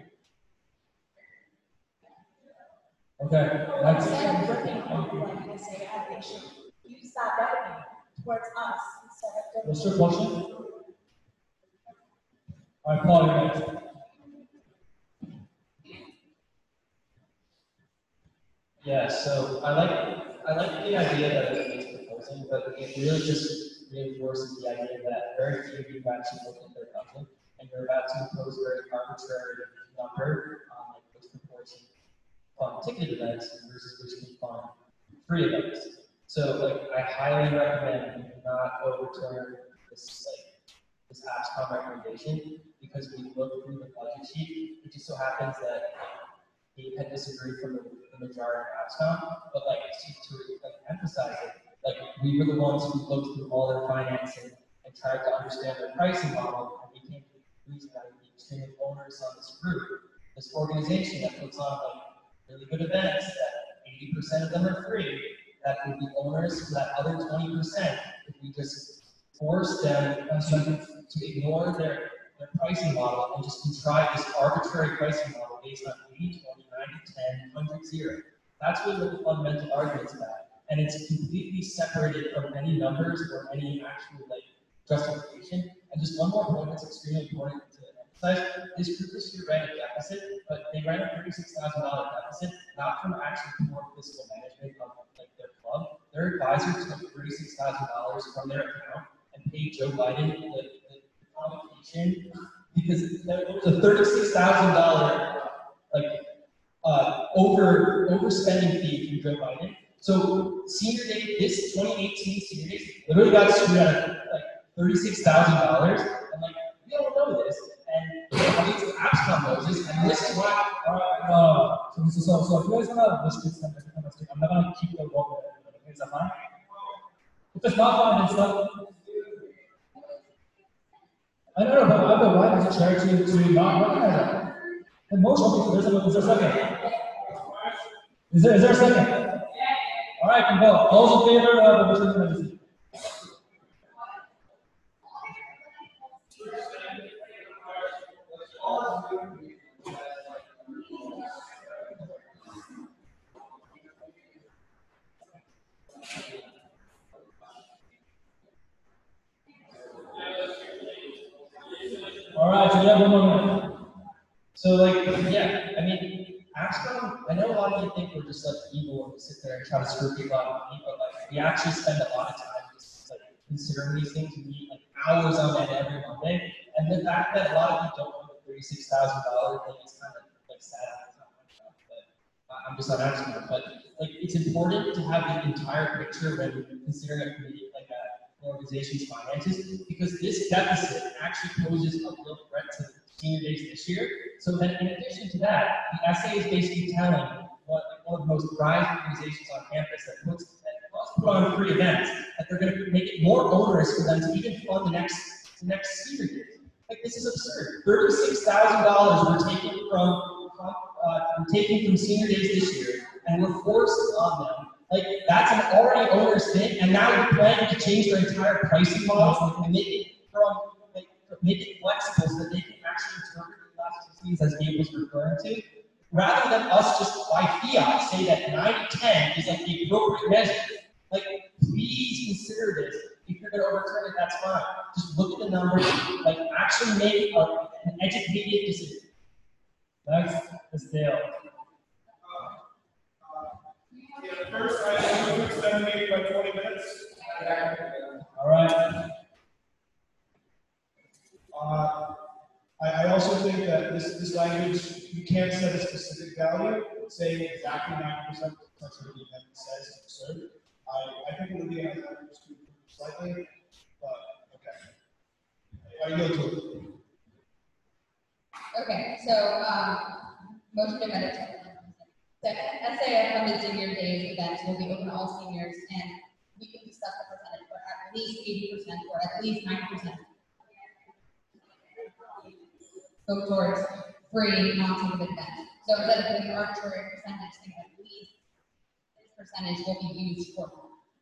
Okay, that's. Instead of ripping off, like they say, they should use that revenue towards us instead of. What's your question? All right, Paul, you're next. Yeah, so I like the idea that it's proposing, but it really just reinforces the idea that very few of you actually look at their budget, and you're about to impose a very arbitrary number on like what's proportion fund ticketed events versus which can fund free events. So like I highly recommend you not overturn this AppsCom recommendation because we looked through the budget sheet. It just so happens that Dave had disagreed from the majority of AppsCom, but like to like emphasize it, like we were the ones who looked through all their financing and tried to understand their pricing model, and we came to the conclusion that it would be extremely onerous on this group, this organization that puts on like really good events that 80% of them are free, that would be onerous for that other 20% if we just force them to ignore their pricing model and just contrive this arbitrary pricing model based on 80, 20, 90, 10, 100, 0. That's really what the fundamental argument's about. And it's completely separated from any numbers or any actual like justification. And just one more point that's extremely important to emphasize. This group this year ran a deficit, but they ran a $36,000 deficit, not from actually poor fiscal management of like their club. Their advisor took $36,000 from their account and paid Joe Biden the convocation because there was a $36,000 like overspending fee from Joe Biden. So senior day, this 2018 senior days literally got screwed out of like $36,000, and like we don't know this, and at least the AppsCom knows this, and this is why. So if you guys wanna list them, I'm not gonna keep the walk there. Okay, is that fine? If it's not fine, it's not. I don't know, but I have the right as a chair to not recognize that. The motion, is there a second? Is there a second? All right, can go. All those in favor of the motion amendment? All right, so we have 1 more minute. So like, yeah, I mean, AppsCom, I know a lot of you think we're just like evil and we sit there and try to screw people out of money, but like we actually spend a lot of time just like considering these things. We meet like hours on end every Monday, and the fact that a lot of you don't know the $36,000 thing is kind of like sad. But I'm just not AppsCom, but like it's important to have the entire picture when considering a committee like an organization's finances, because this deficit actually poses a real threat to senior days this year. So that in addition to that, the SA is basically telling one of the most prized organizations on campus that must put on free events, that they're going to make it more onerous for them to even fund the next senior year. Like this is absurd. $36,000 we're taking from senior days this year, and we're forced on them. Like that's an already onerous thing, and now you're planning to change their entire pricing model and make it flexible so that they can actually interpret the elasticities as Gabe was referring to, rather than us just by fiat say that 90-10 is like the appropriate measure. Like, please consider this. If you're going to overturn it, that's fine. Just look at the numbers, like actually make an educated decision. Next is Dale. First, I move to extend the meeting by 20 minutes. All right. also think that this language, you can't set a specific value, saying exactly 90%, that's what the event says is absurd. I think it would be an idea to improve slightly, but okay. I yield to it. Okay, so, motion to amend it. Second, SAF funded senior days events will be open to all seniors, and we can discuss the percentage, but at least 80% or at least 90%. Go towards free, non-ticketed events. So instead of putting an arbitrary percentage, think at least this percentage will be used for.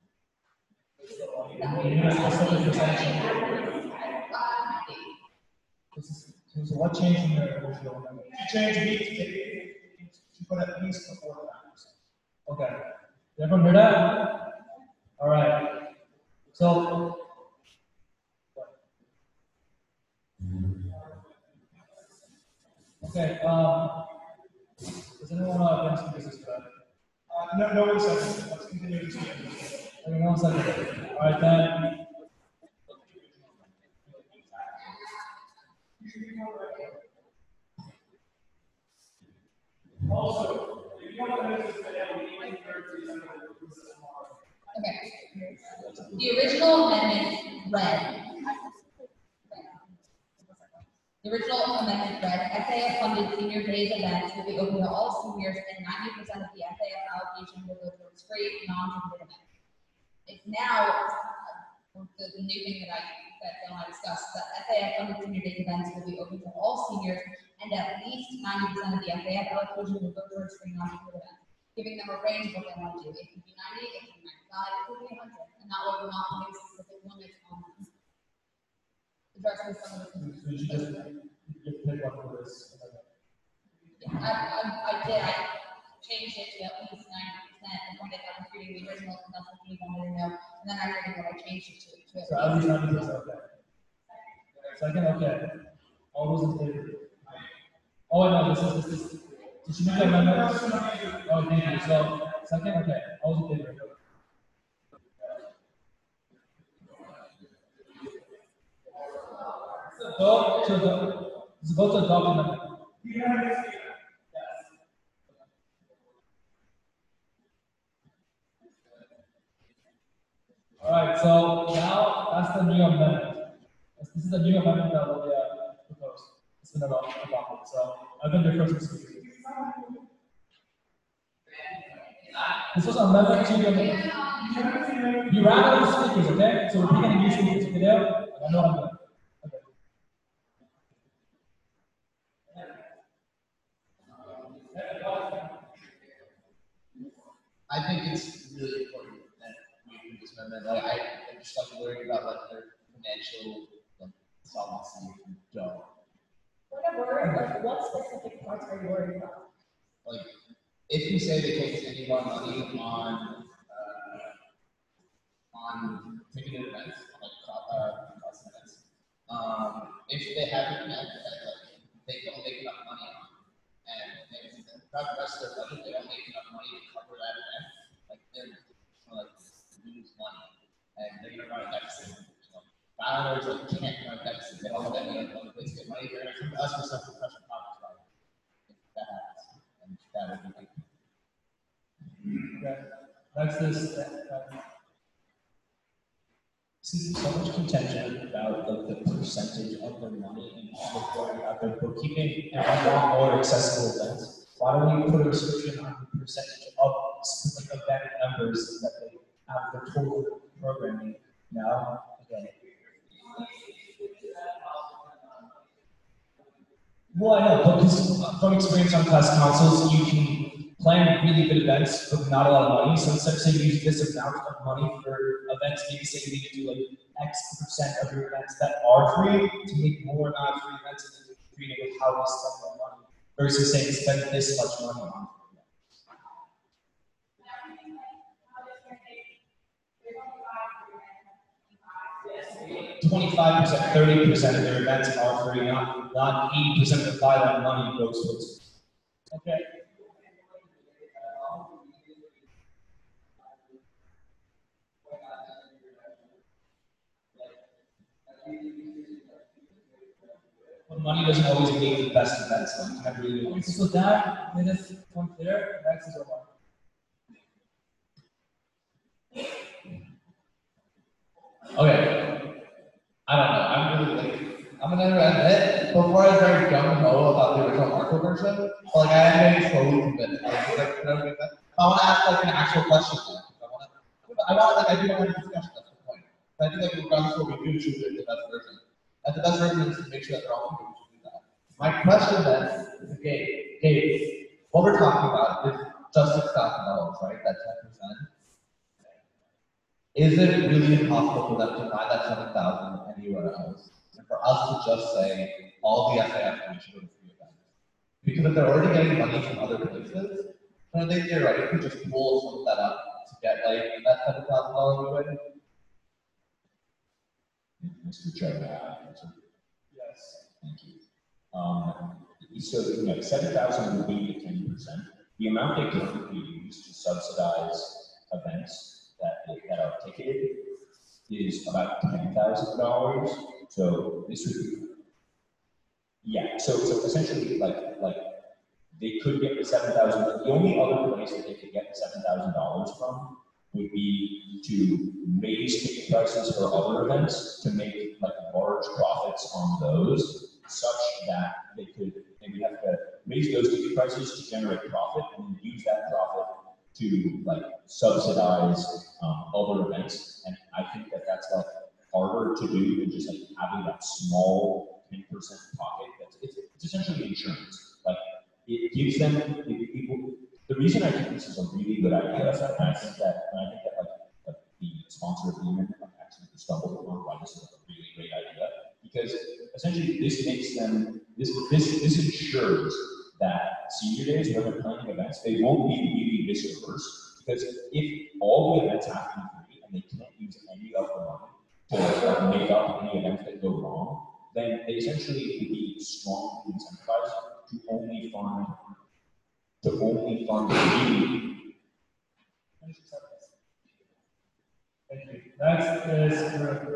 So what changed in the original amendment? Change means to put at least before the 9%. Okay. Everyone heard that? All right. So. Okay. Does anyone want to speak this for that? No one said. Let's continue to speak. Okay, no one said that. All right then. Also, if you want to notice that Okay. The original amendment read. The original amendment read, SAF funded senior days events will be open to all seniors and 90% of the SAF allocation will go towards free, non-ticketed events. It's now, the new thing that I discussed, that SAF funded senior days events will be open to all seniors and at least 90% of the SAF allocation will go towards free, non-ticketed events, giving them a range of what they want to do. It could be 90, it could be 95, it could be 100, and that way we're not putting specific limits on them. Addressing some of the You should just pick one for this. Yeah, I did. I changed it to at least 90% and pointed out I'm reading the original because that's what you wanted to know. And then I read what I changed it to. So at least 90%. Okay. Second, okay. All those in favor? Oh, I know this is. Did you make an amendment? Oh, thank you. So second, okay. All those in favor? Vote to adopt amendment. All right, so now that's the new amendment. This is a new amendment that will be proposed. It's been adopted. So I've been your first speaker. This was an amendment to the amendment. You ran out of speakers, okay? So we're picking new speakers. Okay, there? I know I'm good. I think it's really important that we do this amendment. I'm just like worried about like their financial solvency if we don't. What specific parts are you worried about? Like, if you say they can't take any more money on ticketed events, like cost events, if they have an event that like they don't make enough money on, and throughout the rest of their budget they don't make enough money to cover that event, like they're gonna like lose money, and they're gonna run a deficit. Founders like can't run a deficit; they don't have any other place to get money. They're gonna come to us for some professional profits, right? If that happens, and that would be. Okay. That's this. See, so much contention about like the percentage of the money and people going out there bookkeeping, and I want more accessible events. Why don't we put a restriction on the percentage of like event members that they have for total programming? Now, again. Well, I know, but because from experience on class councils, you can plan really good events with not a lot of money. So instead of saying use this amount of money for events, maybe say you need to do like X% of your events that are free to make more non-free events and then create with how we spend that money versus saying spend this much money on. 25%, 30% of their events are free, not 80% of that money goes towards. Okay. But money doesn't always make the best events. Like every So that there is point there, that's is over. Okay. I don't know. I'm gonna admit, before I was very gung ho about the original Marco version, but like I am getting slowly convinced. I want to ask like an actual question. I want like I do want to have a discussion. That's the point. But I think like regardless of what we do, choose the best version. And the best version is to make sure that they're all people who do that. My question then is, okay, what we're talking about is just $6,000, right? That's 10%. Is it really impossible for them to find that 7,000 anywhere else? And for us to just say all the SAF money should go to free events? Because if they're already getting money from other places, then they theoretically just pull some of that up to get like that $7,000 win. Mr. Chairman, Yes. thank you. So, 7,000 would be the 10%. The amount they currently use to subsidize events that are ticketed is about $10,000. So this would be, yeah. So essentially, like they could get the 7,000. The only other place that they could get the $7,000 from would be to raise ticket prices for other events to make like large profits on those, such that they would have to raise those ticket prices to generate profit and then use that profit to like subsidize other events. And I think that that's like harder to do than just like having that small 10% pocket. It's essentially insurance. Like it gives them the reason I think this is a really good idea, and I think that like the sponsor of the amendment actually stumbled upon why this is a really great idea, because essentially this makes them this ensures that senior days, when they're planning events, they won't be really risk averse, because if all the events have to be free and they can't use any of the money to make up any events that go wrong, then they essentially would be strongly incentivized to only fund really. Thank you. Next is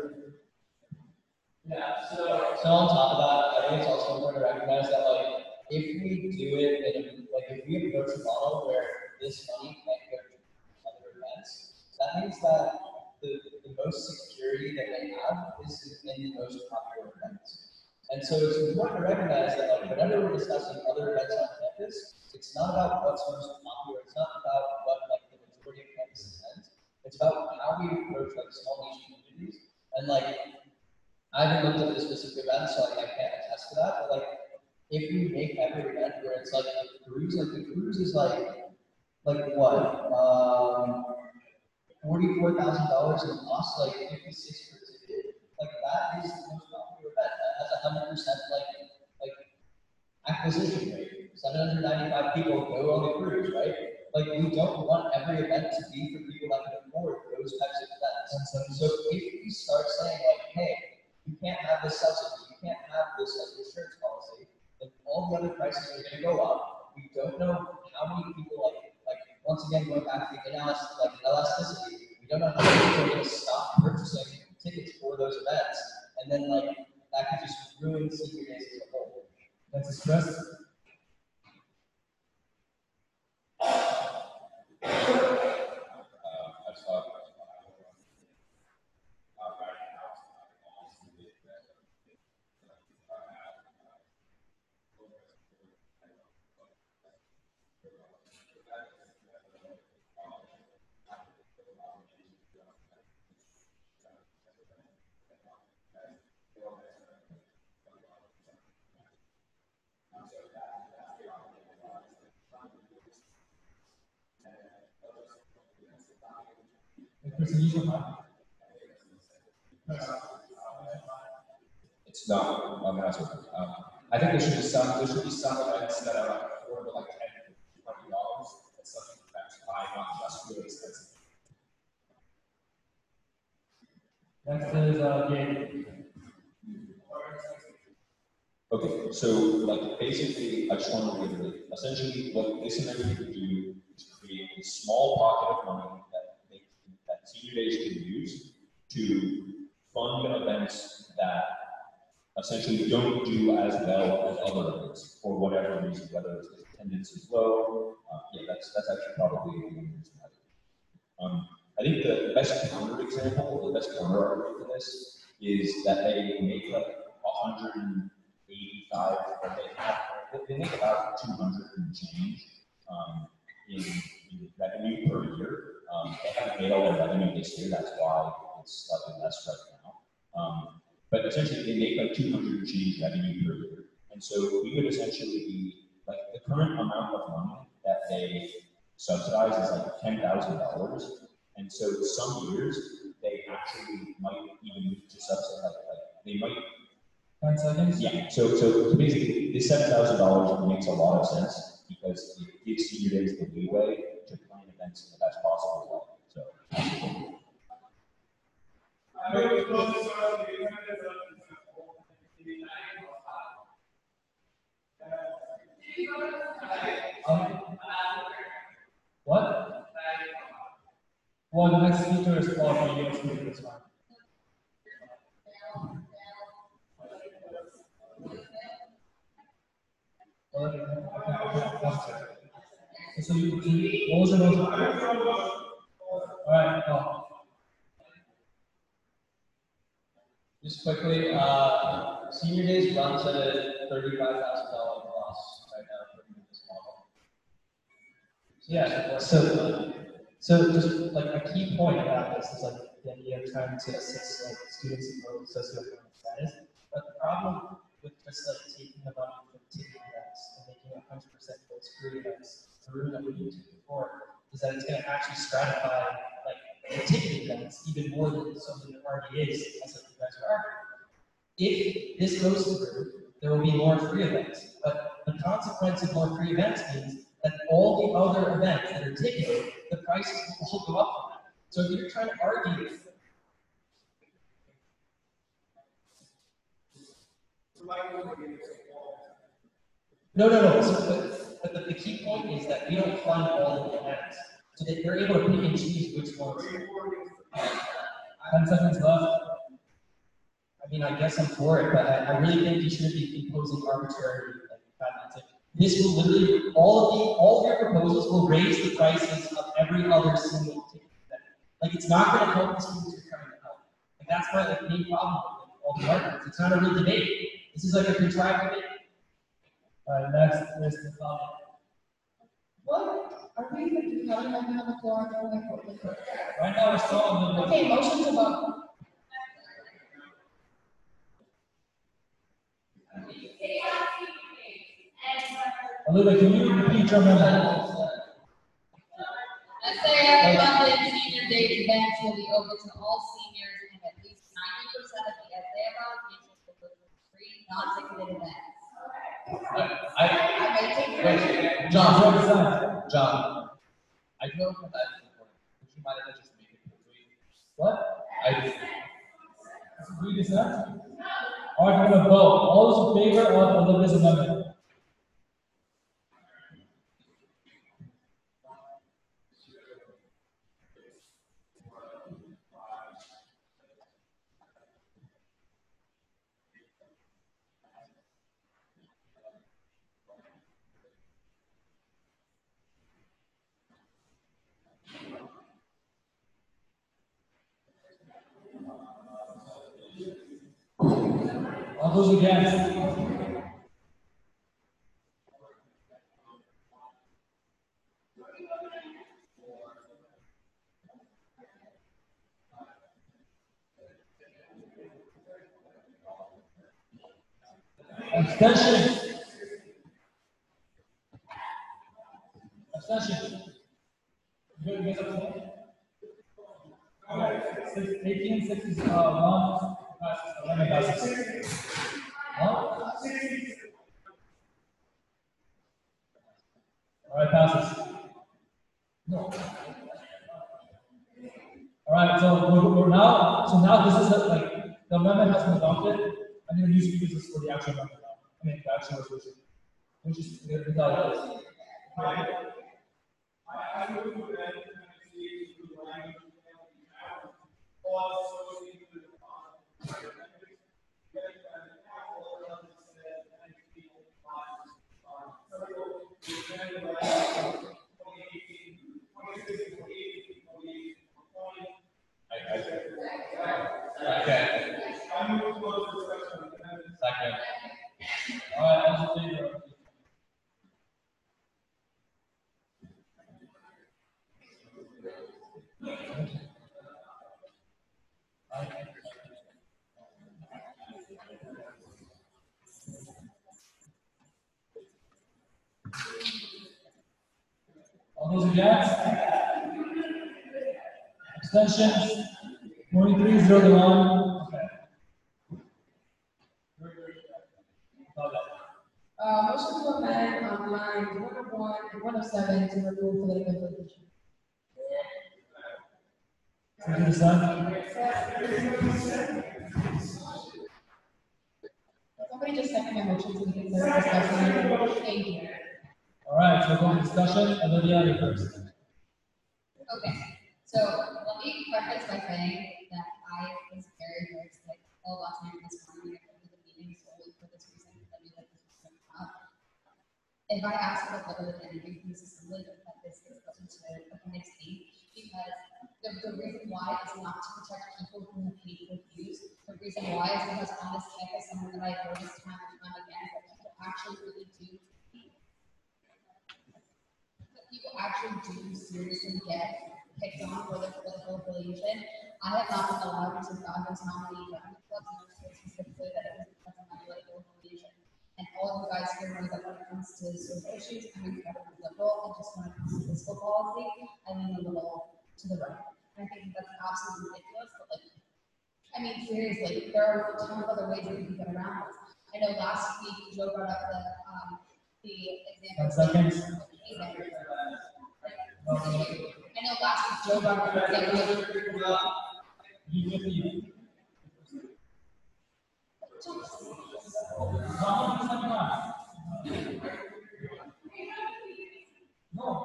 yeah, so on top of that, I think it's also important to recognize that like if we do it if we approach a model where this money can't go to other events, that means that the most security that they have is in the most popular events. And so it's important to recognize that like whenever we're discussing other events on campus, it's not about what's most popular, it's not about what like the majority of campus attends. It's about how we approach like small niche communities. And like I haven't looked at the specific events, so like I can't attest to that, but like if we make every event where it's like the cruise is like what? $44,000 in cost, like 56 per ticket. Like that is the most popular event. That has 100% like acquisition rate. 795 people go on the cruise, right? Like we don't want every event to be for people that can afford those types of events. So if we start saying like, hey, you can't have this subsidy, you can't have this like insurance policy, then all the other prices are going to go up. We don't know how many people like once again going back to the elasticity. We don't know how many people are going to stop purchasing tickets for those events, and then like that could just ruin senior days as a whole. Let's discuss. It's not. I'm not sure. I think there should be some events that are like affordable, like $10 to $20. That's something that's high, not just really expensive. Next is Gabe. Okay, so like basically, I just want to reiterate. Essentially, what this amendment would do is create a small pocket of money that senior days can use to fund events that essentially don't do as well as other events for whatever reason, whether it's because attendance is low. Yeah, that's actually probably the main reason. I think the best counter example, the best counter argument for this is that they make like 185, or they make about 200 and change in revenue per year. They haven't made all their revenue this year, that's why it's slightly less right now. But essentially, they make like 200 and change revenue per year. And so we would essentially be, like, the current amount of money that they subsidize is like $10,000. And so some years, they actually might even need to subsidize, like they might. 10 seconds? Yeah, so basically, this $7,000 makes a lot of sense because it gives senior days the leeway to plan events in the best possible way. So, what? Well, the next speaker is Paul from US Speaker this one. So what was your motion? All right, Paul. Just quickly, Senior Days runs at a $35,000 loss right now for this model. Yeah, so just like a key point about this is like the idea of trying to assist like students in low socioeconomic status. But the problem with just like taking the money from ticket events and making it 100% those free events, the room that we used before, is that it's going to actually stratify like the ticket events even more than something that already is, as like you guys are arguing. If this goes through, there will be more free events. But the consequence of more free events means that all the other events that are ticketed, the prices will all go up for that. So if you're trying to argue, no. So, but the key point is that we don't fund all of the events, so that you're able to pick and choose which ones. 10 seconds left. I mean, I guess I'm for it, but I really think you shouldn't be imposing arbitrary like, this will literally, all of your proposals will raise the prices of every other single ticket event. Like, it's not going to help the students you're trying to help. Like, that's my like, main problem with all the arguments. It's not a real debate. This is like a contrived debate. All right, next is the comment. What? Are we even having like on the floor? Right now, we're still on the. Okay, motion to vote. Olivia, can you repeat your amendment? SAF funded senior day events will be open to all seniors and at least 90% of the SAF allocations will go to free non-ticketed events. Wait, John. I know from that before. Would you mind if I just make it quickly? What? Agree to that? All right, we're going to vote. All those in favor of Olivia's amendment? All those against? Abstention. You guys abstain? Okay. 18, 61, passes. 11 passes. Huh? All right, passes. No. All right, so we're now. So now this is like the amendment has been adopted. I'm going to use speakers for the actual amendment now. I mean, the actual resolution, which is without this. I would put that in the language or associated with Okay. Second. All right, all in favor? All those against? Abstentions? 23-0 to 1. Okay. Motion to amend on line 101 and 107 to remove political affiliation. Somebody just second my motion so we can start discussing. Thank you. All right, so we're going to discussion. Olivia, you first. Okay, so let me preface by saying that I was very sick all last night this morning. I came to the meeting solely for this reason, because I knew that this was going to come up. If I asked for the public anything from this assembly, that this is going to appendix B, because the reason why is not to protect people who have paid for views. The reason why is because on this campus, something that I've noticed time and time again, that people actually really do. People actually do seriously get picked on for their political affiliation. I have not been allowed to God knows how many rugby clubs, and I say specifically that it was because of my political affiliation. And all of you guys here know that when it comes to social issues, I'm incredibly liberal, and just when it comes to fiscal policy, I lean a little to the right. I think that's absolutely ridiculous, but like, I mean, seriously, there are a ton of other ways that you can get around this. I know last week Joe brought up the example. I know last week Joe brought up the example. No,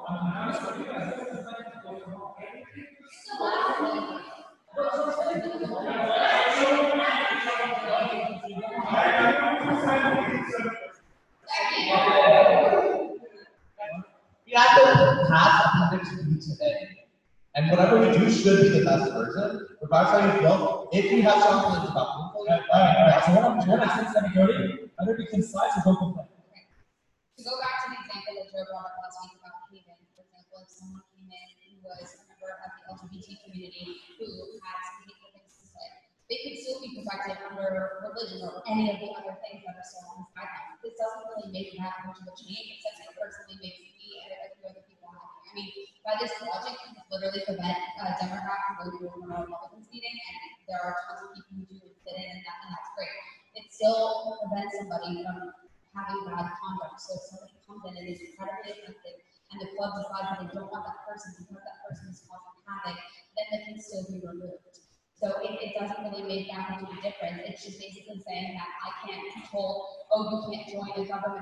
You have to pass appendix B today. And whatever we do should be the best version, regardless of how you feel. If you have something that's about all right. So what I said, 7:30, better be concise or don't complain. To go back to the example that Joe brought up last week about Haven, for example, if someone came in who was a member of the LGBT community who had some hateful things to say, they could still be protected under religion or any of the other things that are still on this guideline. This doesn't really make that much of a change, except it personally makes me and a few other people happy. I mean, by this logic, you can literally prevent a Democrat from going to a Republicans meeting, and there are tons of people who do fit in, and that's great. It still prevents somebody from having bad conduct. So if somebody comes in and is incredibly offensive, and the club decides that they don't want that person because that person is causing havoc, then they can still be removed. So it doesn't really make that much of a difference. It's just basically saying that I can't control, oh, you can't join a government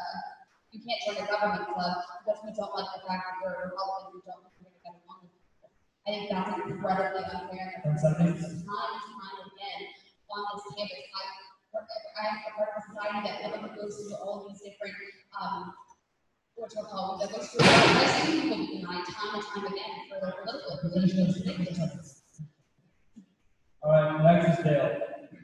club because we don't like the fact that you're a Republican, we don't think we're going to get along with people. I think that's incredibly unfair. And time and time again on this campus, I'm a part of a society that literally goes through all these different, that goes through I see people be denied time and time again for their political affiliations. All right, next is Dale.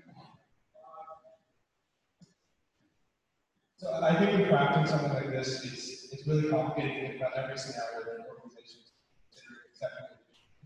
So I think in crafting something like this, it's really complicated to think about every scenario that organizations consider accepting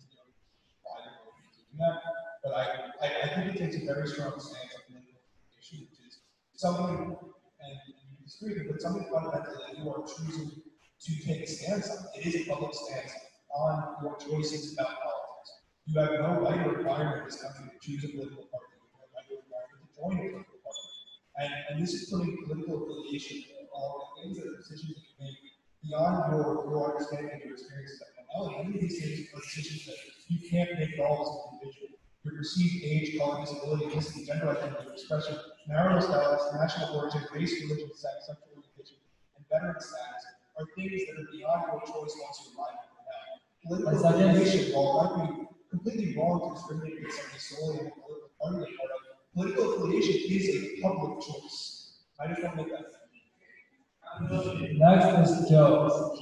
that. But I think it takes a very strong stance on political affiliation, which is something, and you disagree, but something fundamental that you are choosing to take a stance on. It is a public stance on your choices about politics. You have no right or requirement in this country to choose a political party. You have no right or requirement to join a political party. And this is putting political affiliation all the things that are decisions that you make beyond your understanding and your experiences at Cornell. And many of these things are decisions that you can't make at all as an individual. Your perceived age, color, disability, ethnicity, gender identity, expression, marital status, national origin, race, religion, sex, sexual orientation, and veteran status are things that are beyond your choice once you arrive at Cornell. Political affiliation, while it might be completely wrong to discriminate against somebody solely in the political party they're part of, political affiliation is a public choice. I just want to make that clear. Next is Joe.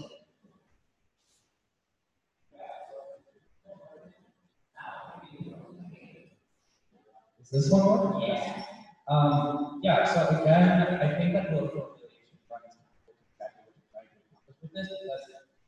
Is this one more? Yeah. Yeah, so again, I think that political affiliation runs exactly what you're trying to accomplish with this, because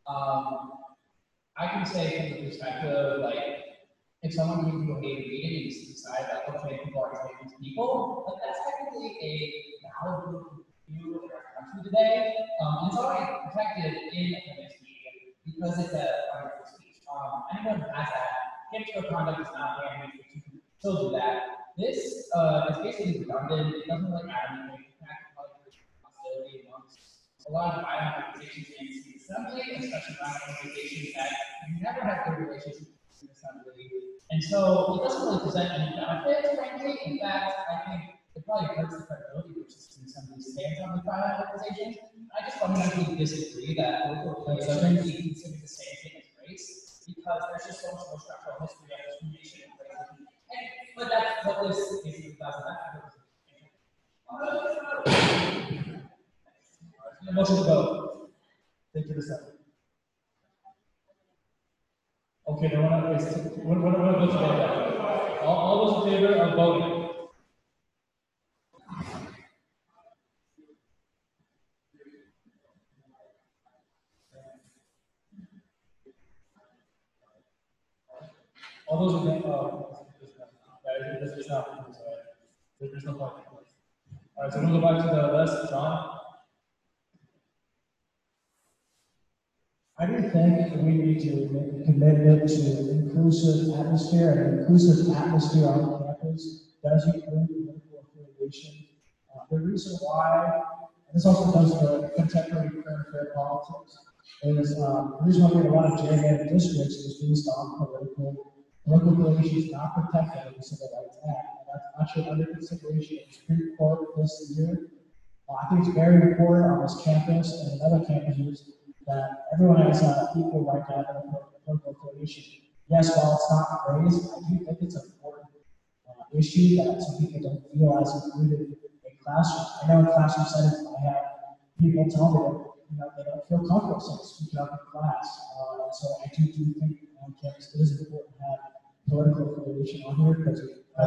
I can say from the perspective of like, if someone came to a meeting and you decide that, okay, people are taking people, but that's technically a valid view of our country today. It's already protected in the next media because it's a freedom of speech. Anyone who has that, hipster conduct is not banned, but you can still do that. This is basically redundant. It doesn't really add anything. In fact, hostility amongst a lot of violent organizations in the assembly, especially violent organizations that never have good relationships in the assembly. And so it doesn't really present any benefits, frankly. In fact, I think it probably hurts the credibility which is in some of these stands on the violent organizations. I just fundamentally disagree that political affiliation be considered the same thing as race, because there's just so much more structural history of discrimination and racism. But that's what this is about. Motion to vote. Take your second. Okay, no one else. What votes about all those in favor of voting? All those in favor, this is not, there's no point. All right, so we'll go back to the list, John. I do think we need to make a commitment to inclusive atmosphere, and inclusive atmosphere on campus does include political affiliation. The reason why, and this also does the contemporary current affair politics, is the reason why we have a lot of gerrymandered districts is based on political affiliation, not protected under the Civil Rights Act. And that's actually under consideration in the Supreme Court this year. I think it's very important on this campus and in other campuses that everyone has equal right to have a political affiliation. Yes, while it's not raised, I do think it's an important issue that some people don't feel as included in classrooms. I know in classroom settings, I have people tell me that they don't feel comfortable speaking up in class. So I do think on campus it is important to have political affiliation on here because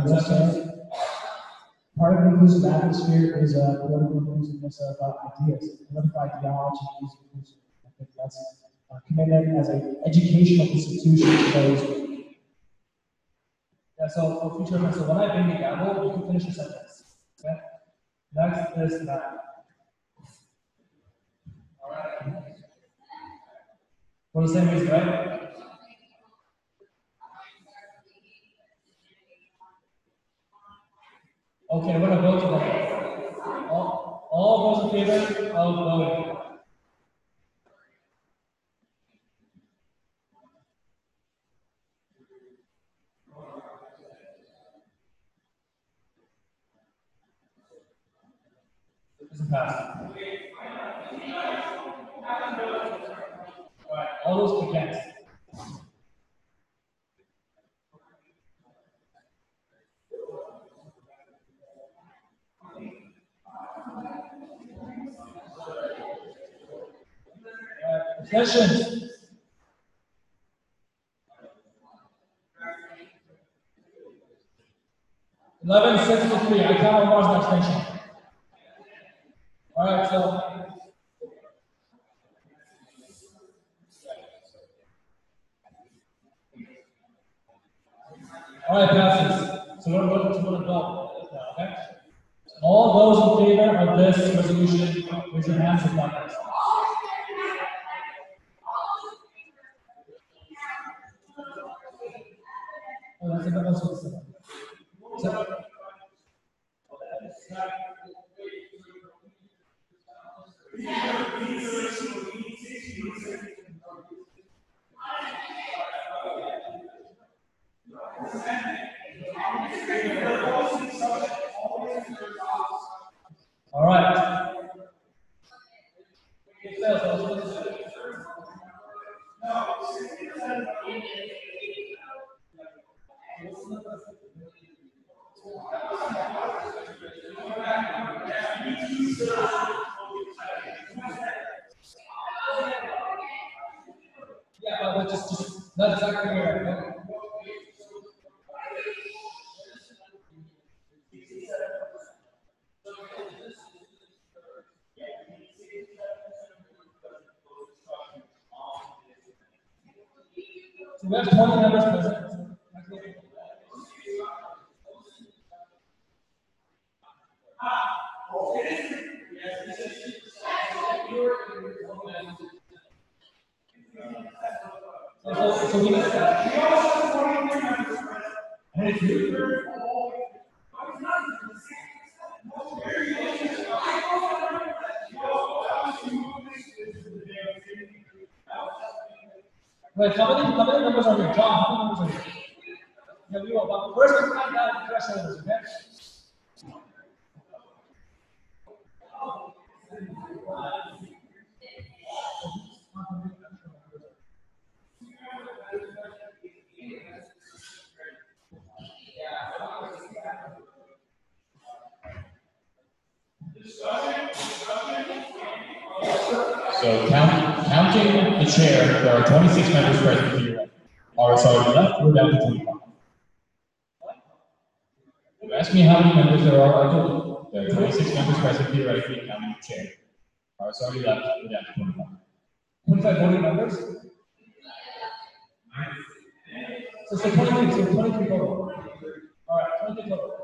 part of the inclusive atmosphere is political inclusiveness of ideas, political ideology is inclusive. I think that's a commitment as an educational institution to those. Yeah, so for future reference, so when I bring the gavel, you can finish the sentence. Okay? Next is that. All right. For the same reason, right? Okay, we're going to vote today. All those in favor of voting. Doesn't pass. All right, all those against. Abstentions. $11.63. I count one more as an abstention. All right, so. All right, passes. So we're going to vote. Okay. All those in favor of this resolution, raise your hands and vote. Oh, that's another one. All right. Yeah, but just that's exactly right. So we have 20 members present. So we Wait, how many numbers are here? John, how many numbers are here? Yeah, we will, but first we find out the thresholds, okay? So counting the chair, there are 26 members present here. RSR left, we're down to 25. You asked me how many members there are, I told you. There are 26 members present theoretically, counting the chair. RSR left, we're down to 25. 25 voting members? So 23 total. All right, 23 total.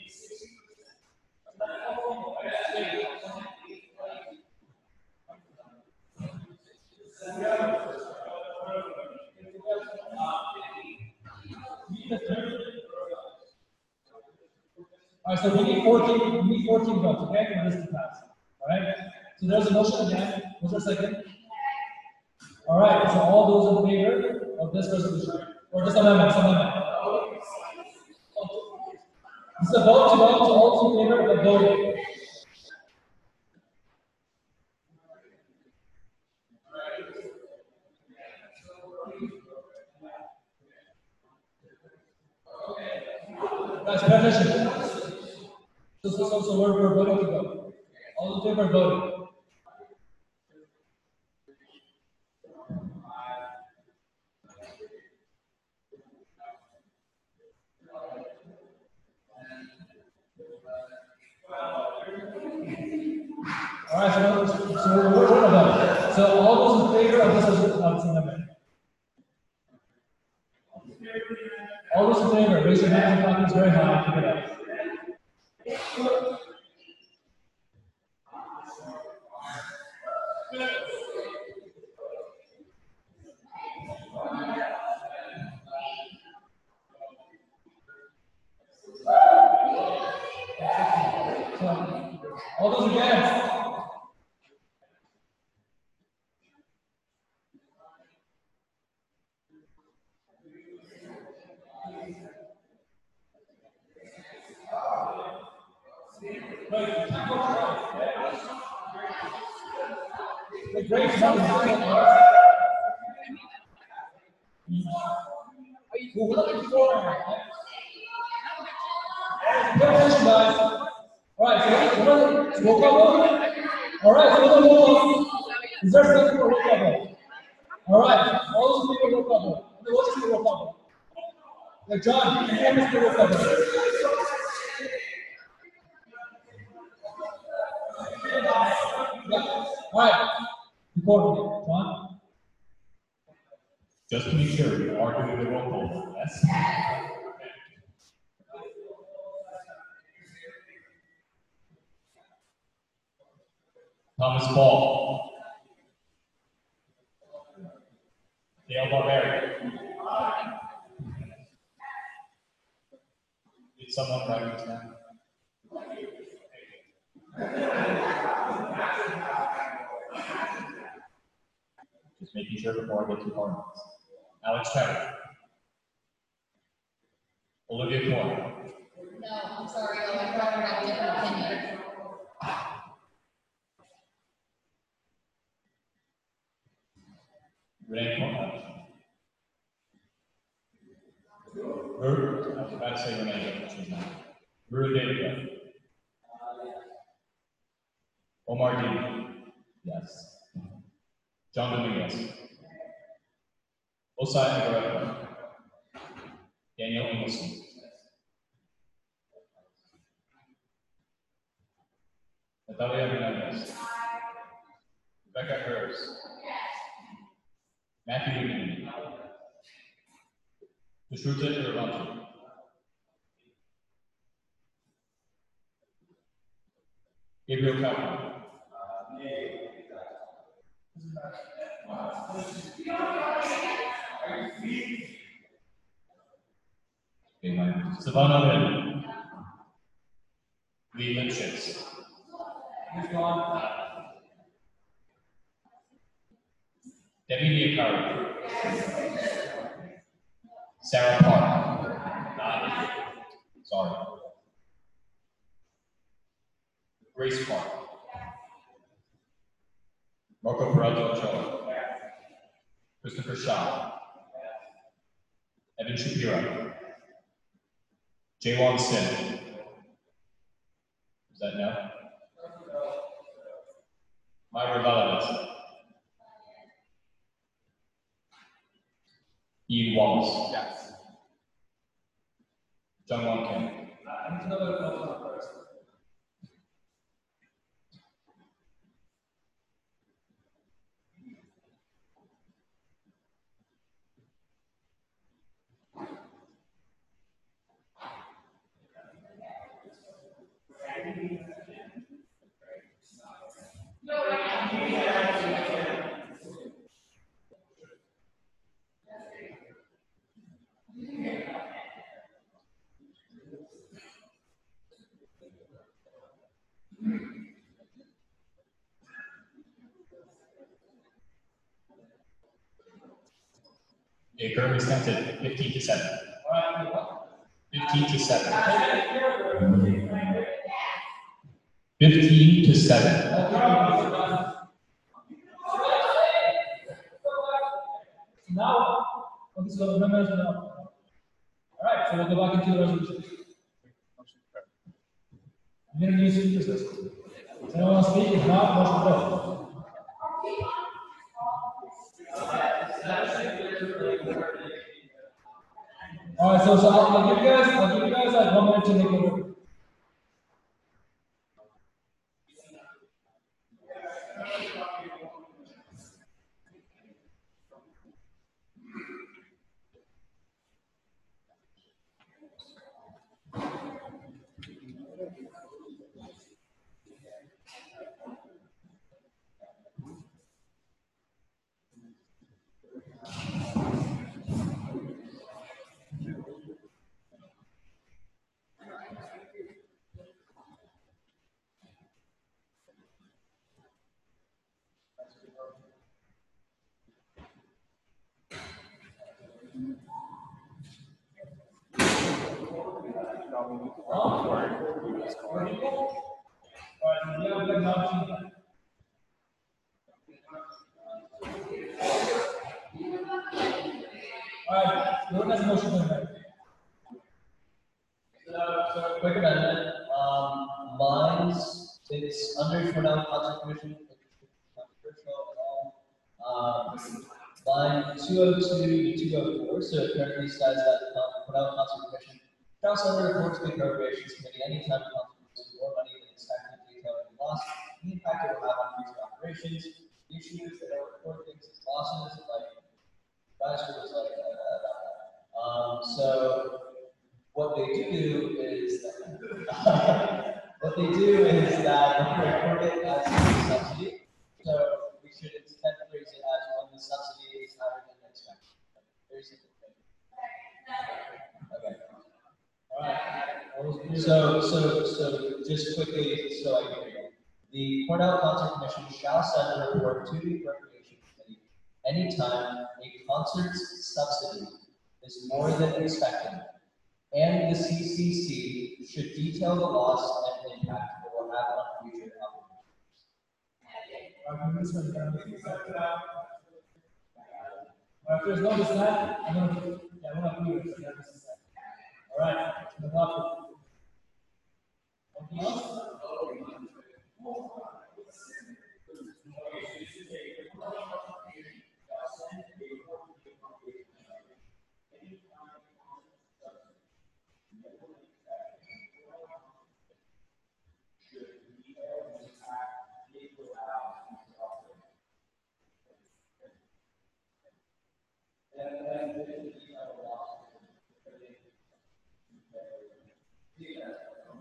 All right, so we need 14 votes, okay, for this to pass. All right, so there's a motion again. Was there a second? All right, so all those in favor of this resolution, or this amendment, This is a vote to all those in favor of the voting. Guys, pay attention. So we're voting to go. All in favor of voting. All right, so we're voting about it. So all those in favor of this amendment. All those in favor, raise your hands and clap very high. Keep it up. All those against? The great one is we're looking for. Pay attention, guys. All right, so roll call vote. All right, so roll call. Is there a second for roll call vote? All right, all those in favor roll call vote. What's the roll call vote? Like John, you can miss the roll call vote. All right, record John. Just to be sure, you are doing the roll call, yes? Thomas Ball. Dale Barberi. Did someone write these down? Just making sure before I get too far. Alex Trevor. Olivia Coy. No, I'm sorry, my brother had a different opinion. Renee Coy. I was about to say Renee, but she's not. Rue David. Omar D. Yes. John Dominguez. Osai Agareto. Daniel Engelson. Natalia Hernandez. Rebecca Hers. Matthew Newman. Dishrute Iravanti. Gabriel Kaufman. Savannah Lynn. Lee Lipschitz. Debbie Niakari. Sarah Park. Sorry. Grace Park. Marco Peralta Ochoa. Christopher Shaw. Evan Shapiro. Jaewon Sim. Is that no? Myra Valades. Ian Wallace. Yes. John Won Kim. I need to know about Pokemon first. It currently stands at 15 to 7. 15 to 7. 15 to 7. Now, okay, so the members now. All right, so we'll go back into the resolution. I'm going to use speakers list. Does anyone want to speak? If not, motion to vote. All right, so I'll give you guys like 1 minute to make it work. Alright, no one has a motion to amend. So quick amendment, mine's, it's under Cornell Concert Commission, line 202 to 204, so it currently says that Cornell Concert Commission shall send a report to the Appropriations Committee anytime the concert uses more money than expected, detailing the loss, the impact it will have on future operations, the issues that are report things as losses, like, guys were just like, so what they do is what they do is that they report it as a subsidy. So we should instead phrase it as when the subsidy is higher than expected. There's the thing. Okay. All right. So just quickly, so I can read it. The Cornell Concert Commission shall send a report to the Appropriations Committee anytime a concert's subsidy is more than expected, and the CCC should detail the loss and impact it will have on future operations. If there's no dissent, I'm going to do it. All right, move on. Anything else?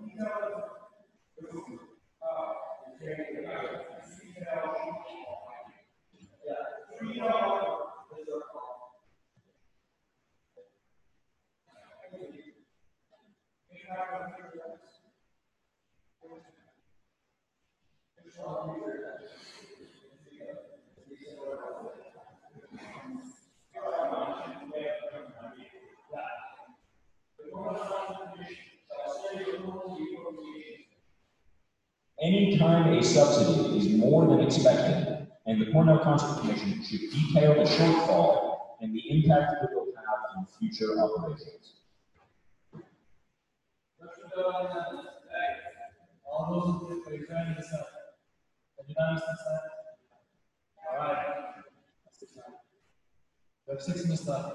Anytime a subsidy is more than expected, and the Cornell Concert Commission should detail the shortfall and the impact it will have on future operations. All those in favor, raise your hand and say. Unanimous consent? All right. We have 6 minutes left.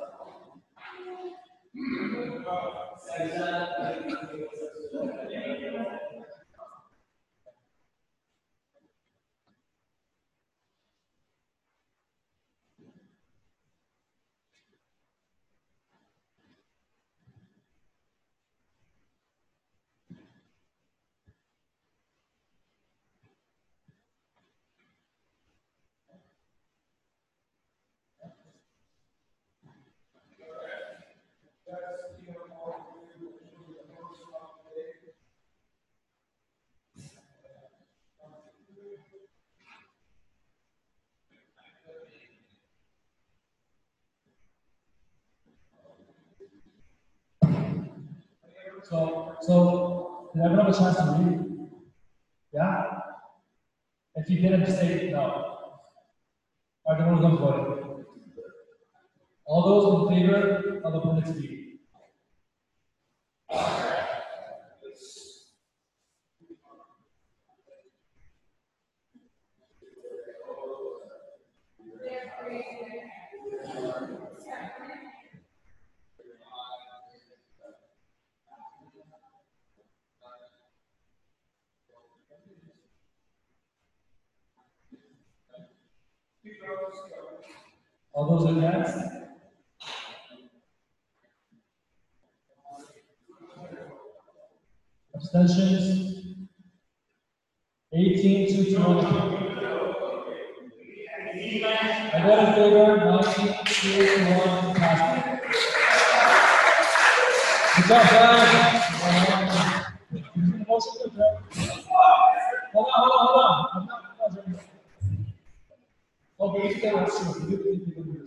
So, did everyone have a chance to read? Yeah? If you didn't, just say no. All right, then we're going to vote. All those in favor of appendix B? All those against? Abstentions? 18 to 20. I got in favor, 19 to 1 passed. Good job, guys. Motion to adjourn. Hold on. I'm not adjourning. Okay, that's true.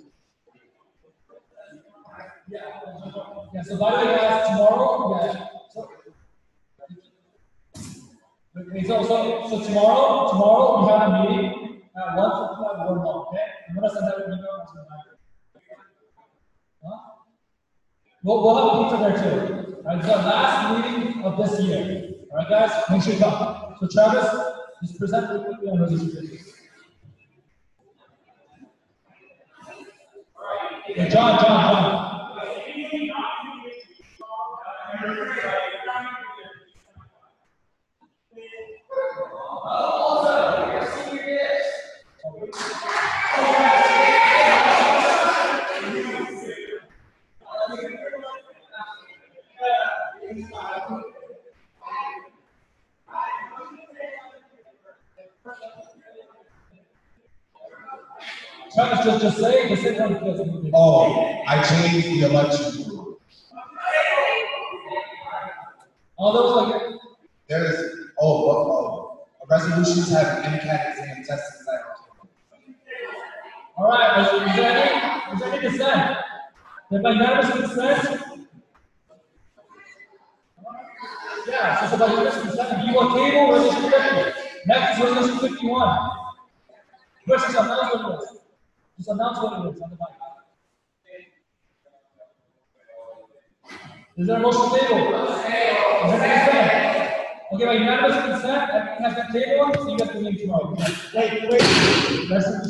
Yeah, so by the way, guys, tomorrow, so tomorrow we have a meeting at 1:50 at Ward Hall, okay? I'm gonna send that email to the library. Huh? We'll have a pizza there too. Alright, it's the last meeting of this year. Alright, guys, make sure you come. So Travis, just present it quickly on registration. Hey, John. Just say how it feels. Oh, I changed the election rule. All those like there's resolutions have MCAT exam tests inside. All right, is there any dissent? If by unanimous consent? Yeah, so it's about unanimous consent. If you want table, resolution 50. Next is resolution 51. Which is announce what it is. Just announce what it is on the mic. Is there a motion table? Is there consent? Okay, by unanimous consent, everything has been tabled, so you have to leave tomorrow. Wait.